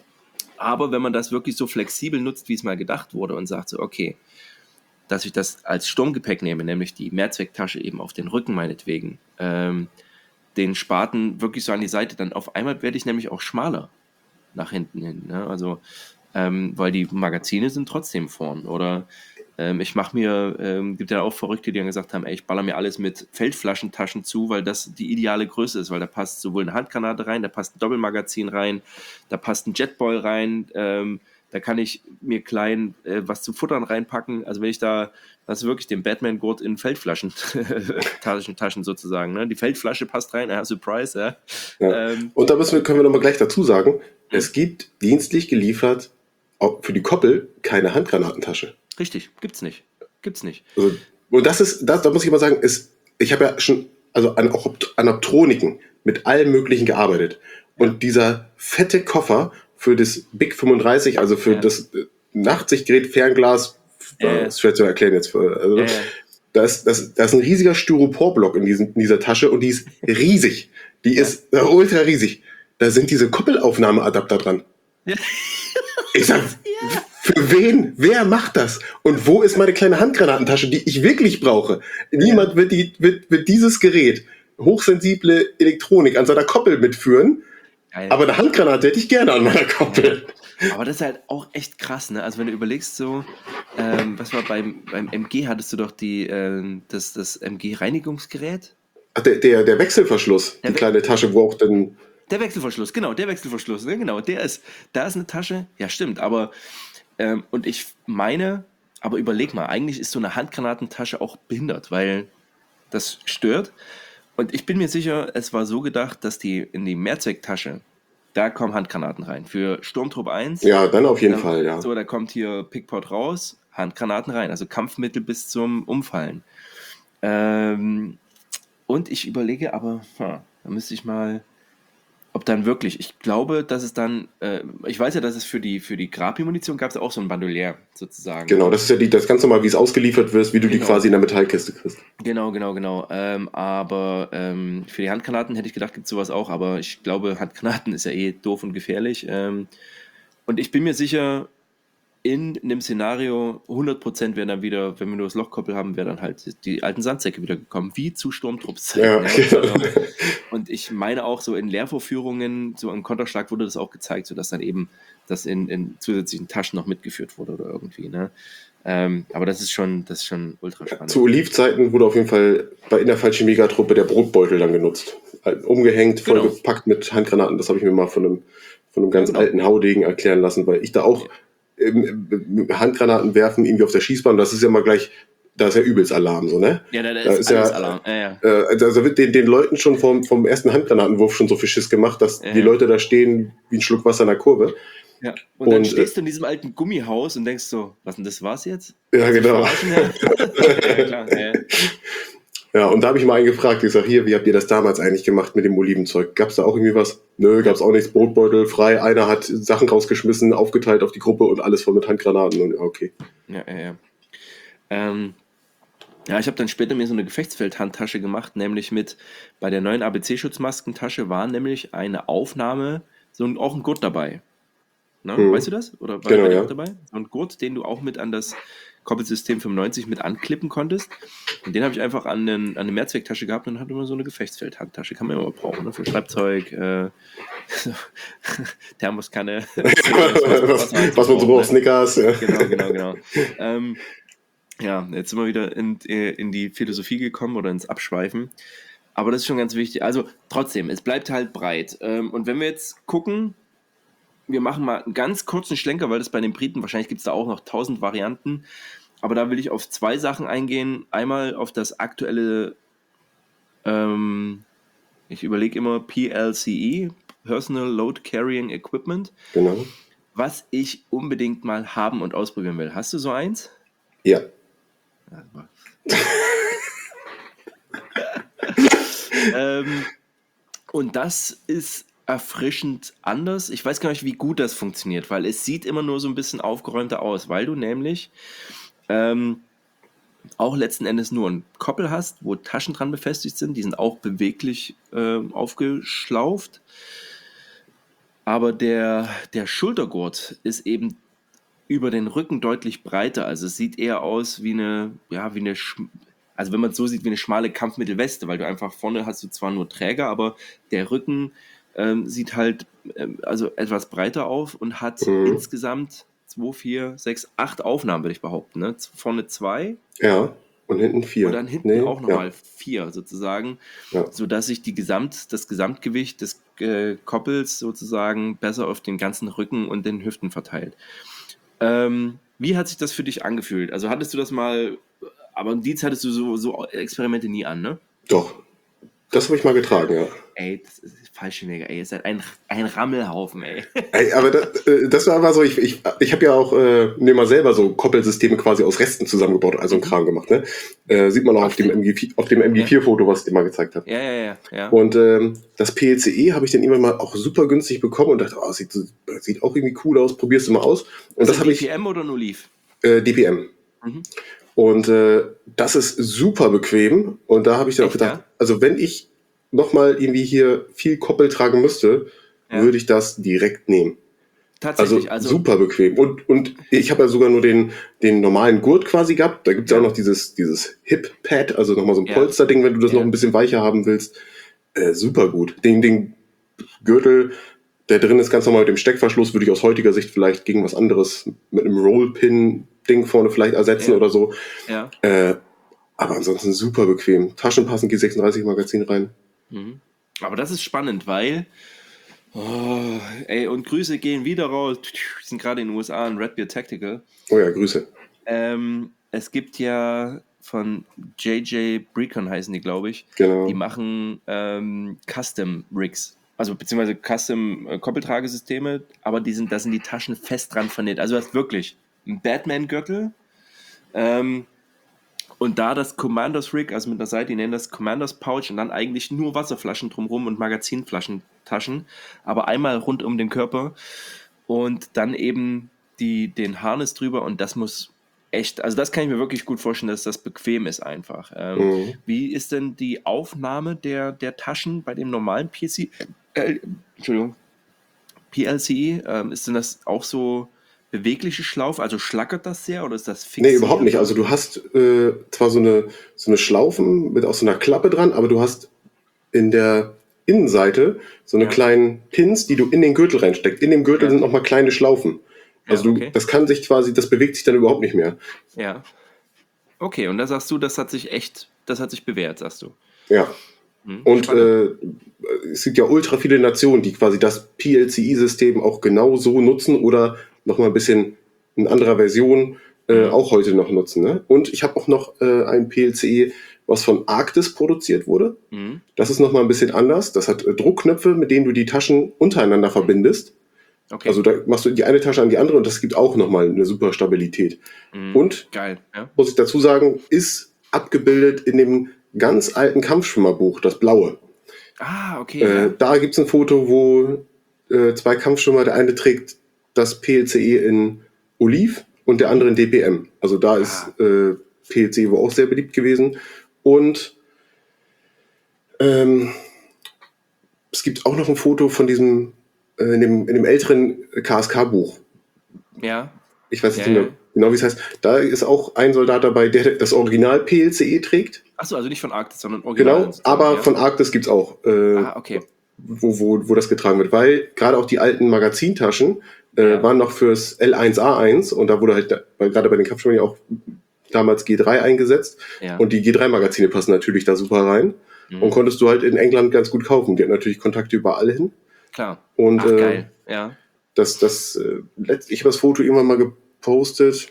aber wenn man das wirklich so flexibel nutzt, wie es mal gedacht wurde und sagt so, okay, dass ich das als Sturmgepäck nehme, nämlich die Mehrzwecktasche eben auf den Rücken meinetwegen, ähm, den Spaten wirklich so an die Seite, dann auf einmal werde ich nämlich auch schmaler nach hinten hin. Ne? Also, ähm, weil die Magazine sind trotzdem vorn. Oder ähm, ich mache mir, ähm, gibt ja auch Verrückte, die dann gesagt haben, ey, ich baller mir alles mit Feldflaschentaschen zu, weil das die ideale Größe ist, weil da passt sowohl eine Handgranate rein, da passt ein Doppelmagazin rein, da passt ein Jetboil rein, ähm, da kann ich mir klein äh, was zum Futtern reinpacken. Also wenn ich da, das ist wirklich den Batman-Gurt in Feldflaschentaschen Taschen sozusagen. Ne? Die Feldflasche passt rein, ja, Surprise, ja. ja. Ähm, Und da müssen wir, können wir nochmal gleich dazu sagen, es gibt dienstlich geliefert auch für die Koppel keine Handgranatentasche. richtig, gibt's nicht. Gibt's nicht. Also, und das ist, das, da muss ich mal sagen, ist, ich habe ja schon, also an, auch an Optroniken mit allem Möglichen gearbeitet. Und Ja. dieser fette Koffer für das Big fünfunddreißig, also für Ja. das äh, Nachtsichtgerät, Fernglas, Ja, äh, ja. ist schwer zu erklären jetzt. Für, also, Ja, ja. Da, ist, das, da ist ein riesiger Styroporblock in, diesen, in dieser Tasche und die ist riesig. Die Ja. ist äh, ultra riesig. Da sind diese Koppelaufnahmeadapter dran. Ja. Ich sag, für wen? Wer macht das? Und wo ist meine kleine Handgranatentasche, die ich wirklich brauche? Niemand wird, die, wird, wird dieses Gerät, hochsensible Elektronik, an seiner Koppel mitführen. Geil. Aber eine Handgranate hätte ich gerne an meiner Koppel. Aber das ist halt auch echt krass, ne? Also wenn du überlegst, so, ähm, was war beim, beim M G, hattest du doch die, ähm, das, das M G-Reinigungsgerät? Ach, der, der, der Wechselverschluss, Der die We- kleine Tasche, wo auch dann. Der Wechselverschluss, genau, der Wechselverschluss, ne? Genau, der ist, da ist eine Tasche, ja stimmt, aber, ähm, und ich meine, aber überleg mal, eigentlich ist so eine Handgranatentasche auch behindert, weil das stört. Und ich bin mir sicher, es war so gedacht, dass die in die Mehrzwecktasche, da kommen Handgranaten rein. Für Sturmtrupp eins, Ja, dann auf jeden da, Fall, ja. so, da kommt hier Pickpot raus, Handgranaten rein, also Kampfmittel bis zum Umfallen. Ähm, und ich überlege aber, hm, da müsste ich mal, ob dann wirklich, ich glaube, dass es dann, äh, ich weiß ja, dass es für die, für die Grapi-Munition gab es auch so ein Bandolier sozusagen. Genau, das ist ja die, das ganz normal, wie es ausgeliefert wird, wie du die Genau. quasi in der Metallkiste kriegst. Genau, genau, genau. Ähm, aber ähm, für die Handgranaten hätte ich gedacht, gibt es sowas auch, aber ich glaube, Handgranaten ist ja eh doof und gefährlich. Ähm, und ich bin mir sicher, in einem Szenario hundert Prozent wären dann wieder, wenn wir nur das Lochkoppel haben, wären dann halt die alten Sandsäcke wieder gekommen, wie zu Sturmtruppszeiten. Ja, Ne? genau. Also, und ich meine auch so in Lehrvorführungen, so im Konterschlag wurde das auch gezeigt, sodass dann eben das in, in zusätzlichen Taschen noch mitgeführt wurde oder irgendwie. Ne? Ähm, aber das ist schon, das ist schon ultra spannend. Zu Olivzeiten wurde auf jeden Fall bei in der falschen Megatruppe der Brotbeutel dann genutzt. Umgehängt, Genau. vollgepackt mit Handgranaten. Das habe ich mir mal von einem, von einem ganz Ja, genau. alten Haudegen erklären lassen, weil ich da auch ähm, Handgranaten werfen, irgendwie auf der Schießbahn, das ist ja mal gleich, da ist ja übelst Alarm, so, ne? Ja, da, da Da ist, ist alles ja- Alarm. Ja, ja. Äh, also wird den, den Leuten schon vom, vom ersten Handgranatenwurf schon so viel Schiss gemacht, dass Ja, die ja. Leute da stehen wie ein Schluck Wasser in der Kurve. Ja. Und dann Und, stehst du in diesem alten Gummihaus und denkst so, was denn das war's jetzt? Ja, genau. Verarschen, ja? Ja, klar. Ja, ja. Ja, und da habe ich mal einen gefragt, ich sag, hier, wie habt ihr das damals eigentlich gemacht mit dem Olivenzeug? Gab's da auch irgendwie was? Nö, gab's auch nichts, Brotbeutel, frei, einer hat Sachen rausgeschmissen, aufgeteilt auf die Gruppe und alles voll mit Handgranaten und ja, okay. Ja, ja, ja. Ähm, Ja, ich habe dann später mir so eine Gefechtsfeld-Handtasche gemacht, nämlich mit, bei der neuen A B C-Schutzmaskentasche war nämlich eine Aufnahme, so ein, auch ein Gurt dabei. Ne? Weißt du Mhm. das? Oder war der Genau, bei dir auch ja. dabei? So ein Gurt, den du auch mit an das Koppelsystem fünfundneunzig mit anklippen konntest. Und den habe ich einfach an, den, an eine Mehrzwecktasche gehabt und hatte immer so eine Gefechtsfeld-Handtasche. Kann man immer brauchen, ne? Für Schreibzeug, äh, Thermoskanne, sowas, was man halt so Was man so braucht. braucht, Ne? Snickers. Ja. Genau, genau, genau. Ähm, ja, jetzt sind wir wieder in, in die Philosophie gekommen oder ins Abschweifen. Aber das ist schon ganz wichtig. Also trotzdem, es bleibt halt breit. Ähm, und wenn wir jetzt gucken, wir machen mal einen ganz kurzen Schlenker, weil das bei den Briten, wahrscheinlich gibt es da auch noch tausend Varianten. Aber da will ich auf zwei Sachen eingehen. Einmal auf das aktuelle, ähm, ich überlege immer P L C E, Personal Load Carrying Equipment, Genau. was ich unbedingt mal haben und ausprobieren will. Hast du so eins? Ja. Ähm, und das ist erfrischend anders. Ich weiß gar nicht, wie gut das funktioniert, weil es sieht immer nur so ein bisschen aufgeräumter aus, weil du nämlich ähm, auch letzten Endes nur einen Koppel hast, wo Taschen dran befestigt sind. Die sind auch beweglich ähm, aufgeschlauft. Aber der, der Schultergurt ist eben über den Rücken deutlich breiter. Also es sieht eher aus wie eine, ja, wie eine, Sch- also wenn man es so sieht, wie eine schmale Kampfmittelweste, weil du einfach vorne hast du zwar nur Träger, aber der Rücken ähm, sieht halt ähm, also etwas breiter auf und hat Mhm. insgesamt zwei, vier, sechs, acht Aufnahmen, würde ich behaupten. Ne? Vorne zwei Ja. Und hinten und vier. dann hinten Nee, auch ja. nochmal vier sozusagen, Ja. sodass sich die Gesamt, das Gesamtgewicht des äh, Koppels sozusagen besser auf den ganzen Rücken und den Hüften verteilt. Ähm, wie hat sich das für dich angefühlt? Also hattest du das mal, aber im Dienst hattest du so, so Experimente nie an, ne? Doch. Das habe ich mal getragen, ja. Ey, das ist falsch, Mega, ey, ihr seid ein, ein Rammelhaufen, ey. Ey, aber das, äh, das war aber so, ich, ich, ich habe ja auch äh, mir mal selber so Koppelsysteme quasi aus Resten zusammengebaut, also einen Mhm. Kram gemacht. Ne? Äh, sieht man auch auf dem Echt? M G vier, auf dem M G vier Foto, was ich dir mal gezeigt habe. Ja, ja, ja, ja. Und ähm, das P L C E habe ich dann irgendwann mal auch super günstig bekommen und dachte, oh, sieht, so- sieht auch irgendwie cool aus, probierst du mal aus. Und Also das habe ich, D P M oder nur Leaf? äh, D P M. Mhm. Und äh, das ist super bequem. Und da habe ich dann auch Echt, gedacht, ja? also wenn ich nochmal irgendwie hier viel Koppel tragen müsste, Ja. würde ich das direkt nehmen. Tatsächlich, Also also, super bequem. Und, und ich habe ja sogar nur den, den normalen Gurt quasi gehabt. Da gibt es ja auch ja, noch dieses, dieses Hip-Pad, also nochmal so ein ja, Polsterding, wenn du das noch ja, ein bisschen weicher haben willst. Äh, super gut. Den, den Gürtel, der drin ist, ganz normal mit dem Steckverschluss, würde ich aus heutiger Sicht vielleicht gegen was anderes mit einem Rollpin-Ding vorne vielleicht ersetzen ja, oder so. ja. Äh, aber ansonsten super bequem. Taschen passen, G sechsunddreißig Magazin rein. Mhm. Aber das ist spannend, weil, oh, ey, und Grüße gehen wieder raus, wir sind gerade in den U S A, in Red Beard Tactical. Oh ja, Grüße. Ähm, es gibt ja von J J Brecon heißen die, glaube ich. Die Genau. machen ähm, Custom Rigs. Also beziehungsweise Custom äh, Koppeltragesysteme, aber die sind, da sind die Taschen fest dran vernäht. Also du hast wirklich einen Batman-Gürtel ähm, und da das Commanders Rig, also mit der Seite, die nennen das Commanders Pouch und dann eigentlich nur Wasserflaschen drumherum und Magazinflaschentaschen, aber einmal rund um den Körper und dann eben die, den Harness drüber und das muss echt, also das kann ich mir wirklich gut vorstellen, dass das bequem ist einfach. Ähm, Mhm. wie ist denn die Aufnahme der, der Taschen bei dem normalen P C, äh, Entschuldigung, P L C E? Ähm, ist denn das auch so bewegliche Schlaufe, also schlackert das sehr oder ist das Nee, überhaupt fixiert nicht. oder? Also du hast äh, zwar so eine, so eine Schlaufen mit auch so einer Klappe dran, aber du hast in der Innenseite so eine Ja, kleinen Pins, die du in den Gürtel reinsteckst. In dem Gürtel ja, sind nochmal kleine Schlaufen. Also ja, du, okay. das kann sich quasi, das bewegt sich dann überhaupt nicht mehr. Ja. Okay, und da sagst du, das hat sich echt, das hat sich bewährt, sagst du. Ja. Hm, Und spannend. äh, es gibt ja ultra viele Nationen, die quasi das P L C E-System auch genau so nutzen oder nochmal ein bisschen in anderer Version äh, Mhm. auch heute noch nutzen. Ne? Und ich habe auch noch äh, ein P L C E, was von Arktis produziert wurde. Mhm. Das ist nochmal ein bisschen anders. Das hat äh, Druckknöpfe, mit denen du die Taschen untereinander verbindest. Also Okay. da machst du die eine Tasche an die andere und das gibt auch nochmal eine super Stabilität. Mhm. Und, Geil, ja. muss ich dazu sagen, ist abgebildet in dem ganz alten Kampfschwimmerbuch, das blaue. Ah, okay, Äh, ja. da gibt es ein Foto, wo äh, zwei Kampfschwimmer, der eine trägt das P L C E in Oliv und der andere in D P M. Also da ist Ah, äh, P L C wohl auch sehr beliebt gewesen. Und ähm, es gibt auch noch ein Foto von diesem, äh, in, dem, in dem älteren K S K-Buch. Ja. Ich weiß jetzt Ja, nicht mehr ja. genau, wie es heißt. Da ist auch ein Soldat dabei, der das Original P L C E trägt. Achso, also nicht von Arktis, sondern original. Genau, sozusagen, aber ja. von Arktis gibt es auch, äh, Ah, okay. wo, wo, wo das getragen wird. Weil gerade auch die alten Magazintaschen äh, Ja. waren noch fürs L eins A eins und da wurde halt, weil gerade bei den Kampfschwimmen ja auch damals G drei eingesetzt. Ja. Und die G drei Magazine passen natürlich da super rein. Mhm. Und konntest du halt in England ganz gut kaufen. Die hat natürlich Kontakte überall hin. Klar. Und Ach, äh, geil. Ja. das, das, äh, letzt- ich habe das Foto irgendwann mal gepostet.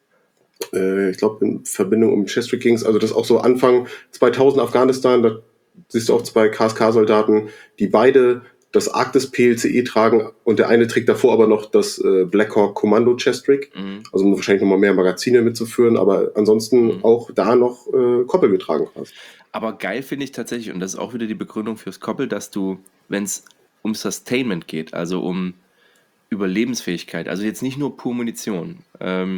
Äh, ich glaube in Verbindung mit Chester Kings. Also das auch so Anfang zweitausend Afghanistan. Da siehst du auch zwei K S K-Soldaten, die beide das Arktis P L C E tragen. Und der eine trägt davor aber noch das äh, Black Hawk Kommando Chestrig. Mhm. Also um wahrscheinlich nochmal mehr Magazine mitzuführen. Aber ansonsten Mhm. auch da noch äh, Koppel getragen hast. Aber geil finde ich tatsächlich, und das ist auch wieder die Begründung fürs Koppel, dass du, wenn es um Sustainment geht, also um Überlebensfähigkeit, also jetzt nicht nur pur Munition, ähm,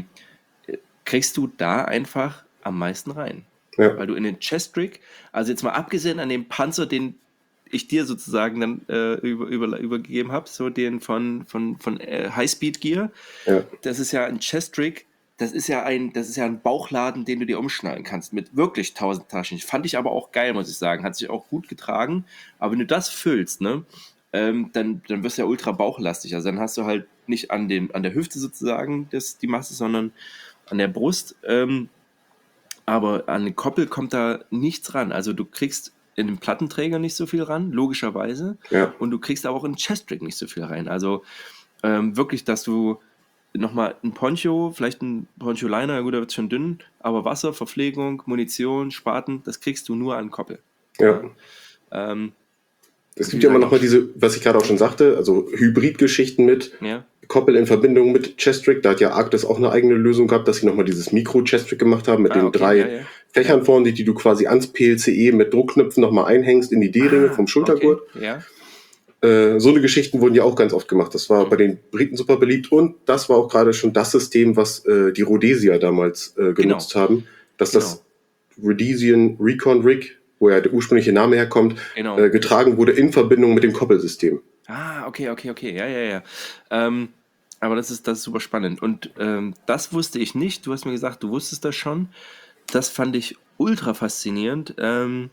kriegst du da einfach am meisten rein. Ja. Weil du in den Chestrig, also jetzt mal abgesehen an dem Panzer, den ich dir sozusagen dann äh, über, über, übergegeben habe, so den von, von, von äh, Highspeed Gear, Ja. das ist ja ein Chestrig, das ist ja ein, das ist ja ein Bauchladen, den du dir umschnallen kannst, mit wirklich tausend Taschen. Fand ich aber auch geil, muss ich sagen. Hat sich auch gut getragen. Aber wenn du das füllst, ne, ähm, dann, dann wirst du ja ultra bauchlastig. Also dann hast du halt nicht an, dem, an der Hüfte sozusagen das, die Masse, sondern an der Brust. Ähm, aber an den Koppel kommt da nichts ran. Also du kriegst in den Plattenträger nicht so viel ran, logischerweise. Ja. Und du kriegst aber auch in den Chestrig nicht so viel rein. Also ähm, wirklich, dass du nochmal ein Poncho, vielleicht ein Poncho-Liner, ja gut, der wird schon dünn, aber Wasser, Verpflegung, Munition, Spaten, das kriegst du nur an Koppel. Ja. Ähm, Es wie gibt ja immer gesagt, noch mal diese, was ich gerade auch schon sagte, also Hybrid-Geschichten mit ja, Koppel in Verbindung mit Chestrig. Da hat ja Arktis auch eine eigene Lösung gehabt, dass sie nochmal dieses Mikro-Chestrig gemacht haben mit Ah, den okay, drei ja, ja. Fächern Ja. vorne, die, die du quasi ans P L C E mit Druckknöpfen nochmal einhängst in die D-Ringe Ah, vom Schultergurt. okay, ja. Äh, so eine Geschichten wurden ja auch ganz oft gemacht. Das war Mhm. bei den Briten super beliebt und das war auch gerade schon das System, was äh, die Rhodesier damals äh, genutzt Genau. haben. Dass Genau. das Rhodesian Recon Rig, wo ja der ursprüngliche Name herkommt, Genau. äh, getragen wurde in Verbindung mit dem Koppelsystem. Ah, okay, okay, okay, ja, ja, ja. Ähm, aber das ist, das ist super spannend. Und ähm, das wusste ich nicht. Du hast mir gesagt, du wusstest das schon. Das fand ich ultra faszinierend, ähm,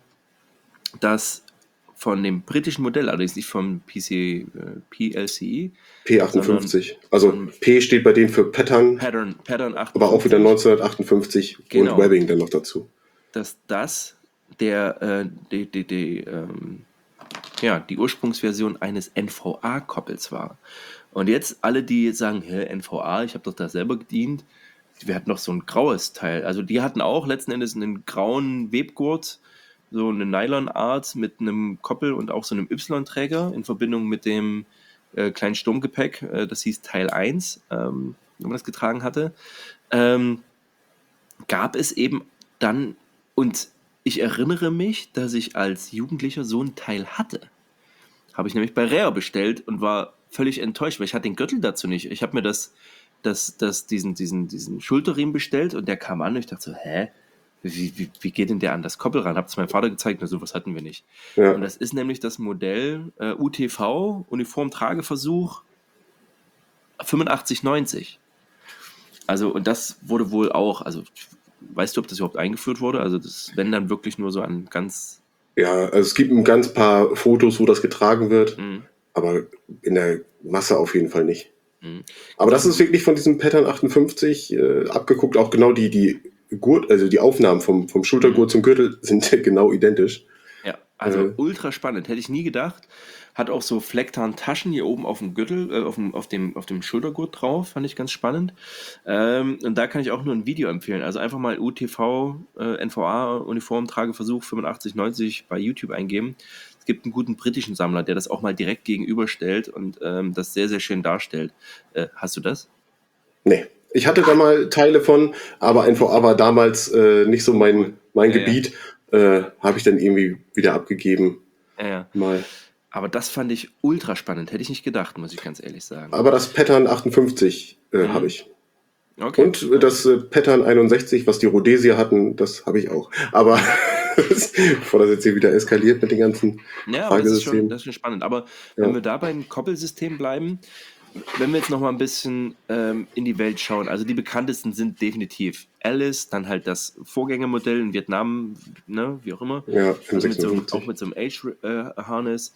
dass von dem britischen Modell, allerdings nicht vom P C, äh, P L C E, P achtundfünfzig. Also von P steht bei denen für Pattern, Pattern, Pattern achtundfünfzig, aber auch wieder neunzehnhundertachtundfünfzig Genau. und Webbing dann noch dazu. dass das der, äh, die, die, die, ähm, ja, die Ursprungsversion eines N V A-Koppels war. Und jetzt alle, die sagen, hä, N V A, ich habe doch da selber gedient, wir hatten noch so ein graues Teil. Also die hatten auch letzten Endes einen grauen Webgurt, so eine Nylon-Art mit einem Koppel und auch so einem Y-Träger in Verbindung mit dem äh, kleinen Sturmgepäck. Äh, das hieß Teil eins, ähm, wenn man das getragen hatte. Ähm, gab es eben dann, und ich erinnere mich, dass ich als Jugendlicher so ein Teil hatte. Habe ich nämlich bei Rare bestellt und war völlig enttäuscht, weil ich hatte den Gürtel dazu nicht. Ich habe mir das, das, das, diesen, diesen, diesen Schulterriemen bestellt und der kam an und ich dachte so, hä? Wie, wie, wie geht denn der an das Koppel ran? Habe es meinem Vater gezeigt, na sowas hatten wir nicht. Ja. Und das ist nämlich das Modell äh, U T V, Uniformtrageversuch fünfundachtzig neunzig. Also, und das wurde wohl auch, also weißt du, ob das überhaupt eingeführt wurde? Also, das, wenn dann wirklich nur so an ganz. Ja, also es gibt ein ganz paar Fotos, wo das getragen wird, Mhm. aber in der Masse auf jeden Fall nicht. Mhm. Aber das ist wirklich von diesem Pattern achtundfünfzig äh, abgeguckt, auch genau die, die Gurt, also die Aufnahmen vom, vom Schultergurt Mhm. zum Gürtel sind genau identisch. Ja, also Äh. ultra spannend, hätte ich nie gedacht. Hat auch so Flecktarn-Taschen hier oben auf dem Gürtel, äh, auf, dem, auf, dem, auf dem Schultergurt drauf, fand ich ganz spannend. Ähm, und da kann ich auch nur ein Video empfehlen. Also einfach mal U T V, äh, N V A, Uniformtrageversuch fünfundachtzig neunzig bei YouTube eingeben. Es gibt einen guten britischen Sammler, der das auch mal direkt gegenüberstellt und ähm, das sehr, sehr schön darstellt. Äh, hast du das? Nee. Ich hatte da mal Teile von, aber N V A war damals äh, nicht so mein, mein Ja, Gebiet. Äh, habe ich dann irgendwie wieder abgegeben. Ja, ja. Mal. Aber das fand ich ultra spannend. Hätte ich nicht gedacht, muss ich ganz ehrlich sagen. Aber das Pattern achtundfünfzig äh, Mhm. habe ich. Okay. Und äh, das äh, Pattern einundsechzig, was die Rhodesier hatten, das habe ich auch. Aber bevor das jetzt hier wieder eskaliert mit den ganzen Ja, aber das ist schon, das Fragesystemen. ist schon spannend. Aber wenn Ja, wir da beim Koppelsystem bleiben, wenn wir jetzt noch mal ein bisschen ähm, in die Welt schauen, also die bekanntesten sind definitiv Alice, dann halt das Vorgängermodell in Vietnam, ne, wie auch immer, ja, also mit so einem, auch M sechsundfünfzig. mit so einem H-Harness.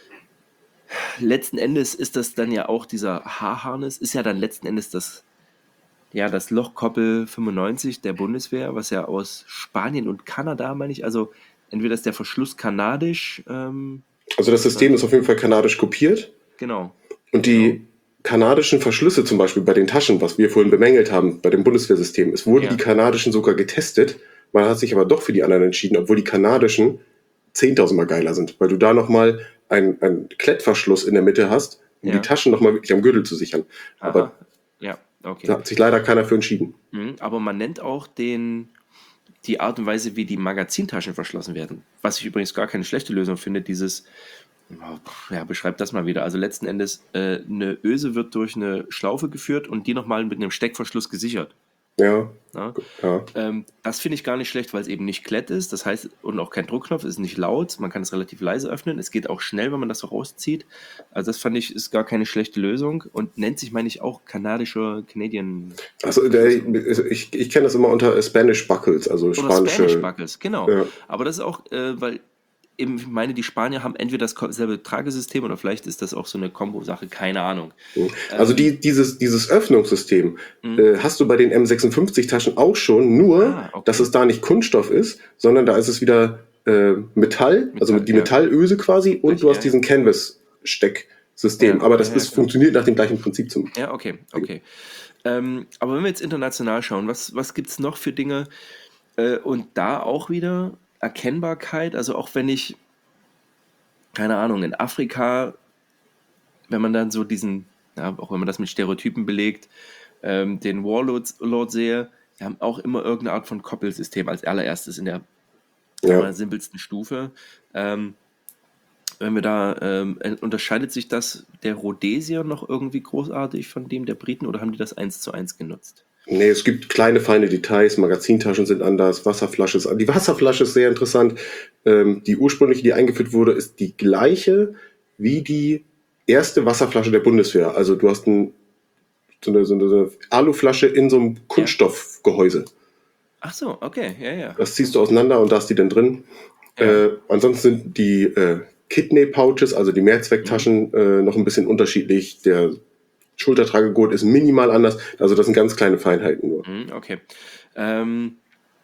Letzten Endes ist das dann ja auch dieser H-Harness, ist ja dann letzten Endes das, ja, das Lochkoppel fünfundneunzig der Bundeswehr, was ja aus Spanien und Kanada, meine ich, also entweder ist der Verschluss kanadisch, ähm, Also das oder, System ist auf jeden Fall kanadisch kopiert. genau, Und genau, die kanadischen Verschlüsse zum Beispiel bei den Taschen, was wir vorhin bemängelt haben, bei dem Bundeswehrsystem, es wurden die ja. kanadischen sogar getestet. Man hat sich aber doch für die anderen entschieden, obwohl die kanadischen zehntausendmal geiler sind, weil du da nochmal einen, einen Klettverschluss in der Mitte hast, um die Ja, Taschen nochmal wirklich am Gürtel zu sichern. aha, Aber ja, okay. da hat sich leider keiner für entschieden. Mhm. Aber man nennt auch den, die Art und Weise, wie die Magazintaschen verschlossen werden. Was ich übrigens gar keine schlechte Lösung finde, dieses, oh, ja, beschreib das mal wieder. Also letzten Endes, äh, eine Öse wird durch eine Schlaufe geführt und die nochmal mit einem Steckverschluss gesichert. Ja, Ne? ja. Ähm, das finde ich gar nicht schlecht, weil es eben nicht klett ist. Das heißt, und auch kein Druckknopf, es ist nicht laut. Man kann es relativ leise öffnen. Es geht auch schnell, wenn man das so rauszieht. Also das fand ich, ist gar keine schlechte Lösung und nennt sich, meine ich, auch kanadischer Canadian Also der, Verschluss. ich, ich kenne das immer unter Spanish Buckles, also Oder Spanish spanische. Buckles, genau. Ja. Aber das ist auch, äh, weil eben, ich meine, die Spanier haben entweder dasselbe Tragesystem oder vielleicht ist das auch so eine Kombo-Sache, keine Ahnung. Also Ähm, die, dieses, dieses Öffnungssystem mh. äh, hast du bei den M sechsundfünfzig Taschen auch schon, nur Ah, dass es okay. da nicht Kunststoff ist, sondern da ist es wieder äh, Metall, also Metall, die ja. Metallöse quasi, und Richtig, du ja, hast ja. diesen Canvas-Stecksystem. Ja, Aber ja, das ja, ist, genau. funktioniert nach dem gleichen Prinzip zum Ja, okay, Ding. okay. Ähm, aber wenn wir jetzt international schauen, was, was gibt es noch für Dinge? Äh, und da auch wieder Erkennbarkeit, also auch wenn ich, keine Ahnung, in Afrika, wenn man dann so diesen, ja, auch wenn man das mit Stereotypen belegt, ähm, den Warlord Lord sehe, die haben auch immer irgendeine Art von Koppelsystem als allererstes in der, sagen wir Ja. mal, simpelsten Stufe. Ähm, wenn wir da, ähm, äh, unterscheidet sich das der Rhodesier noch irgendwie großartig von dem der Briten oder haben die das eins zu eins genutzt? Nee, es gibt kleine, feine Details, Magazintaschen sind anders, Wasserflasche ist, die Wasserflasche ist sehr interessant. Ähm, die ursprüngliche, die eingeführt wurde, ist die gleiche wie die erste Wasserflasche der Bundeswehr. Also du hast ein, so, eine, so eine Aluflasche in so einem Ja? Kunststoffgehäuse. Ach so, okay, ja, ja. Das ziehst du auseinander und da ist die dann drin. Ja. Äh, ansonsten sind die äh, Kidney-Pouches, also die Mhm. Mehrzwecktaschen, äh, noch ein bisschen unterschiedlich. Der Schultertragegurt ist minimal anders. Also das sind ganz kleine Feinheiten nur. Mhm, okay. Ähm,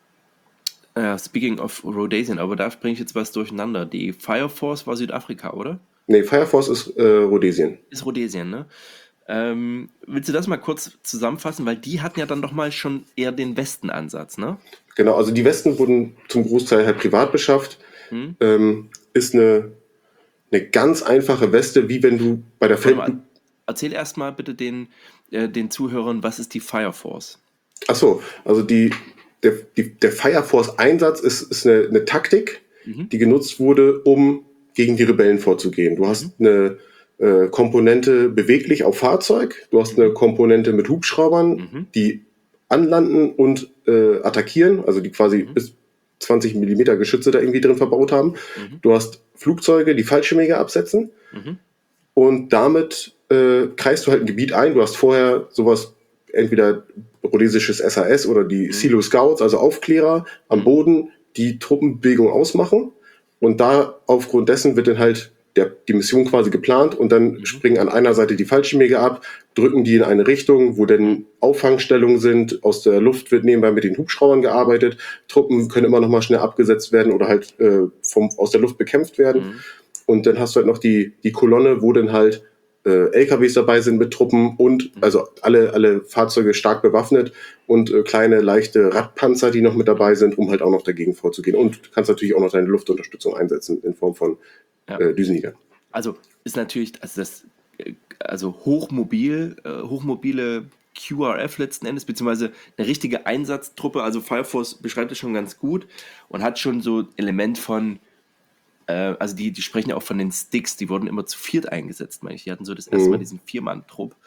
äh, speaking of Rhodesian, aber da bringe ich jetzt was durcheinander. Die Fire Force war Südafrika, oder? Nee, Fire Force ist äh, Rhodesien. Ist Rhodesien, ne? Ähm, willst du das mal kurz zusammenfassen? Weil die hatten ja dann doch mal schon eher den Westen-Ansatz, ne? Genau, also die Westen wurden zum Großteil halt privat beschafft. Hm? Ähm, ist eine, eine ganz einfache Weste, wie wenn du bei der Warte Feld... mal, erzähl erst mal bitte den, äh, den Zuhörern, was ist die Fire Force? Achso, also die, der, die, der Fire Force Einsatz ist, ist eine, eine Taktik, Mhm. die genutzt wurde, um gegen die Rebellen vorzugehen. Du Mhm. hast eine äh, Komponente beweglich auf Fahrzeug, du hast eine Mhm. Komponente mit Hubschraubern, Mhm. die anlanden und äh, attackieren, also die quasi Mhm. bis zwanzig Millimeter Geschütze da irgendwie drin verbaut haben. Mhm. Du hast Flugzeuge, die Fallschirmjäger absetzen, Mhm. und damit äh, kreist du halt ein Gebiet ein. Du hast vorher sowas, entweder rhodesisches S A S oder die Mhm. Silo Scouts, also Aufklärer am Mhm. Boden, die Truppenbewegung ausmachen. Und da aufgrund dessen wird dann halt der, die Mission quasi geplant, und dann Mhm. springen an einer Seite die Fallschirmjäger ab, drücken die in eine Richtung, wo Mhm. dann Auffangstellungen sind. Aus der Luft wird nebenbei mit den Hubschraubern gearbeitet. Truppen können immer noch mal schnell abgesetzt werden oder halt äh, vom, aus der Luft bekämpft werden. Mhm. Und dann hast du halt noch die, die Kolonne, wo dann halt äh, L K Ws dabei sind mit Truppen und Mhm. also alle, alle Fahrzeuge stark bewaffnet und äh, kleine, leichte Radpanzer, die noch mit dabei sind, um halt auch noch dagegen vorzugehen. Und du kannst natürlich auch noch deine Luftunterstützung einsetzen in Form von Ja. äh, Düsenjägern. Also ist natürlich, also das, äh, also hochmobil, äh, hochmobile Q R F letzten Endes, beziehungsweise eine richtige Einsatztruppe. Also Fire Force beschreibt das schon ganz gut und hat schon so Element von, äh, also die, die sprechen ja auch von den Sticks, die wurden immer zu viert eingesetzt, meine ich. Die hatten so das erste Mal Mhm. diesen Viermann-Trupp.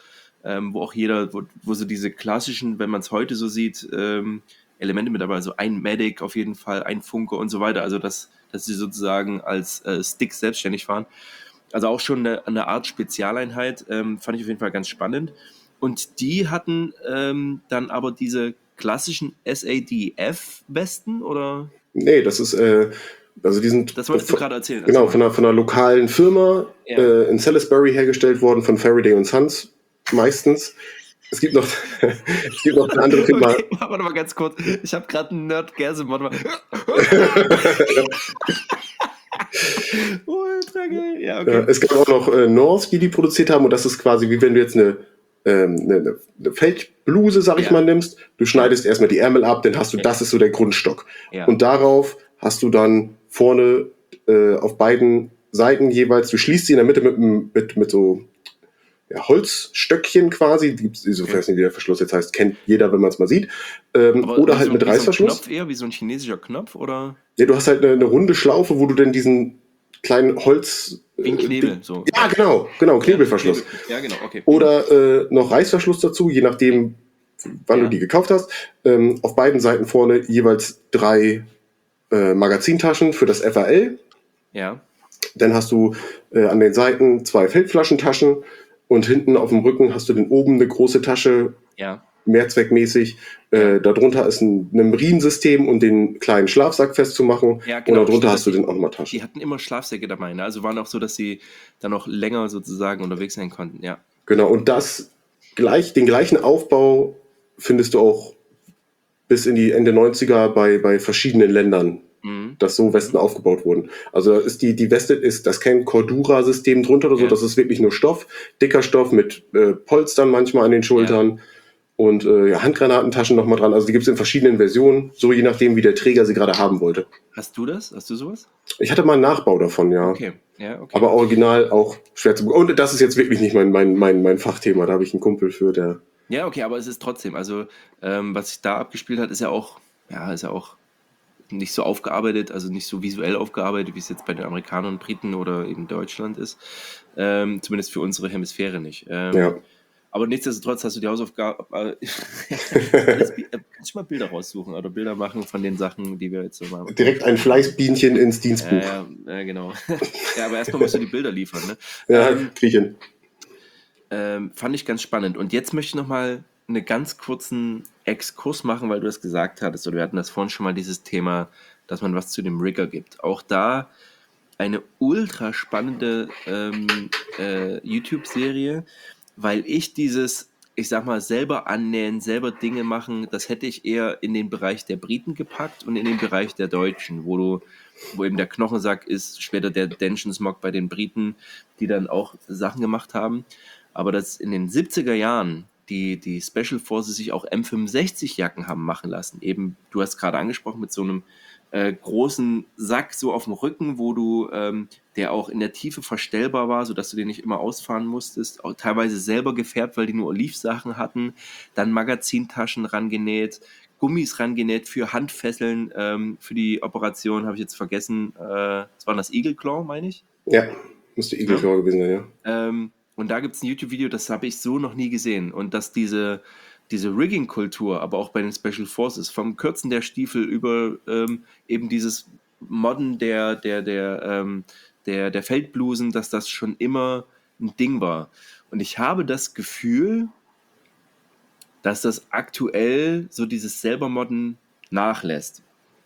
ähm, wo auch jeder, wo, wo so diese klassischen, wenn man es heute so sieht, ähm, Elemente mit dabei, also ein Medic auf jeden Fall, ein Funker und so weiter, also dass, dass sie sozusagen als äh, Stick selbstständig fahren. Also auch schon eine, eine Art Spezialeinheit, ähm, fand ich auf jeden Fall ganz spannend. Und die hatten ähm, dann aber diese klassischen S A D F-Westen, oder? Nee, das ist, äh, also die sind Das wolltest du gerade erzählen. genau Erzähl von mal. einer, von einer lokalen Firma Ja. äh, in Salisbury hergestellt worden, von Faraday und Sons meistens. Es gibt noch, es gibt noch eine andere Firma. Okay, warte mal ganz kurz. Ich habe gerade einen Nerd-Gasm. Warte mal. Ultra geil. Ja, okay. Ja, es gab auch noch äh, North, die die produziert haben, und das ist quasi wie wenn du jetzt eine, ähm, eine, eine Feldbluse, sag ich Ja. mal, nimmst. Du schneidest Ja. erstmal die Ärmel ab, dann hast du, Ja. das ist so der Grundstock. Ja. Und darauf hast du dann vorne äh, auf beiden Seiten jeweils, du schließt sie in der Mitte mit, mit, mit so ja, Holzstöckchen quasi, die, so Okay. weiß nicht, wie der Verschluss jetzt heißt, kennt jeder, wenn man es mal sieht. Ähm, Aber oder wie halt so, mit wie so ein Reißverschluss. Knopf eher, wie so ein chinesischer Knopf, oder? Ja, du hast halt eine, eine runde Schlaufe, wo du denn diesen kleinen Holz... Wie ein äh, Knebel. Ding- So. Ja, genau, genau, Knebelverschluss. Knebel. Ja, genau, okay. Oder äh, noch Reißverschluss dazu, je nachdem, wann Ja. du die gekauft hast. Ähm, auf beiden Seiten vorne jeweils drei äh, Magazintaschen für das F A L. Ja. Dann hast du äh, an den Seiten zwei Feldflaschentaschen und hinten auf dem Rücken hast du dann oben eine große Tasche, Ja. mehrzweckmäßig. Äh, darunter ist ein, ein Riemensystem, um den kleinen Schlafsack festzumachen. Ja, genau. Und darunter Stimmt, hast du die- dann auch nochmal Taschen. Die hatten immer Schlafsäcke dabei, ne? Also waren auch so, dass sie dann noch länger sozusagen unterwegs sein konnten, ja. Genau, und das gleich, den gleichen Aufbau findest du auch bis in die Ende neunziger bei, bei verschiedenen Ländern, Mhm. dass so Westen aufgebaut wurden. Also ist die, die Weste ist, das kein Cordura-System drunter oder so, Ja. das ist wirklich nur Stoff, dicker Stoff mit äh, Polstern manchmal an den Schultern und äh, ja, Handgranatentaschen nochmal dran. Also die gibt es in verschiedenen Versionen, so je nachdem, wie der Träger sie gerade haben wollte. Hast du das? Hast du sowas? Ich hatte mal einen Nachbau davon, ja. Okay, ja, okay. Aber original auch schwer zu bekommen. Und das ist jetzt wirklich nicht mein, mein, mein, mein Fachthema. Da habe ich einen Kumpel für, der. Ja, okay, aber es ist trotzdem, also ähm, was sich da abgespielt hat, ist ja auch, ja, ist ja auch nicht so aufgearbeitet, also nicht so visuell aufgearbeitet, wie es jetzt bei den Amerikanern und Briten oder eben Deutschland ist. Ähm, zumindest für unsere Hemisphäre nicht. Ähm, Ja. Aber nichtsdestotrotz hast du die Hausaufgabe. Äh, kannst du mal Bilder raussuchen oder Bilder machen von den Sachen, die wir jetzt so machen? Direkt ein Fleißbienchen ins Dienstbuch. Ja, ja, ja, genau. Ja, aber erstmal musst du die Bilder liefern, ne? Ja, Ähm, krieg ich hin. ähm, fand ich ganz spannend. Und jetzt möchte ich nochmal einen ganz kurzen Exkurs machen, weil du das gesagt hattest, oder wir hatten das vorhin schon mal, dieses Thema, dass man was zu dem Rigger gibt. Auch da eine ultra spannende ähm, äh, YouTube-Serie, weil ich dieses, ich sag mal, selber annähen, selber Dinge machen, das hätte ich eher in den Bereich der Briten gepackt und in den Bereich der Deutschen, wo du, wo eben der Knochensack ist, später der Dension-Smog bei den Briten, die dann auch Sachen gemacht haben. Aber dass in den siebziger Jahren die, die Special Forces sich auch M fünfundsechzig Jacken haben machen lassen. Eben, du hast gerade angesprochen, mit so einem äh, großen Sack so auf dem Rücken, wo du, ähm, der auch in der Tiefe verstellbar war, sodass du den nicht immer ausfahren musstest, auch teilweise selber gefärbt, weil die nur Olivsachen hatten, dann Magazintaschen rangenäht, Gummis rangenäht für Handfesseln, ähm, für die Operation, habe ich jetzt vergessen, äh, das war das Eagle Claw, meine ich? Ja, müsste Eagle Ja. Claw gewesen sein, ja. Ähm, und da gibt es ein YouTube-Video, das habe ich so noch nie gesehen. Und dass diese, diese Rigging-Kultur, aber auch bei den Special Forces, vom Kürzen der Stiefel über ähm, eben dieses Modden der, der, der, ähm, der, der Feldblusen, dass das schon immer ein Ding war. Und ich habe das Gefühl, dass das aktuell so dieses selber-Modden nachlässt.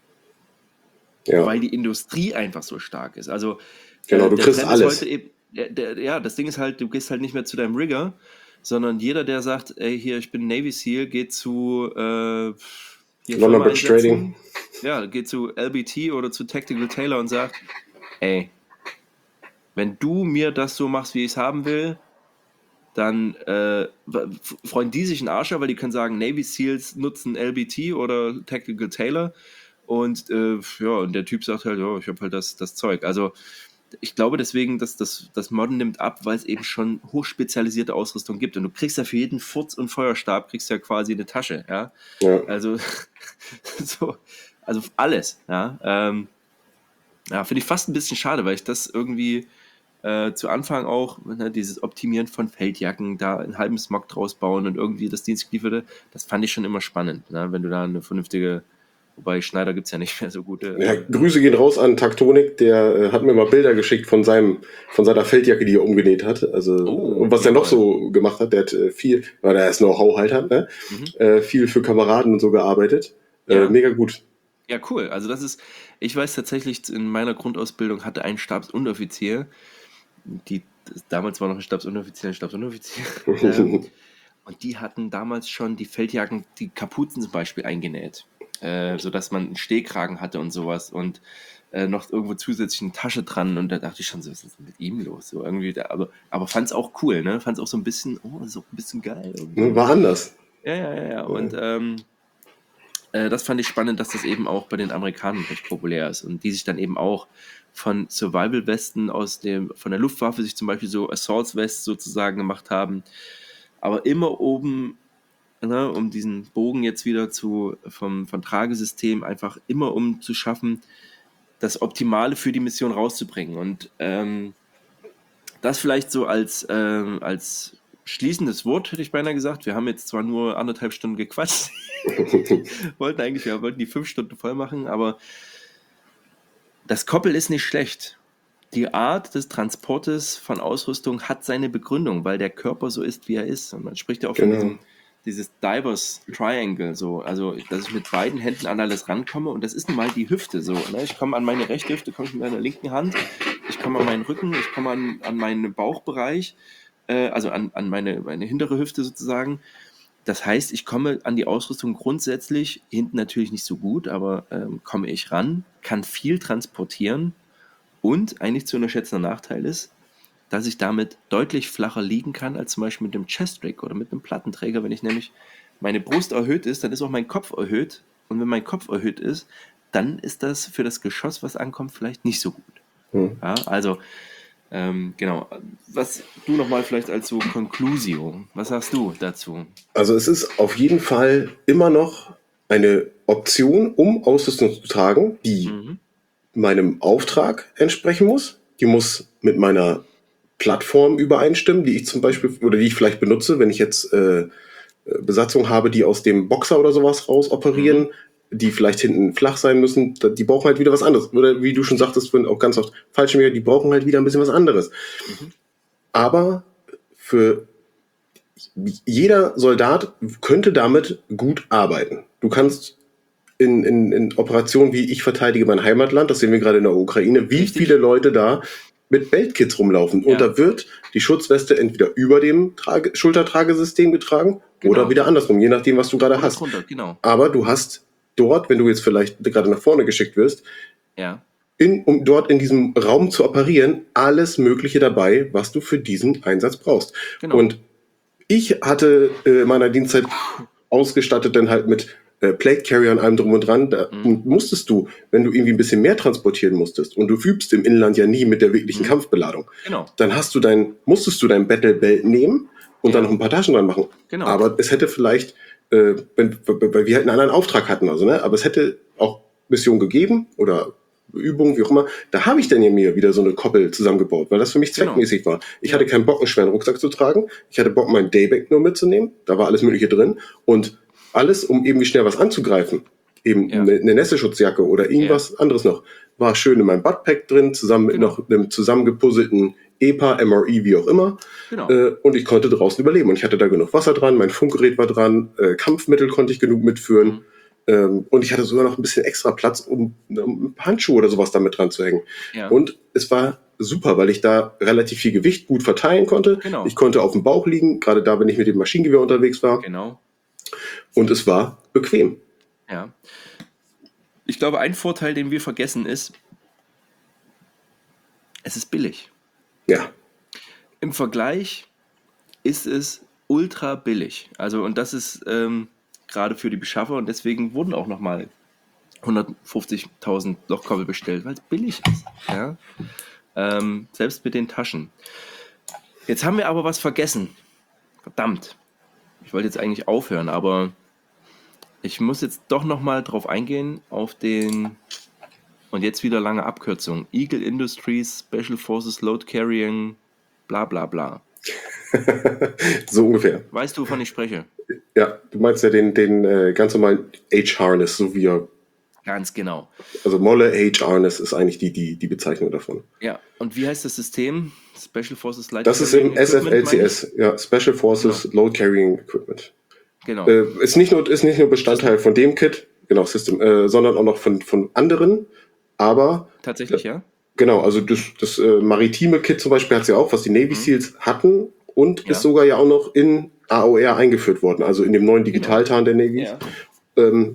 Ja, Weil die Industrie einfach so stark ist. Also genau, äh, du der kriegst Trend ist alles. heute eben, der, der, ja, das Ding ist halt, du gehst halt nicht mehr zu deinem Rigger, sondern jeder, der sagt, ey, hier, ich bin Navy SEAL, geht zu äh, hier London Firma Bridge einsetzen. Trading. Ja, geht zu L B T oder zu Tactical Tailor und sagt, ey, wenn du mir das so machst, wie ich es haben will, dann äh, f- freuen die sich einen Arsch ab, weil die können sagen, Navy SEALs nutzen L B T oder Tactical Tailor und äh, ja, und der Typ sagt halt, ja, ich habe halt das, das Zeug. Also ich glaube deswegen, dass das, das Modden nimmt ab, weil es eben schon hochspezialisierte Ausrüstung gibt. Und du kriegst ja für jeden Furz und Feuerstab kriegst ja quasi eine Tasche, ja. Ja. Also, so, also alles, ja. Ähm, ja, finde ich fast ein bisschen schade, weil ich das irgendwie Äh, zu Anfang auch, ne, dieses Optimieren von Feldjacken, da einen halben Smog draus bauen und irgendwie das Dienstgelieferte, das fand ich schon immer spannend, ne, wenn du da eine vernünftige, wobei Schneider gibt es ja nicht mehr so Ja, gute. Grüße gehen raus an Taktonik, der äh, hat mir mal Bilder geschickt von seinem, von seiner Feldjacke, die er umgenäht hat. Also, Äh, oh, und was er noch jawohl. so gemacht hat, der hat äh, viel, weil er erst Know-how halt hat, ne? Mhm. Äh, viel für Kameraden und so gearbeitet. Äh, Ja. mega gut. Ja, cool. Also das ist, ich weiß tatsächlich, in meiner Grundausbildung hatte ein Stabsunteroffizier, die, damals war noch ein Stabsunteroffizier, ein Stabsunteroffizier, ähm, und die hatten damals schon die Feldjacken, die Kapuzen zum Beispiel eingenäht, äh, sodass man einen Stehkragen hatte und sowas und äh, noch irgendwo zusätzlich eine Tasche dran und da dachte ich schon so, was ist denn mit ihm los? So irgendwie, da, aber, aber fand es auch cool, ne? Fand es auch so ein bisschen, oh, das ist auch ein bisschen geil irgendwie. War anders. Ja, ja, ja, ja. Und ähm, äh, das fand ich spannend, dass das eben auch bei den Amerikanern recht populär ist und die sich dann eben auch von Survival-Westen aus dem, von der Luftwaffe sich zum Beispiel so Assault-Vests sozusagen gemacht haben, aber immer oben, ne, um diesen Bogen jetzt wieder zu, vom, vom Tragesystem einfach immer um zu schaffen, das Optimale für die Mission rauszubringen. Und ähm, das vielleicht so als, ähm, als schließendes Wort, hätte ich beinahe gesagt. Wir haben jetzt zwar nur anderthalb Stunden gequatscht, wollten eigentlich, wir wollten die fünf Stunden voll machen, aber das Koppel ist nicht schlecht. Die Art des Transportes von Ausrüstung hat seine Begründung, weil der Körper so ist, wie er ist. Und man spricht ja auch von Genau. diesem dieses Divers Triangle, so, also dass ich mit beiden Händen an alles rankomme und das ist nun mal die Hüfte so. Ne? Ich komme an meine rechte Hüfte, komme ich mit meiner linken Hand, ich komme an meinen Rücken, ich komme an, an meinen Bauchbereich, äh, also an, an meine, meine hintere Hüfte sozusagen. Das heißt, ich komme an die Ausrüstung grundsätzlich, hinten natürlich nicht so gut, aber ähm, komme ich ran, kann viel transportieren und ein nicht zu unterschätzender Nachteil ist, dass ich damit deutlich flacher liegen kann als zum Beispiel mit dem Chest-Rig oder mit einem Plattenträger. Wenn ich nämlich meine Brust erhöht ist, dann ist auch mein Kopf erhöht. Und wenn mein Kopf erhöht ist, dann ist das für das Geschoss, was ankommt, vielleicht nicht so gut. Hm. Ja, also, ähm, genau. Was du nochmal vielleicht als so Conclusio, was sagst du dazu? Also es ist auf jeden Fall immer noch eine Option, um Ausrüstung zu tragen, die Mhm. meinem Auftrag entsprechen muss. Die muss mit meiner Plattform übereinstimmen, die ich zum Beispiel oder die ich vielleicht benutze, wenn ich jetzt äh, Besatzung habe, die aus dem Boxer oder sowas raus operieren, Mhm. die vielleicht hinten flach sein müssen, die brauchen halt wieder was anderes. Oder wie du schon sagtest, auch ganz oft Fallschirmjäger, die brauchen halt wieder ein bisschen was anderes. Mhm. Aber für jeder Soldat könnte damit gut arbeiten. Du kannst in, in, in Operationen wie ich verteidige mein Heimatland, das sehen wir gerade in der Ukraine, wie Richtig. viele Leute da mit Beltkits rumlaufen. Ja. Und da wird die Schutzweste entweder über dem Trage, Schultertragesystem getragen Genau. oder wieder andersrum, je nachdem, was du gerade Oder hast. drunter, genau. Aber du hast dort, wenn du jetzt vielleicht gerade nach vorne geschickt wirst, Ja. in, um dort in diesem Raum zu operieren, alles Mögliche dabei, was du für diesen Einsatz brauchst. Genau. Und ich hatte äh, in meiner Dienstzeit ausgestattet dann halt mit äh, Plate Carrier und allem drum und dran. Da Mhm. musstest du, wenn du irgendwie ein bisschen mehr transportieren musstest und du übst im Inland ja nie mit der wirklichen Mhm. Kampfbeladung, Genau. dann hast du dein, musstest du dein Battle Belt nehmen und Ja. dann noch ein paar Taschen dran machen. Genau. Aber es hätte vielleicht, äh, wenn, weil wir halt einen anderen Auftrag hatten, also ne, aber es hätte auch Missionen gegeben oder Übungen, wie auch immer, da habe ich dann ja mir wieder so eine Koppel zusammengebaut, weil das für mich Genau. zweckmäßig war. Ich Ja. hatte keinen Bock, einen schweren Rucksack zu tragen. Ich hatte Bock, meinen Dayback nur mitzunehmen. Da war alles Mögliche drin. Und alles, um irgendwie schnell was anzugreifen, eben Ja. eine, eine Nässeschutzjacke oder irgendwas anderes noch, war schön in meinem Buttpack drin, zusammen mit Genau. noch einem zusammengepuzzelten E P A, M R E, wie auch immer. Genau. Äh, und ich konnte draußen überleben. Und ich hatte da genug Wasser dran, mein Funkgerät war dran, äh, Kampfmittel konnte ich genug mitführen. Mhm. Ähm, und ich hatte sogar noch ein bisschen extra Platz, um, um Handschuhe oder sowas damit dran zu hängen. Ja. Und es war super, weil ich da relativ viel Gewicht gut verteilen konnte. Genau. Ich konnte auf dem Bauch liegen, gerade da, wenn ich mit dem Maschinengewehr unterwegs war. Genau. Und es war bequem. Ja. Ich glaube, ein Vorteil, den wir vergessen, ist, es ist billig. Ja. Im Vergleich ist es ultra billig. Also, und das ist ähm, gerade für die Beschaffer und deswegen wurden auch nochmal hundertfünfzigtausend Lochkoppel bestellt, weil es billig ist. Ja? Ähm, selbst mit den Taschen. Jetzt haben wir aber was vergessen. Verdammt. Ich wollte jetzt eigentlich aufhören, aber ich muss jetzt doch nochmal drauf eingehen, auf den Und jetzt wieder lange Abkürzung. Eagle Industries, Special Forces, Load Carrying, bla bla bla. So ungefähr. Weißt du, wovon ich spreche? Ja, du meinst ja den, den äh, ganz normalen H-Harness, so wie er. Ganz genau. Also Molle H-Harness ist eigentlich die, die, die Bezeichnung davon. Ja, und wie heißt das System? Special Forces Light Das ist Carrying im S F L C Equipment, S, ja, Special Forces Load Carrying Equipment. Genau. Äh, ist, nicht nur, ist nicht nur Bestandteil von dem Kit, genau, System, äh, sondern auch noch von, von anderen, aber Tatsächlich, ja? genau, also das, das äh, maritime Kit zum Beispiel hat es ja auch, was die Navy Mhm. Seals hatten und Ja. ist sogar ja auch noch in A O R eingeführt worden, also in dem neuen Digitaltarn der Navy. Ja. Ähm,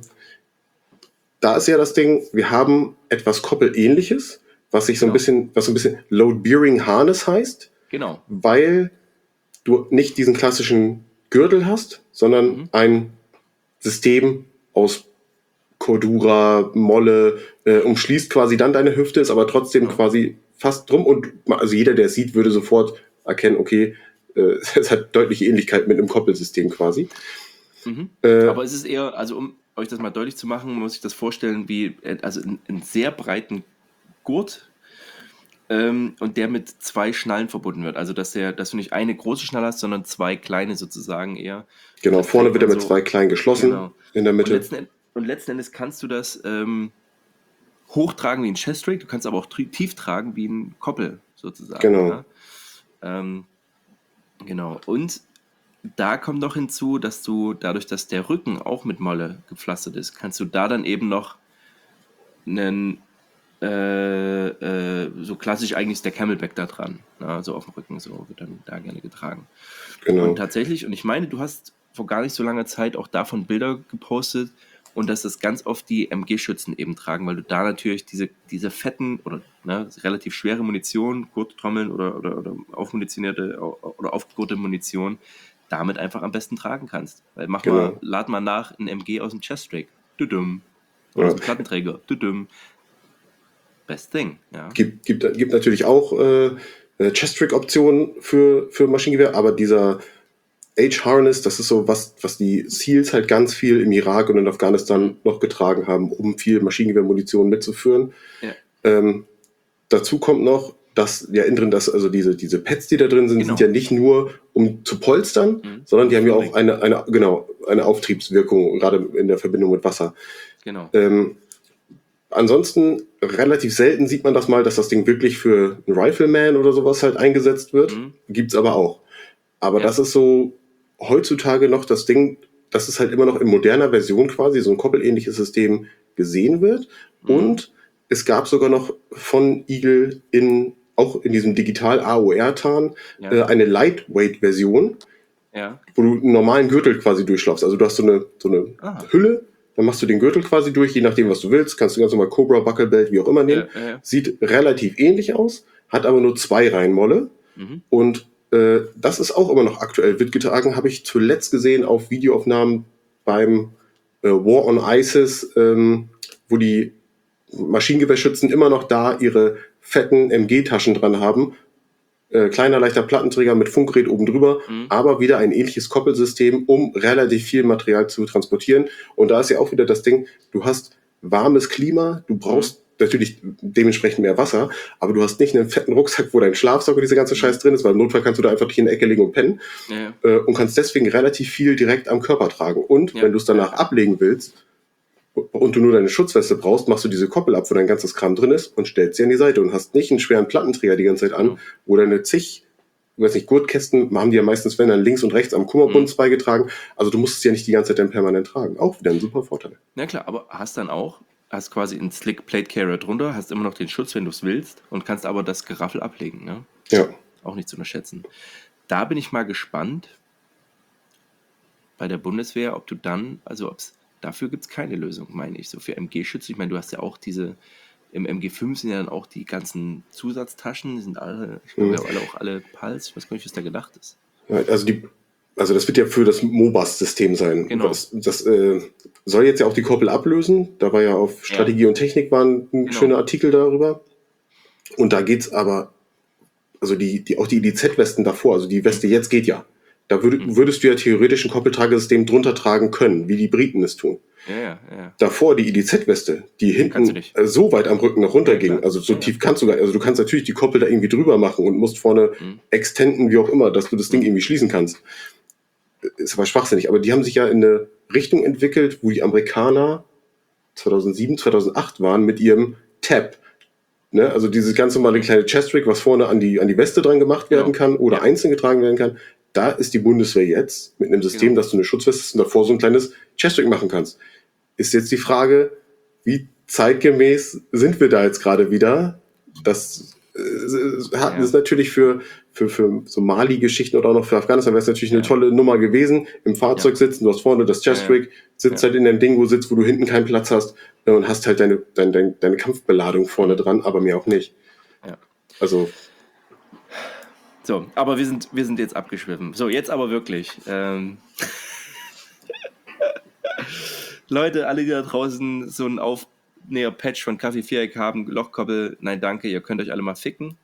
da ist ja das Ding, wir haben etwas Koppelähnliches, was sich so ein Genau. bisschen, was so ein bisschen Load-Bearing Harness heißt, Genau. weil du nicht diesen klassischen Gürtel hast, sondern Mhm. ein System aus Cordura, Molle, äh, umschließt quasi dann deine Hüfte, ist aber trotzdem Genau. quasi fast drum und also jeder, der es sieht, würde sofort erkennen, okay, äh, es hat deutliche Ähnlichkeit mit einem Koppelsystem quasi. Mhm. Äh, Aber es ist eher, also um euch das mal deutlich zu machen, muss ich das vorstellen wie, äh, also einen, einen sehr breiten Gurt ähm, und der mit zwei Schnallen verbunden wird. Also dass der, dass du nicht eine große Schnalle hast, sondern zwei kleine sozusagen eher. genau, Das vorne trägt wird er man mit so- zwei kleinen geschlossen, Genau. in der Und Mitte. letzten, Endes, und letzten Endes kannst du das ähm, hochtragen wie ein Chest-Rig, du kannst aber auch tri- tief tragen wie ein Koppel sozusagen. Genau. Ja? Ähm, genau. Und da kommt noch hinzu, dass du dadurch, dass der Rücken auch mit Molle gepflastert ist, kannst du da dann eben noch einen, äh, äh, so klassisch eigentlich ist der Camelback da dran, na, so auf dem Rücken, so wird dann da gerne getragen. Genau. Und tatsächlich, und ich meine, du hast vor gar nicht so langer Zeit auch davon Bilder gepostet und dass das ganz oft die M G-Schützen eben tragen, weil du da natürlich diese, diese fetten oder ne, relativ schwere Munition, Gurttrommeln oder, oder, oder aufmunitionierte oder aufgegurte Munition damit einfach am besten tragen kannst. Weil mach Genau. mal, lad mal nach ein M G aus dem Chest-Rig. Düdüm. Oder Ja. aus dem Plattenträger. Düdüm. Best thing, ja. Gibt, gibt, gibt natürlich auch äh, äh, Chest-Rig-Optionen für, für Maschinengewehr, aber dieser H-Harness, das ist so was, was die Seals halt ganz viel im Irak und in Afghanistan noch getragen haben, um viel Maschinengewehrmunition mitzuführen. Ja. Ähm, dazu kommt noch, dass ja innen drin, das, also diese, diese Pads, die da drin sind, Genau. sind ja nicht nur um zu polstern, Mhm. sondern die haben ja Floating. auch eine, eine, genau, eine Auftriebswirkung, gerade in der Verbindung mit Wasser. Genau. Ähm, ansonsten relativ selten sieht man das mal, dass das Ding wirklich für einen Rifleman oder sowas halt eingesetzt wird. Mhm. Gibt's aber auch. Aber Ja. das ist so heutzutage noch das Ding, dass es halt immer noch in moderner Version quasi so ein koppelähnliches System gesehen wird. Mhm. Und es gab sogar noch von Eagle in, auch in diesem digital A O R-Tarn Ja. äh, eine Lightweight-Version, Ja. wo du einen normalen Gürtel quasi durchlaufst. Also du hast so eine, so eine Ah. Hülle, dann machst du den Gürtel quasi durch, je nachdem, was du willst. Kannst du ganz normal Cobra, Buckelbelt, wie auch immer nehmen. Ja, ja, ja. Sieht relativ ähnlich aus, hat aber nur zwei Reihenmolle. Mhm. Und äh, das ist auch immer noch aktuell. Wird getragen, habe ich zuletzt gesehen auf Videoaufnahmen beim äh, War on ISIS, ähm, wo die Maschinengewehrschützen immer noch da ihre fetten M G-Taschen dran haben. Äh, kleiner, leichter Plattenträger mit Funkgerät oben drüber, Mhm. aber wieder ein ähnliches Koppelsystem, um relativ viel Material zu transportieren. Und da ist ja auch wieder das Ding, du hast warmes Klima, du brauchst natürlich dementsprechend mehr Wasser, aber du hast nicht einen fetten Rucksack, wo dein Schlafsack und diese ganze Scheiß drin ist, weil im Notfall kannst du da einfach dich in der Ecke legen und pennen Ja, ja. äh, und kannst deswegen relativ viel direkt am Körper tragen. Und Ja. wenn du es danach ablegen willst und du nur deine Schutzweste brauchst, machst du diese Koppel ab, wo dein ganzes Kram drin ist und stellst sie an die Seite und hast nicht einen schweren Plattenträger die ganze Zeit an, Genau. wo deine zig, ich weiß nicht, Gurtkästen haben die ja meistens, wenn dann links und rechts am Kummerbund Mhm. beigetragen. Also du musst es ja nicht die ganze Zeit dann permanent tragen. Auch wieder ein super Vorteil. Na klar, aber hast dann auch, hast quasi einen Slick Plate Carrier drunter, hast immer noch den Schutz, wenn du es willst, und kannst aber das Geraffel ablegen, ne? Ja. Auch nicht zu unterschätzen. Da bin ich mal gespannt bei der Bundeswehr, ob du dann, also ob's, dafür gibt es keine Lösung, meine ich, so für M G-Schütze. Ich meine, du hast ja auch diese, im M G fünf sind ja dann auch die ganzen Zusatztaschen, die sind alle, ich glaube, Mhm. ja alle auch alle Pals, ich weiß gar nicht, was da gedacht ist. Ja, also die, also das wird ja für das MOBAS-System sein. Genau. Das, das äh, soll jetzt ja auch die Koppel ablösen. Da war ja auf Strategie Ja. und Technik war ein, ein Genau. schöner Artikel darüber. Und da geht's aber, also die, die auch die I D Z-Westen davor, also die Weste jetzt geht ja. Da würd, würdest du ja theoretisch ein Koppeltragesystem drunter tragen können, wie die Briten es tun. Ja, ja, ja. Davor die I D Z-Weste, die hinten äh, so weit am Rücken noch runterging, Ja, also so ja, tief kannst du gar nicht, also du kannst natürlich die Koppel da irgendwie drüber machen und musst vorne mhm. extenden, wie auch immer, dass du das Ding mhm. irgendwie schließen kannst. Ist aber schwachsinnig, aber die haben sich ja in eine Richtung entwickelt, wo die Amerikaner zweitausendsieben, zweitausendacht waren mit ihrem Tab. Ne? Also dieses ganz normale kleine Chest-Rig, was vorne an die, an die Weste dran gemacht werden genau. kann oder ja. einzeln getragen werden kann. Da ist die Bundeswehr jetzt mit einem System, genau. dass du eine Schutzweste hast und davor so ein kleines Chest-Rig machen kannst. Ist jetzt die Frage, wie zeitgemäß sind wir da jetzt gerade wieder? Das äh, hat, ja. ist natürlich für, für, für so Mali-Geschichten oder auch noch für Afghanistan wäre es natürlich ja. eine tolle Nummer gewesen. Im Fahrzeug ja. sitzen, du hast vorne das Chest-Rig, sitzt ja. halt in deinem Ding, wo sitzt, wo du hinten keinen Platz hast und hast halt deine, deine, deine, deine Kampfbeladung vorne dran, aber mehr auch nicht. Ja. Also... So, aber wir sind, wir sind jetzt abgeschwiffen. So, jetzt aber wirklich. Ähm Leute, alle, die da draußen so ein Aufnäher-Patch von Kaffee Viereck haben, Lochkoppel, nein, danke, ihr könnt euch alle mal ficken.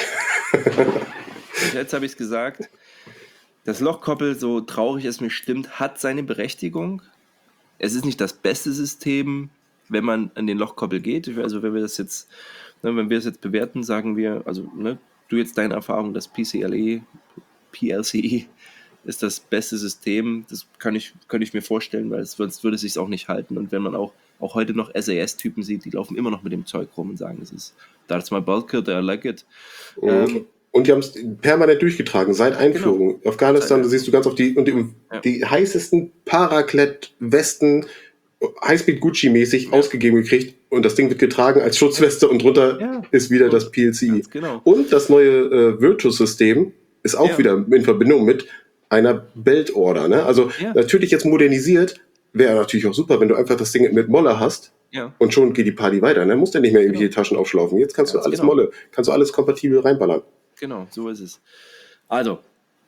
Jetzt habe ich es gesagt. Das Lochkoppel, so traurig es mir stimmt, hat seine Berechtigung. Es ist nicht das beste System, wenn man an den Lochkoppel geht. Also wenn wir das jetzt, ne, wenn wir das jetzt bewerten, sagen wir, also ne, du jetzt deine Erfahrung, das P C L E, P L C E ist das beste System. Das kann ich, kann ich mir vorstellen, weil sonst würde es sich auch nicht halten. Und wenn man auch, auch heute noch S A S-Typen sieht, die laufen immer noch mit dem Zeug rum und sagen, das ist, that's my bulk kit, I like it. Oh. Ähm, und die haben es permanent durchgetragen, seit Einführung. Genau. Afghanistan, da siehst du ganz auf die, und die, ja. die heißesten Paraclet-Westen, Highspeed-Gucci-mäßig ja. ausgegeben gekriegt. Und das Ding wird getragen als Schutzweste und drunter ja. ist wieder und das P L C E. Genau. Und das neue äh, Virtus-System ist auch ja. wieder in Verbindung mit einer Belt-Order. Ne? Also ja. natürlich jetzt modernisiert, wäre natürlich auch super, wenn du einfach das Ding mit Molle hast ja. und schon geht die Party weiter. Ne? Musst ja nicht mehr irgendwelche genau. Taschen aufschlaufen. Jetzt kannst Ganz du alles genau. Molle, kannst du alles kompatibel reinballern. Genau, so ist es. Also,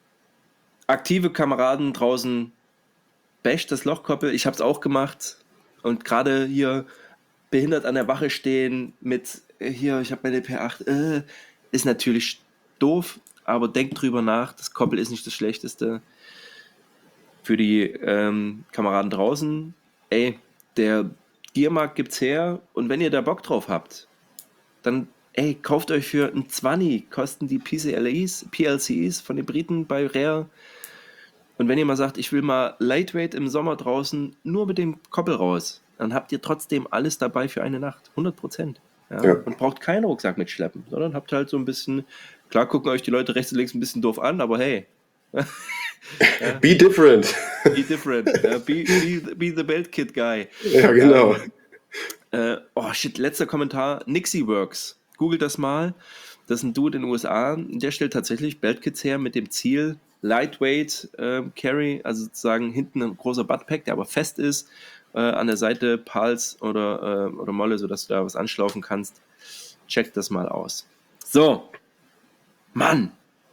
aktive Kameraden draußen, basht das Lochkoppel. Ich habe es auch gemacht und gerade hier behindert an der Wache stehen mit, hier, ich habe meine P acht, äh, ist natürlich doof, aber denkt drüber nach, das Koppel ist nicht das Schlechteste. Für die ähm, Kameraden draußen, ey, der Gearmarkt gibt's her und wenn ihr da Bock drauf habt, dann, ey, kauft euch für ein zwanzig, kosten die P C L Es, P L C Es von den Briten bei Rare. Und wenn ihr mal sagt, ich will mal Lightweight im Sommer draußen nur mit dem Koppel raus, dann habt ihr trotzdem alles dabei für eine Nacht, hundert Prozent. Ja? Ja. Und braucht keinen Rucksack mitschleppen, sondern habt halt so ein bisschen, klar gucken euch die Leute rechts und links ein bisschen doof an, aber hey. ja. Be different. Be different. Ja, be, be, be the Belt Kit Guy. Ja, genau. Ähm, äh, oh shit, letzter Kommentar. Nixie Works. Googelt das mal. Das ist ein Dude in den U S A. Der stellt tatsächlich Belt Kits her mit dem Ziel, Lightweight äh, Carry, also sozusagen hinten ein großer Buttpack, der aber fest ist. Äh, an der Seite Pals oder, äh, oder Molle, sodass du da was anschlaufen kannst. Checkt das mal aus. So. Mann.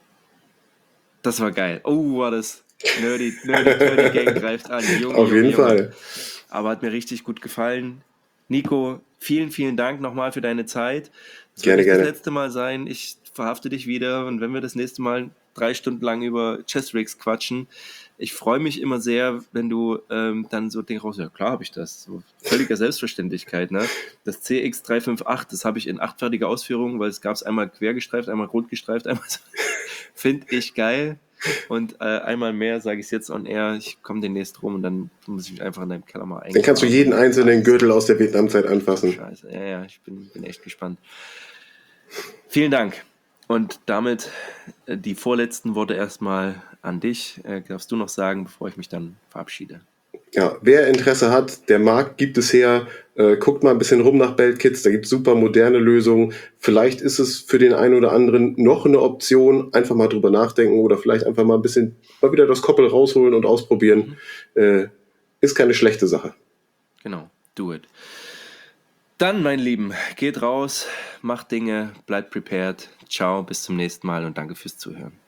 Das war geil. Oh, war das nerdy, nerdy, nerdy Gang greift an. Junge, Auf jeden Junge, Fall. Junge. Aber hat mir richtig gut gefallen. Nico, vielen, vielen Dank nochmal für deine Zeit. Das gerne, wird nicht gerne. das letzte Mal sein. Ich verhafte dich wieder und wenn wir das nächste Mal drei Stunden lang über Chest-Rigs quatschen, ich freue mich immer sehr, wenn du ähm, dann so denkst, raus, ja klar habe ich das. So völliger Selbstverständlichkeit. Ne? Das C X drei fünf acht, das habe ich in achtfertiger Ausführung, weil es gab es einmal quergestreift, einmal rundgestreift, einmal so. Finde ich geil. Und äh, einmal mehr sage ich es jetzt on air, ich komme demnächst rum und dann muss ich mich einfach in deinem Keller mal einkaufen. Dann kannst du jeden einzelnen Gürtel aus der Vietnamzeit anfassen. Scheiße, ja, ja, ich bin, bin echt gespannt. Vielen Dank. Und damit äh, die vorletzten Worte erstmal an dich. Äh, darfst du noch sagen, bevor ich mich dann verabschiede? Ja, wer Interesse hat, der Markt gibt es her, äh, guckt mal ein bisschen rum nach Beltkits, da gibt es super moderne Lösungen. Vielleicht ist es für den einen oder anderen noch eine Option, einfach mal drüber nachdenken oder vielleicht einfach mal ein bisschen mal wieder das Koppel rausholen und ausprobieren. Mhm. Äh, ist keine schlechte Sache. Genau, do it. Dann, mein Lieben, geht raus, macht Dinge, bleibt prepared. Ciao, bis zum nächsten Mal und danke fürs Zuhören.